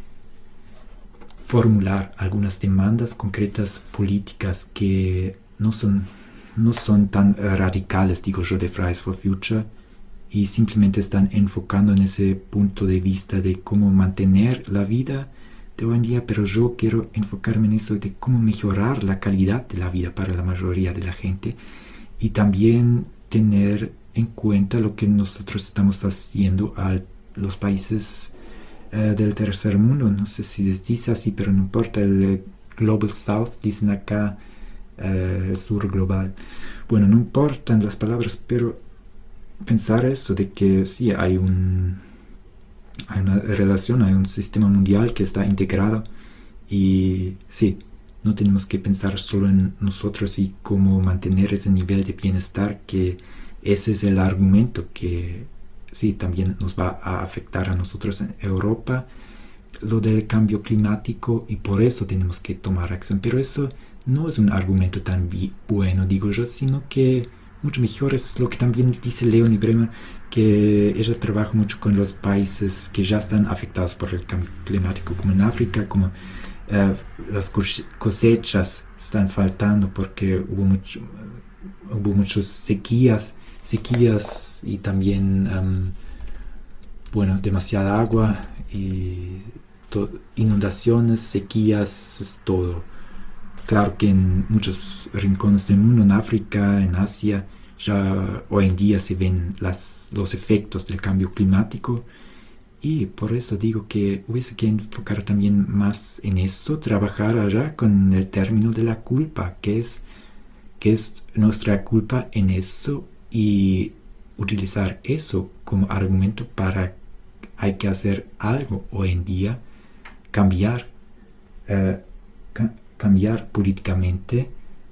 formular algunas demandas concretas políticas que no son tan radicales, digo yo, de Fridays for Future, y simplemente están enfocando en ese punto de vista de cómo mantener la vida de hoy en día, pero yo quiero enfocarme en eso de cómo mejorar la calidad de la vida para la mayoría de la gente, y también tener en cuenta lo que nosotros estamos haciendo a los países del tercer mundo. No sé si les dice así, pero no importa, el Global South, dicen acá, el sur global. Bueno, no importan las palabras, pero pensar eso de que sí hay una relación, hay un sistema mundial que está integrado, y sí, no tenemos que pensar solo en nosotros y cómo mantener ese nivel de bienestar, que ese es el argumento que sí también nos va a afectar a nosotros en Europa, lo del cambio climático, y por eso tenemos que tomar acción. Pero eso no es un argumento tan bueno, digo yo, sino que mucho mejor es lo que también dice Leonie Bremer, que ella trabaja mucho con los países que ya están afectados por el cambio climático, como en África, como las cosechas están faltando porque hubo muchas sequías y también demasiada agua y inundaciones, sequías, es todo. Claro que en muchos rincones del mundo, en África, en Asia, ya hoy en día se ven los efectos del cambio climático, y por eso digo que hubiese que enfocar también más en eso, trabajar allá con el término de la culpa, que es nuestra culpa en eso, y utilizar eso como argumento para hay que hacer algo hoy en día, cambiar políticamente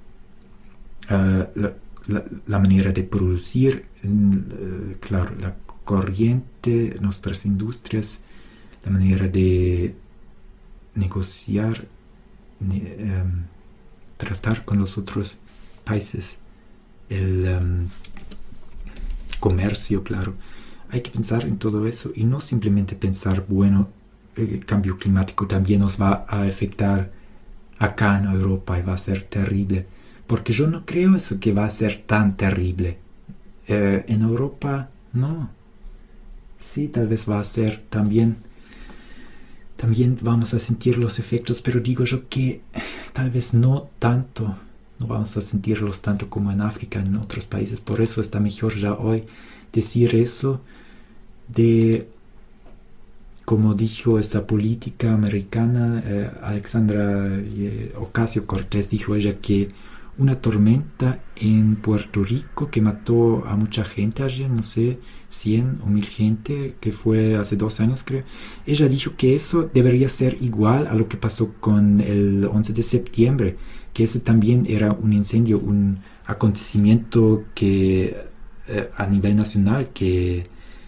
la manera de producir, claro, la corriente, nuestras industrias, la manera de negociar, tratar con los otros países, el comercio, claro. Hay que pensar en todo eso y no simplemente pensar, bueno, el cambio climático también nos va a afectar acá en Europa y va a ser terrible, porque yo no creo eso que va a ser tan terrible. En Europa no. Sí, tal vez va a ser también vamos a sentir los efectos, pero digo yo que tal vez no tanto, no vamos a sentirlos tanto como en África, en otros países. Por eso está mejor ya hoy decir eso de, como dijo esa política americana, Alexandra Ocasio-Cortez, dijo ella que una tormenta en Puerto Rico que mató a mucha gente ayer, no sé, 100 o 1000 gente, que fue hace 2 años creo. Ella dijo que eso debería ser igual a lo que pasó con el 11 de septiembre, que ese también era un incendio, un acontecimiento que a nivel nacional que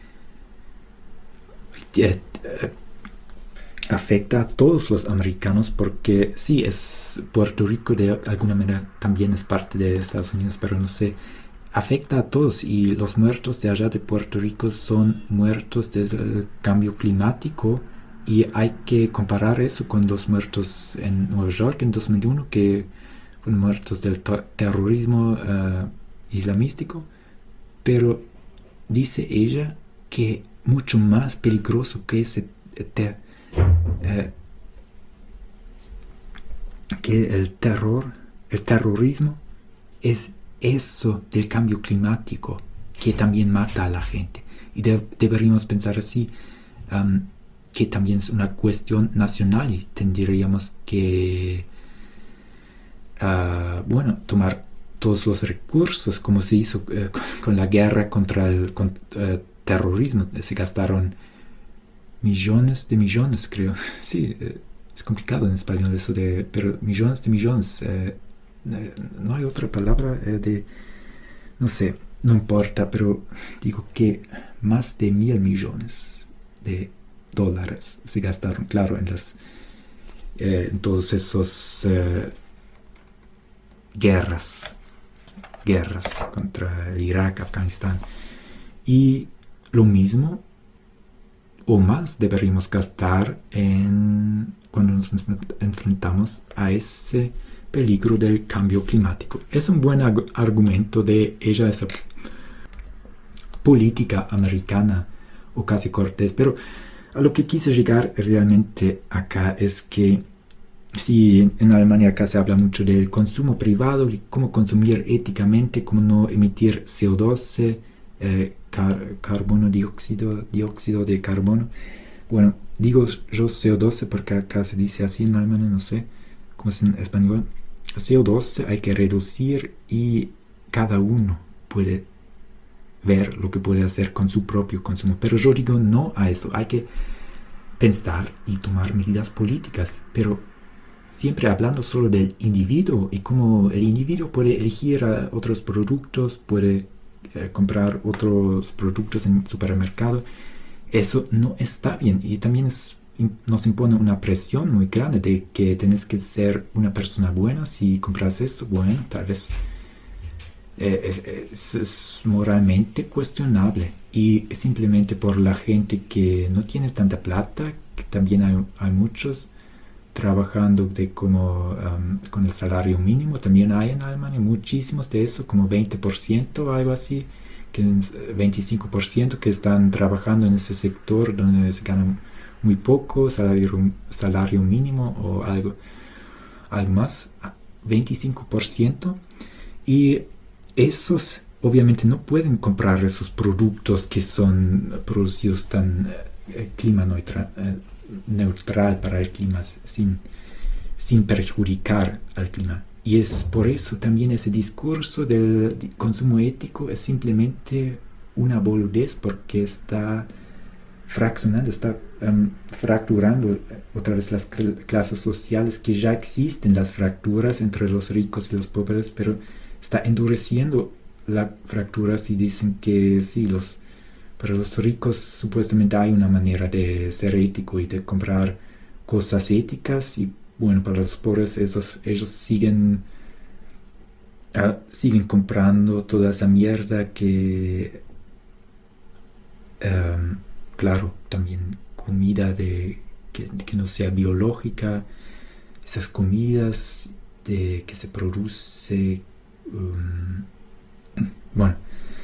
afecta a todos los americanos, porque sí, es Puerto Rico de alguna manera también es parte de Estados Unidos, pero no sé, afecta a todos, y los muertos de allá de Puerto Rico son muertos del cambio climático, y hay que comparar eso con los muertos en Nueva York en 2001, que fueron muertos del terrorismo islamístico, pero dice ella que mucho más peligroso que ese el terrorismo es eso del cambio climático que también mata a la gente. Y deberíamos pensar así, que también es una cuestión nacional y tendríamos que, tomar todos los recursos, como se hizo con la guerra contra el terrorismo. Se gastaron millones de millones, creo. Sí, es complicado en español eso pero millones de millones. No hay otra palabra no sé, no importa, pero digo que más de 1.000 millones de dólares se gastaron, claro, en todos esos guerras contra el Irak, Afganistán. Y lo mismo o más deberíamos gastar cuando nos enfrentamos a ese peligro del cambio climático. Es un buen argumento de esa política americana o casi cortés, pero a lo que quise llegar realmente acá es que sí, en Alemania acá se habla mucho del consumo privado, de cómo consumir éticamente, cómo no emitir CO2, carbono, dióxido de carbono. Bueno, digo yo CO2 porque acá se dice así en Alemania, no sé cómo es en español. CO2 hay que reducir y cada uno puede ver lo que puede hacer con su propio consumo. Pero yo digo no a eso, hay que pensar y tomar medidas políticas, pero siempre hablando solo del individuo y cómo el individuo puede elegir otros productos, puede comprar otros productos en el supermercado. Eso no está bien y también nos impone una presión muy grande de que tenés que ser una persona buena. Si compras eso, bueno, tal vez es moralmente cuestionable y simplemente por la gente que no tiene tanta plata, que también hay muchos trabajando con el salario mínimo, también hay en Alemania muchísimos de eso, como 20%, algo así, que 25% que están trabajando en ese sector donde se ganan muy poco, salario mínimo o algo más, 25%, y esos obviamente no pueden comprar esos productos que son producidos tan clima neutral para el clima, sin perjudicar al clima. Y es por eso también ese discurso del consumo ético es simplemente una boludez, porque está fraccionando, está fracturando otra vez las clases sociales, que ya existen las fracturas entre los ricos y los pobres, pero está endureciendo las fracturas y dicen que sí, para los ricos supuestamente hay una manera de ser ético y de comprar cosas éticas, y bueno, para los pobres ellos siguen comprando toda esa mierda que claro, también comida que no sea biológica, esas comidas que se produce bueno,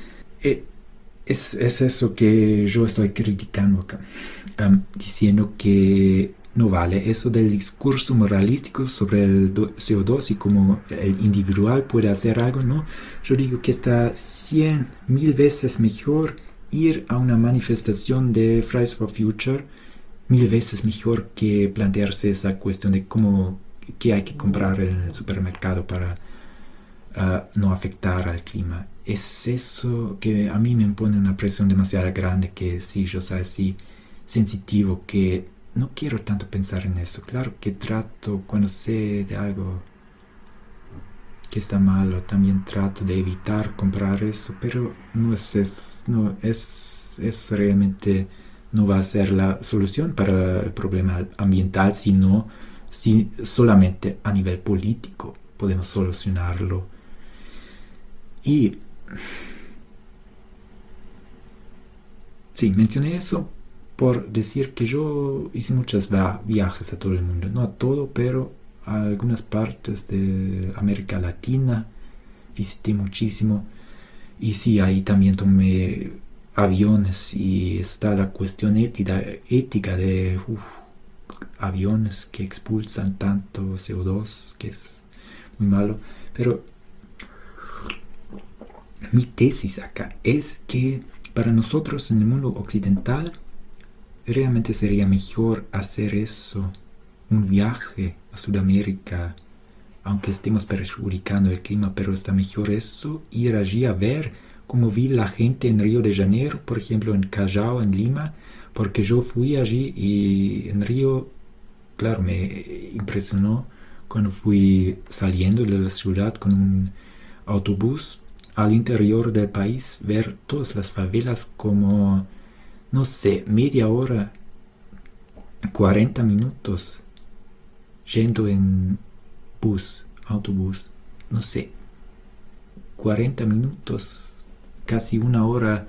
es eso que yo estoy criticando acá, diciendo que no vale eso del discurso moralístico sobre el CO2 y cómo el individual puede hacer algo. No, yo digo que está 100.000 veces mejor ir a una manifestación de Fridays for Future, 1.000 veces mejor que plantearse esa cuestión de qué hay que comprar en el supermercado para no afectar al clima. Es eso que a mí me impone una presión demasiado grande, que sí, yo soy así sensitivo, que no quiero tanto pensar en eso. Claro que trato, cuando sé de algo que está malo, también trato de evitar comprar eso, pero no es eso, no es realmente, no va a ser la solución para el problema ambiental, sino solamente a nivel político podemos solucionarlo. Y sí, mencioné eso por decir que yo hice muchos viajes a todo el mundo, no a todo, pero a algunas partes de América Latina visité muchísimo, y sí, ahí también tomé aviones y está la cuestión ética de aviones que expulsan tanto CO2, que es muy malo. Pero mi tesis acá es que para nosotros en el mundo occidental realmente sería mejor hacer eso, un viaje a Sudamérica, aunque estemos perjudicando el clima, pero está mejor eso, ir allí a ver cómo vive la gente en Río de Janeiro, por ejemplo, en Callao, en Lima, porque yo fui allí y en Río, claro, me impresionó cuando fui saliendo de la ciudad con un autobús al interior del país, ver todas las favelas como, no sé, media hora, 40 minutos, yendo en autobús, no sé, 40 minutos, casi una hora,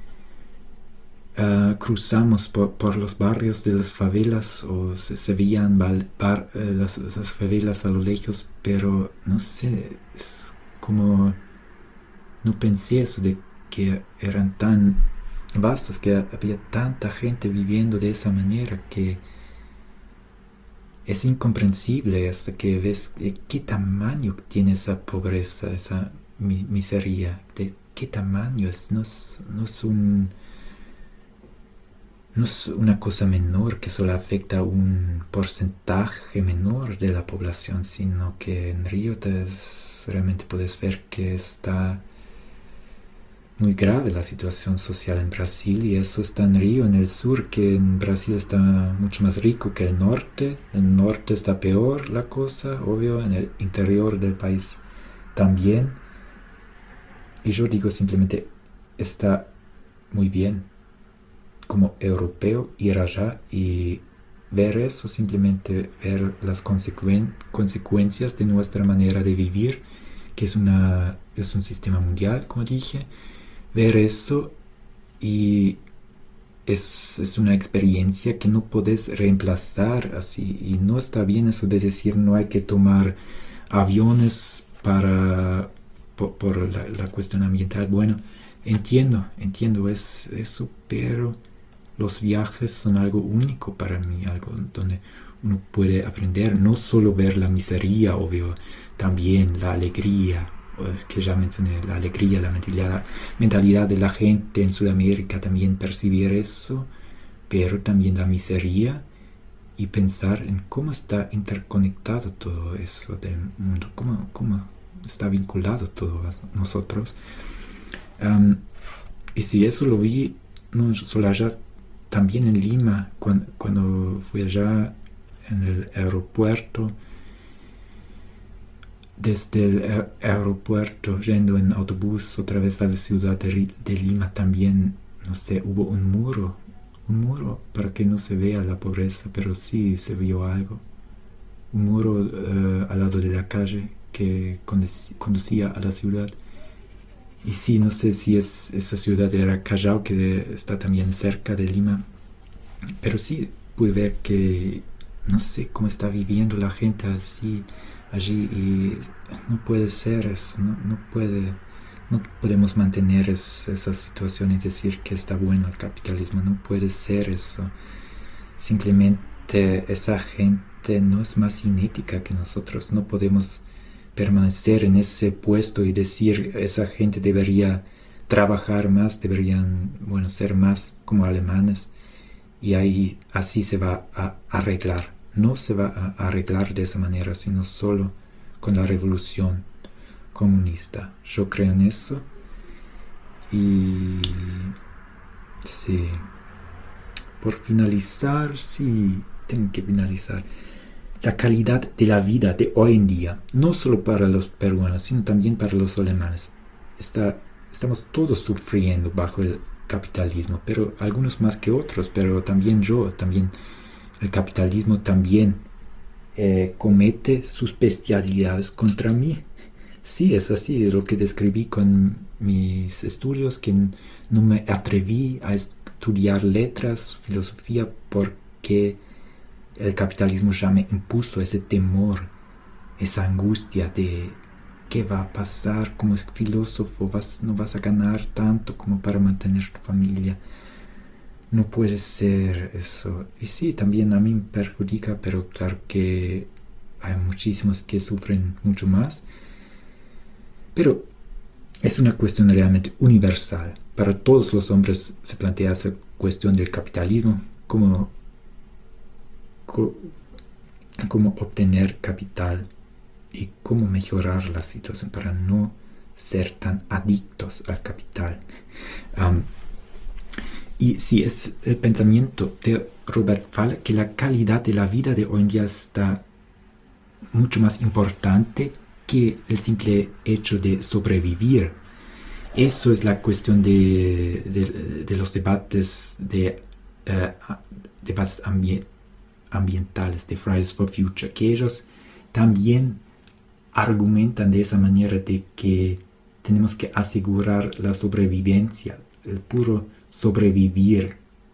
cruzamos por los barrios de las favelas o se veían las favelas a lo lejos, pero no sé, es como no pensé eso de que eran tan vastos, que había tanta gente viviendo de esa manera, que es incomprensible hasta que ves de qué tamaño tiene esa pobreza, esa miseria, de qué tamaño es. No es una cosa menor que solo afecta a un porcentaje menor de la población, sino que en Río realmente puedes ver que está muy grave la situación social en Brasil, y eso está en Río, en el sur, que en Brasil está mucho más rico que el norte. En el norte está peor la cosa, obvio, en el interior del país también. Y yo digo simplemente, está muy bien como europeo ir allá y ver eso, simplemente ver las consecuencias de nuestra manera de vivir, que es un sistema mundial, como dije. Ver eso y es una experiencia que no puedes reemplazar así, y no está bien eso de decir no hay que tomar aviones por la cuestión ambiental. Bueno, entiendo es eso, pero los viajes son algo único para mí, algo donde uno puede aprender, no solo ver la miseria, obvio, también la alegría, que ya mencioné, la alegría, la mentalidad de la gente en Sudamérica, también percibir eso, pero también la miseria, y pensar en cómo está interconectado todo eso del mundo, cómo está vinculado todo a nosotros. Y si eso lo vi, no solo allá, también en Lima, cuando fui allá en el aeropuerto, desde el aeropuerto yendo en autobús otra vez a la ciudad de Lima, también, no sé, hubo un muro para que no se vea la pobreza, pero sí se vio algo. Un muro al lado de la calle que conducía a la ciudad. Y sí, no sé si esa ciudad era Callao, que está también cerca de Lima, pero sí pude ver que no sé cómo está viviendo la gente así allí, y no puede ser eso, no podemos mantener esa situación y decir que está bueno el capitalismo, no puede ser eso. Simplemente esa gente no es más cinética que nosotros, no podemos permanecer en ese puesto y decir esa gente debería trabajar más, deberían, ser más como alemanes, y ahí así se va a arreglar. No se va a arreglar de esa manera, sino solo con la revolución comunista. Yo creo en eso. Y sí, por finalizar, tengo que finalizar. La calidad de la vida de hoy en día, no solo para los peruanos, sino también para los alemanes. Estamos todos sufriendo bajo el capitalismo, pero algunos más que otros, pero también el capitalismo también comete sus bestialidades contra mí. Sí, es así, lo que describí con mis estudios, que no me atreví a estudiar letras, filosofía, porque el capitalismo ya me impuso ese temor, esa angustia de ¿qué va a pasar? Como filósofo no vas a ganar tanto como para mantener tu familia. No puede ser eso. Y sí, también a mí me perjudica, pero claro que hay muchísimos que sufren mucho más. Pero es una cuestión realmente universal. Para todos los hombres se plantea esa cuestión del capitalismo, cómo obtener capital y cómo mejorar la situación para no ser tan adictos al capital. Y sí, es el pensamiento de Robert Falla que la calidad de la vida de hoy en día está mucho más importante que el simple hecho de sobrevivir. Eso es la cuestión de los debates ambientales de Fridays for Future, que ellos también argumentan de esa manera de que tenemos que asegurar la sobrevivencia, el puro sobrevivir.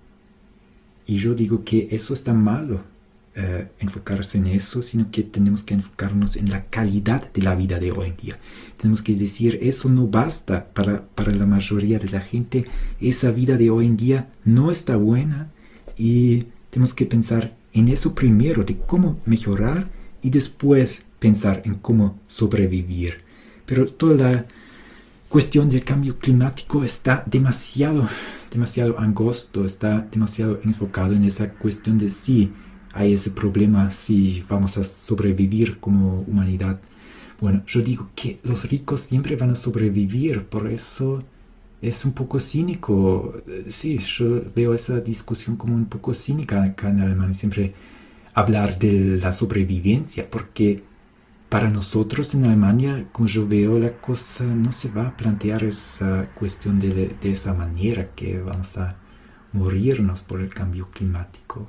Y yo digo que eso está malo, enfocarse en eso, sino que tenemos que enfocarnos en la calidad de la vida de hoy en día. Tenemos que decir, eso no basta para la mayoría de la gente. Esa vida de hoy en día no está buena y tenemos que pensar en eso primero, de cómo mejorar y después pensar en cómo sobrevivir. Pero toda la cuestión del cambio climático está demasiado angosto, está demasiado enfocado en esa cuestión de si hay ese problema, si vamos a sobrevivir como humanidad. Bueno, yo digo que los ricos siempre van a sobrevivir, por eso es un poco cínico. Sí, yo veo esa discusión como un poco cínica acá en Alemania, siempre hablar de la sobrevivencia, porque para nosotros en Alemania, como yo veo la cosa, no se va a plantear esa cuestión de esa manera, que vamos a morirnos por el cambio climático.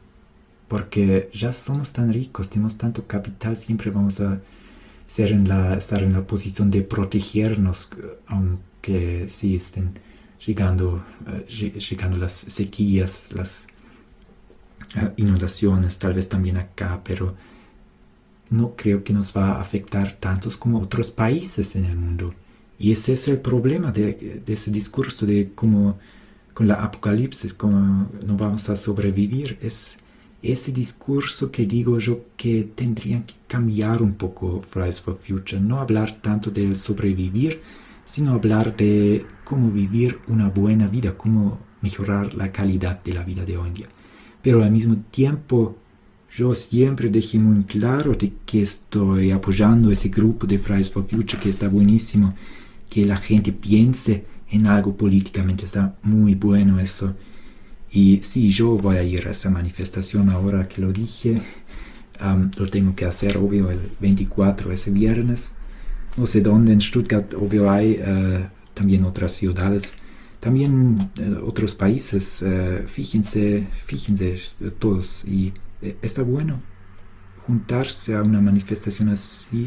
Porque ya somos tan ricos, tenemos tanto capital, siempre vamos a estar en la posición de protegernos, aunque sí estén llegando las sequías, las inundaciones, tal vez también acá, pero no creo que nos va a afectar tantos como otros países en el mundo. Y ese es el problema de ese discurso de cómo con la apocalipsis, cómo no vamos a sobrevivir. Es ese discurso que digo yo que tendrían que cambiar un poco Fridays for Future. No hablar tanto del sobrevivir, sino hablar de cómo vivir una buena vida, cómo mejorar la calidad de la vida de hoy en día. Pero al mismo tiempo, yo siempre dejé muy claro de que estoy apoyando ese grupo de Fridays for Future, que está buenísimo, que la gente piense en algo políticamente, está muy bueno eso. Y sí, yo voy a ir a esa manifestación ahora que lo dije, lo tengo que hacer, obvio, el 24, ese viernes. No sé dónde, en Stuttgart, obvio, hay también otras ciudades, también otros países, fíjense todos, y está bueno juntarse a una manifestación así,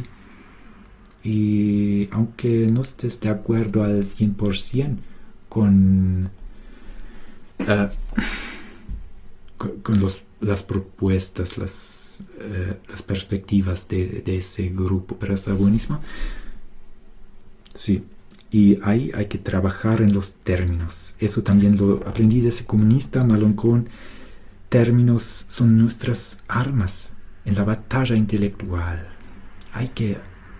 y aunque no estés de acuerdo al 100% con las propuestas, las perspectivas de ese grupo, pero está buenísimo. Sí, y ahí hay que trabajar en los términos. Eso también lo aprendí de ese comunista Malon Kohn. Términos son nuestras armas en la batalla intelectual. Hay que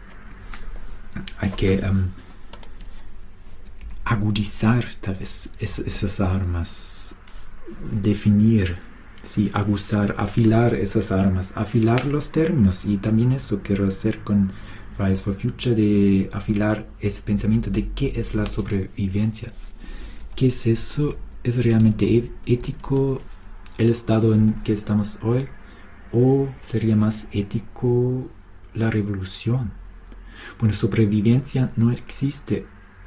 agudizar tal vez esas armas, definir, sí, aguzar, afilar esas armas, afilar los términos. Y también eso quiero hacer con Fridays for Future, de afilar ese pensamiento de qué es la sobrevivencia, qué es eso, es realmente ético el estado en que estamos hoy, o sería más ético la revolución. Bueno, sobrevivencia no existe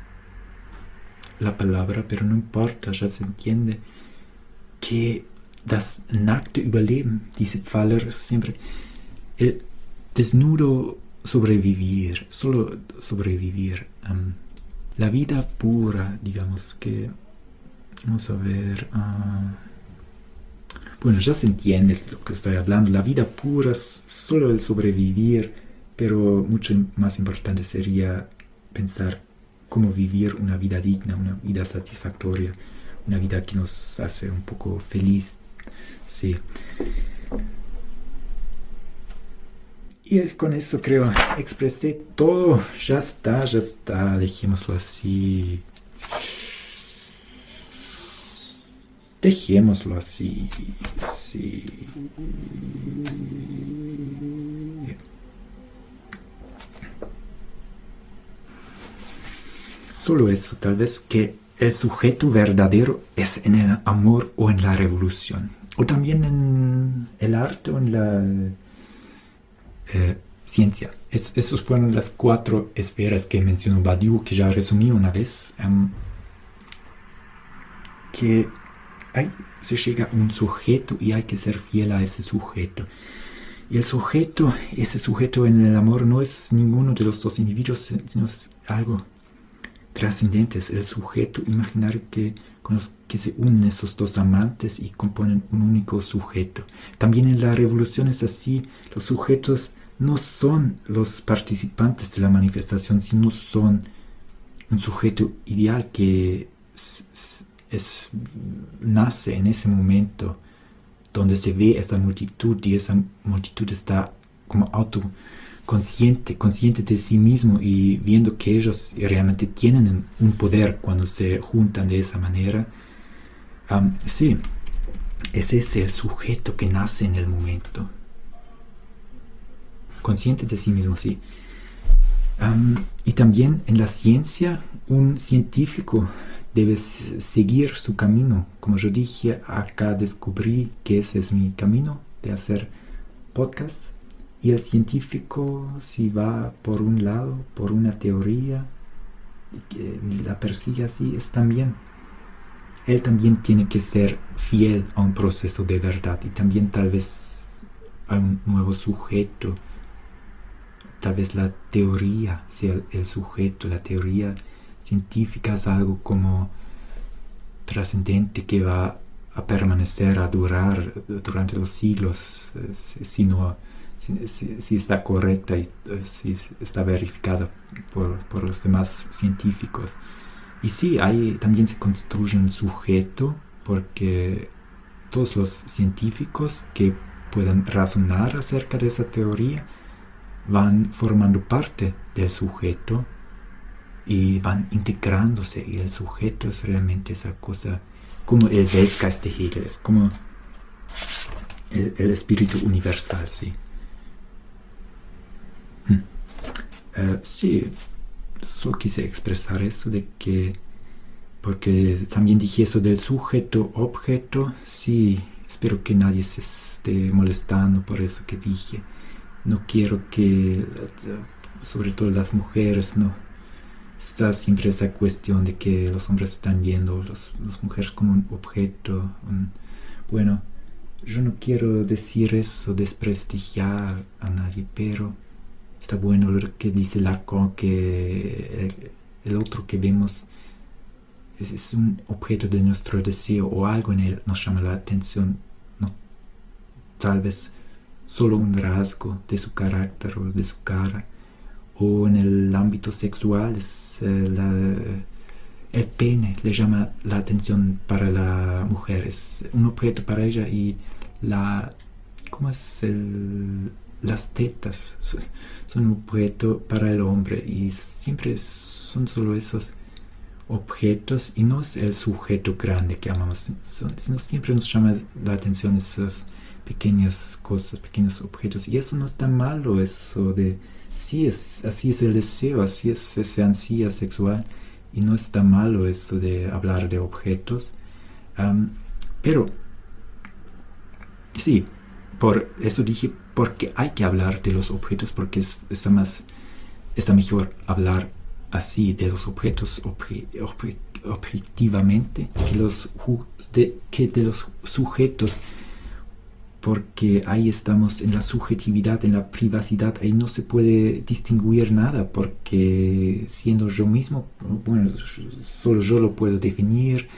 la palabra, pero no importa, ya se entiende que das nackte Überleben, dice Faller siempre, el desnudo sobrevivir, solo sobrevivir, la vida pura, digamos que, vamos a ver, bueno, ya se entiende lo que estoy hablando, la vida pura, solo el sobrevivir, pero mucho más importante sería pensar cómo vivir una vida digna, una vida satisfactoria, una vida que nos hace un poco feliz. Sí. Y con eso creo, expresé todo. Ya está, dejémoslo así. Dejémoslo así, sí. Solo eso, tal vez que el sujeto verdadero es en el amor o en la revolución, o también en el arte o en la ciencia. Esas fueron las 4 esferas que mencionó Badiou, que ya resumí una vez, que ahí se llega a un sujeto y hay que ser fiel a ese sujeto. Y ese sujeto en el amor no es ninguno de los dos individuos, sino es algo trascendente, es el sujeto imaginario con los que se unen esos dos amantes y componen un único sujeto. También en la revolución es así, los sujetos no son los participantes de la manifestación, sino son un sujeto ideal que nace en ese momento donde se ve esa multitud y esa multitud está como consciente de sí mismo y viendo que ellos realmente tienen un poder cuando se juntan de esa manera. Sí, ese es el sujeto que nace en el momento. Consciente de sí mismo, sí. Y también en la ciencia, un científico debe seguir su camino. Como yo dije, acá descubrí que ese es mi camino de hacer podcast. Y el científico, si va por un lado, por una teoría, y que la persigue así, él también tiene que ser fiel a un proceso de verdad. Y también tal vez a un nuevo sujeto. Tal vez la teoría sea el sujeto, la teoría científica es algo como trascendente que va a permanecer, a durar durante los siglos, si está correcta y si está verificada por los demás científicos. Y sí, ahí también se construye un sujeto, porque todos los científicos que puedan razonar acerca de esa teoría van formando parte del sujeto y van integrándose, y el sujeto es realmente esa cosa, como el Weltgeist de Hegel, es como el espíritu universal, sí. Sí, solo quise expresar eso de que, porque también dije eso del sujeto-objeto, sí, espero que nadie se esté molestando por eso que dije. No quiero que, sobre todo las mujeres, no. Está siempre esa cuestión de que los hombres están viendo las mujeres como un objeto. Bueno, yo no quiero decir eso, desprestigiar a nadie, pero está bueno lo que dice Lacan, que el otro que vemos es un objeto de nuestro deseo, o algo en él nos llama la atención, no, tal vez solo un rasgo de su carácter o de su cara. O en el ámbito sexual es el pene le llama la atención para la mujer, es un objeto para ella, y las tetas son un objeto para el hombre, y siempre son solo esos objetos y no es el sujeto grande que amamos, sino siempre nos llama la atención esas pequeñas cosas, pequeños objetos, y eso no está malo, eso de sí, así es el deseo, así es esa ansia sexual, y no está malo eso de hablar de objetos, pero sí, por eso dije, porque hay que hablar de los objetos, porque está mejor hablar así de los objetos objetivamente que de los sujetos, porque ahí estamos en la subjetividad, en la privacidad, ahí no se puede distinguir nada, porque siendo yo mismo, bueno, solo yo lo puedo definir,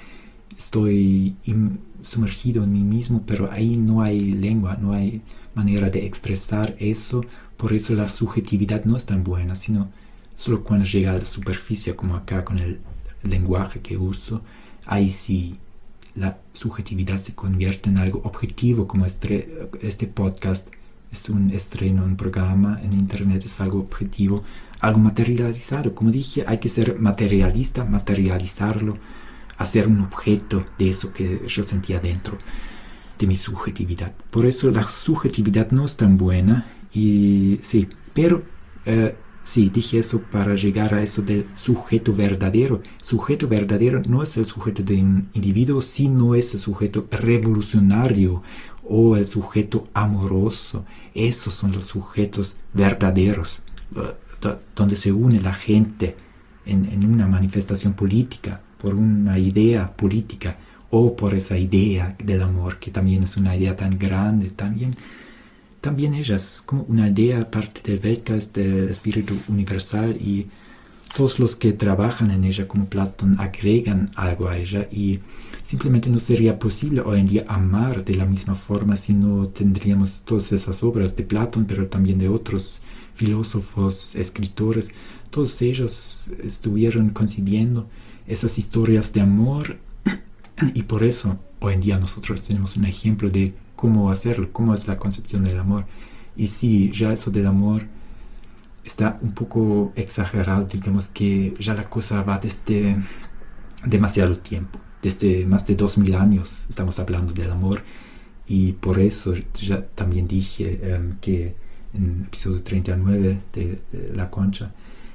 estoy sumergido en mí mismo, pero ahí no hay lengua, no hay manera de expresar eso. Por eso la subjetividad no es tan buena, sino solo cuando llega a la superficie, como acá con el lenguaje que uso, ahí sí la subjetividad se convierte en algo objetivo, como este podcast es un estreno, un programa en internet, es algo objetivo, algo materializado. Como dije, hay que ser materialista, materializarlo, hacer un objeto de eso que yo sentía dentro de mi subjetividad. Por eso la subjetividad no es tan buena, y sí, pero sí, dije eso para llegar a eso del sujeto verdadero. Sujeto verdadero no es el sujeto de un individuo, sino es el sujeto revolucionario o el sujeto amoroso. Esos son los sujetos verdaderos, donde se une la gente en una manifestación política, por una idea política, o por esa idea del amor, que también es una idea tan grande, también ella es como una idea, parte del Weltgeist, del espíritu universal, y todos los que trabajan en ella como Platón agregan algo a ella, y simplemente no sería posible hoy en día amar de la misma forma si no tendríamos todas esas obras de Platón, pero también de otros filósofos, escritores. Todos ellos estuvieron concibiendo esas historias de amor, y por eso hoy en día nosotros tenemos un ejemplo de cómo hacerlo, cómo es la concepción del amor. Y sí, ya eso del amor está un poco exagerado, digamos que ya la cosa va desde demasiado tiempo, desde más de 2000 años estamos hablando del amor, y por eso ya también dije que en el episodio 39 de La Concha,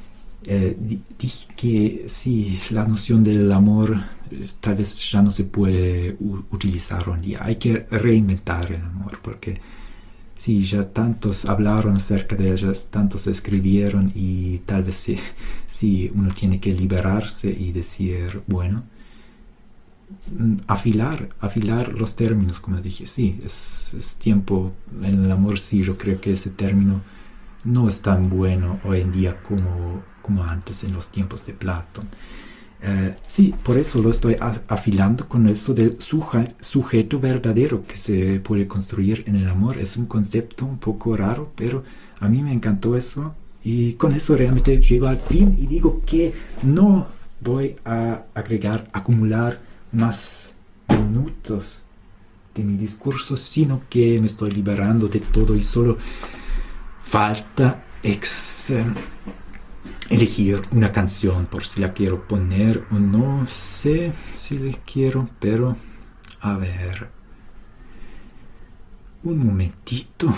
dije que sí, la noción del amor tal vez ya no se puede utilizar hoy en día. Hay que reinventar el amor, porque sí, ya tantos hablaron acerca de él, ya tantos escribieron, y tal vez sí, uno tiene que liberarse y decir, bueno, afilar los términos, como dije. Sí, es tiempo en el amor. Sí, yo creo que ese término no es tan bueno hoy en día como antes, en los tiempos de Platón. Sí, por eso lo estoy afilando con eso del sujeto verdadero que se puede construir en el amor. Es un concepto un poco raro, pero a mí me encantó eso, y con eso realmente llego al fin, y digo que no voy a acumular más minutos de mi discurso, sino que me estoy liberando de todo, y solo falta elegir una canción, por si la quiero poner o no sé si la quiero, pero a ver, un momentito.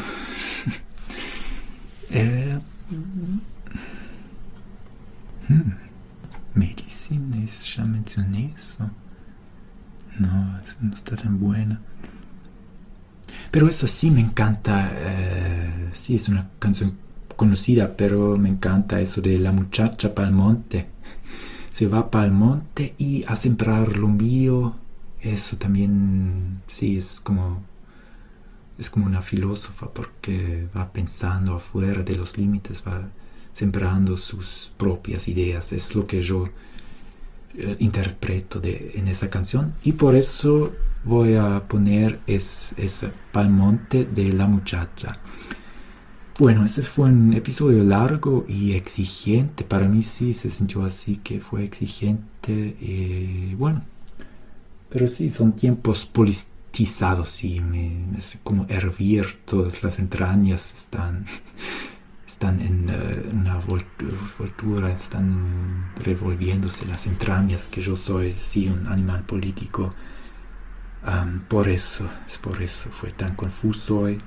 Medicines, ya mencioné eso. No está tan buena. Pero esa sí me encanta. Sí, es una canción conocida, pero me encanta eso de la muchacha pa'l monte. Se va pa'l monte y a sembrar lo mío. Eso también, sí, es como una filósofa, porque va pensando afuera de los límites, va sembrando sus propias ideas. Es lo que yo interpreto en esa canción, y por eso voy a poner ese pa'l monte de la muchacha. Bueno, ese fue un episodio largo y exigente. Para mí sí se sintió así, que fue exigente. Bueno, pero sí, son tiempos politizados, sí, es como hervir, todas las entrañas están en una voltura, están revolviéndose las entrañas, que yo soy, sí, un animal político. Por eso fue tan confuso hoy.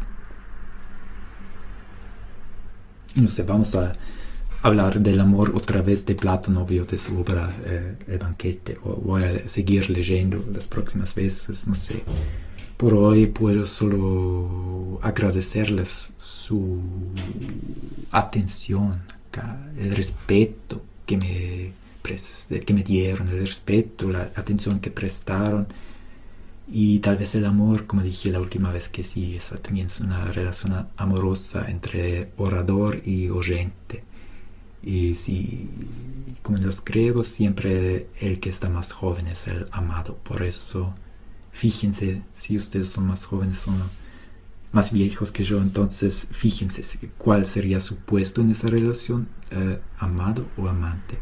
Y no sé, vamos a hablar del amor otra vez de Platón, obvio, de su obra El banquete, o voy a seguir leyendo las próximas veces, no sé. Por hoy puedo solo agradecerles su atención, el respeto que me dieron, el respeto, la atención que prestaron, y tal vez el amor, como dije la última vez, que sí, esa también es una relación amorosa entre orador y oyente. Y sí, como los griegos, siempre el que está más joven es el amado. Por eso, fíjense, si ustedes son más jóvenes, son más viejos que yo, entonces fíjense cuál sería su puesto en esa relación, amado o amante.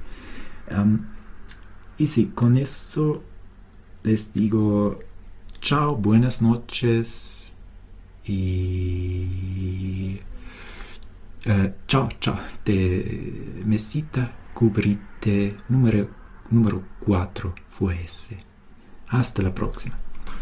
Y sí, con eso les digo chao, buenas noches y chao, de mesita cubrite número 4 fue ese. Hasta la próxima.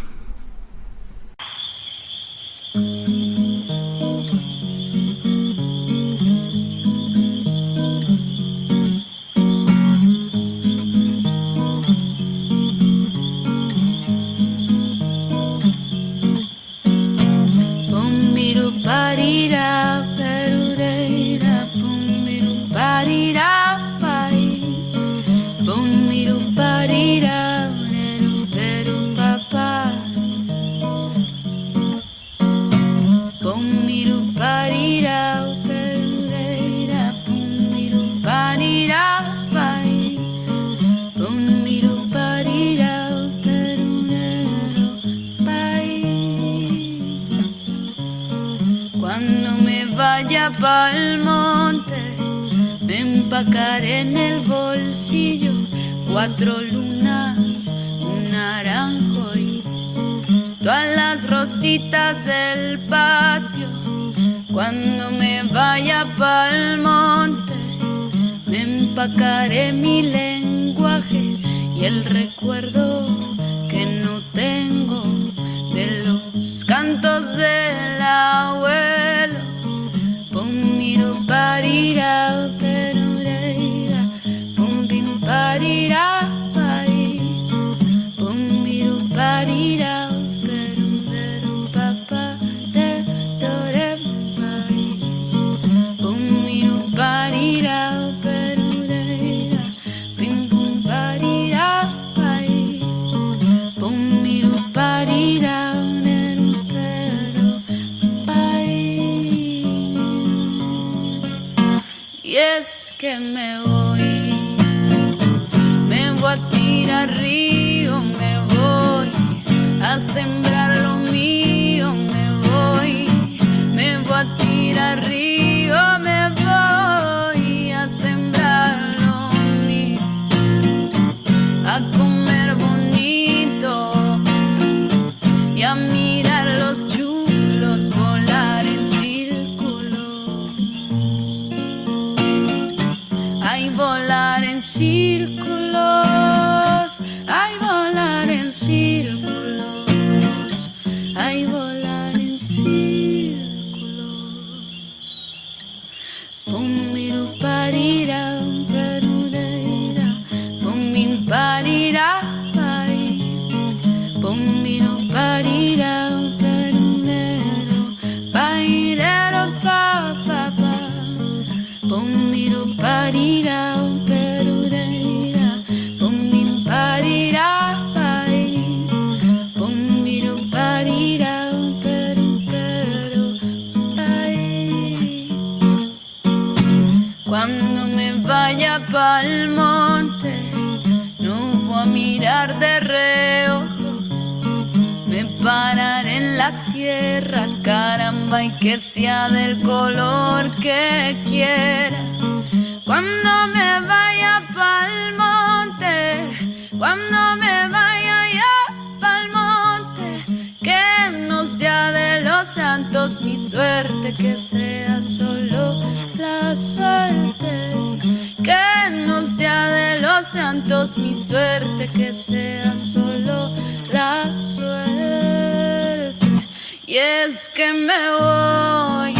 Cuando me vaya pa'l monte, me empacaré en el bolsillo 4 lunas, un naranjo y todas las rositas del patio. Cuando me vaya pa'l monte, me empacaré mi lenguaje y el recuerdo que no tengo de los cantos del abuelo. Pum miru parira perureira, pum bim parira pai, pum miru parira perum perum papa de dore pai, pum miru parira perureira, pim pum parira pai, pum miru parira. Y es que me voy a tirar río, me voy a sembrar lo mío, me voy a tirar río, me voy a sembrar lo mío, a comer bonito y a mirar los chulos volar en círculos. Ay, volar en círculos, ay, volar en círculos, ay, volar en círculos. Pum miru parira perureira, pum min parira pai, pum miru parira perunero, pairero pa pa pa, pum miru parira perureira, pum min parira pai, pum miru parira peru peru pai. Cuando me vaya pa'l monte, no voy a mirar de reojo, me pararé en la tierra, caramba, y que sea del color que quiera. Cuando me vaya pa'l monte, cuando me vaya ya pa'l monte, que no sea de los santos mi suerte, que sea solo la suerte. Que no sea de los santos mi suerte, que sea solo la suerte. Y es que me voy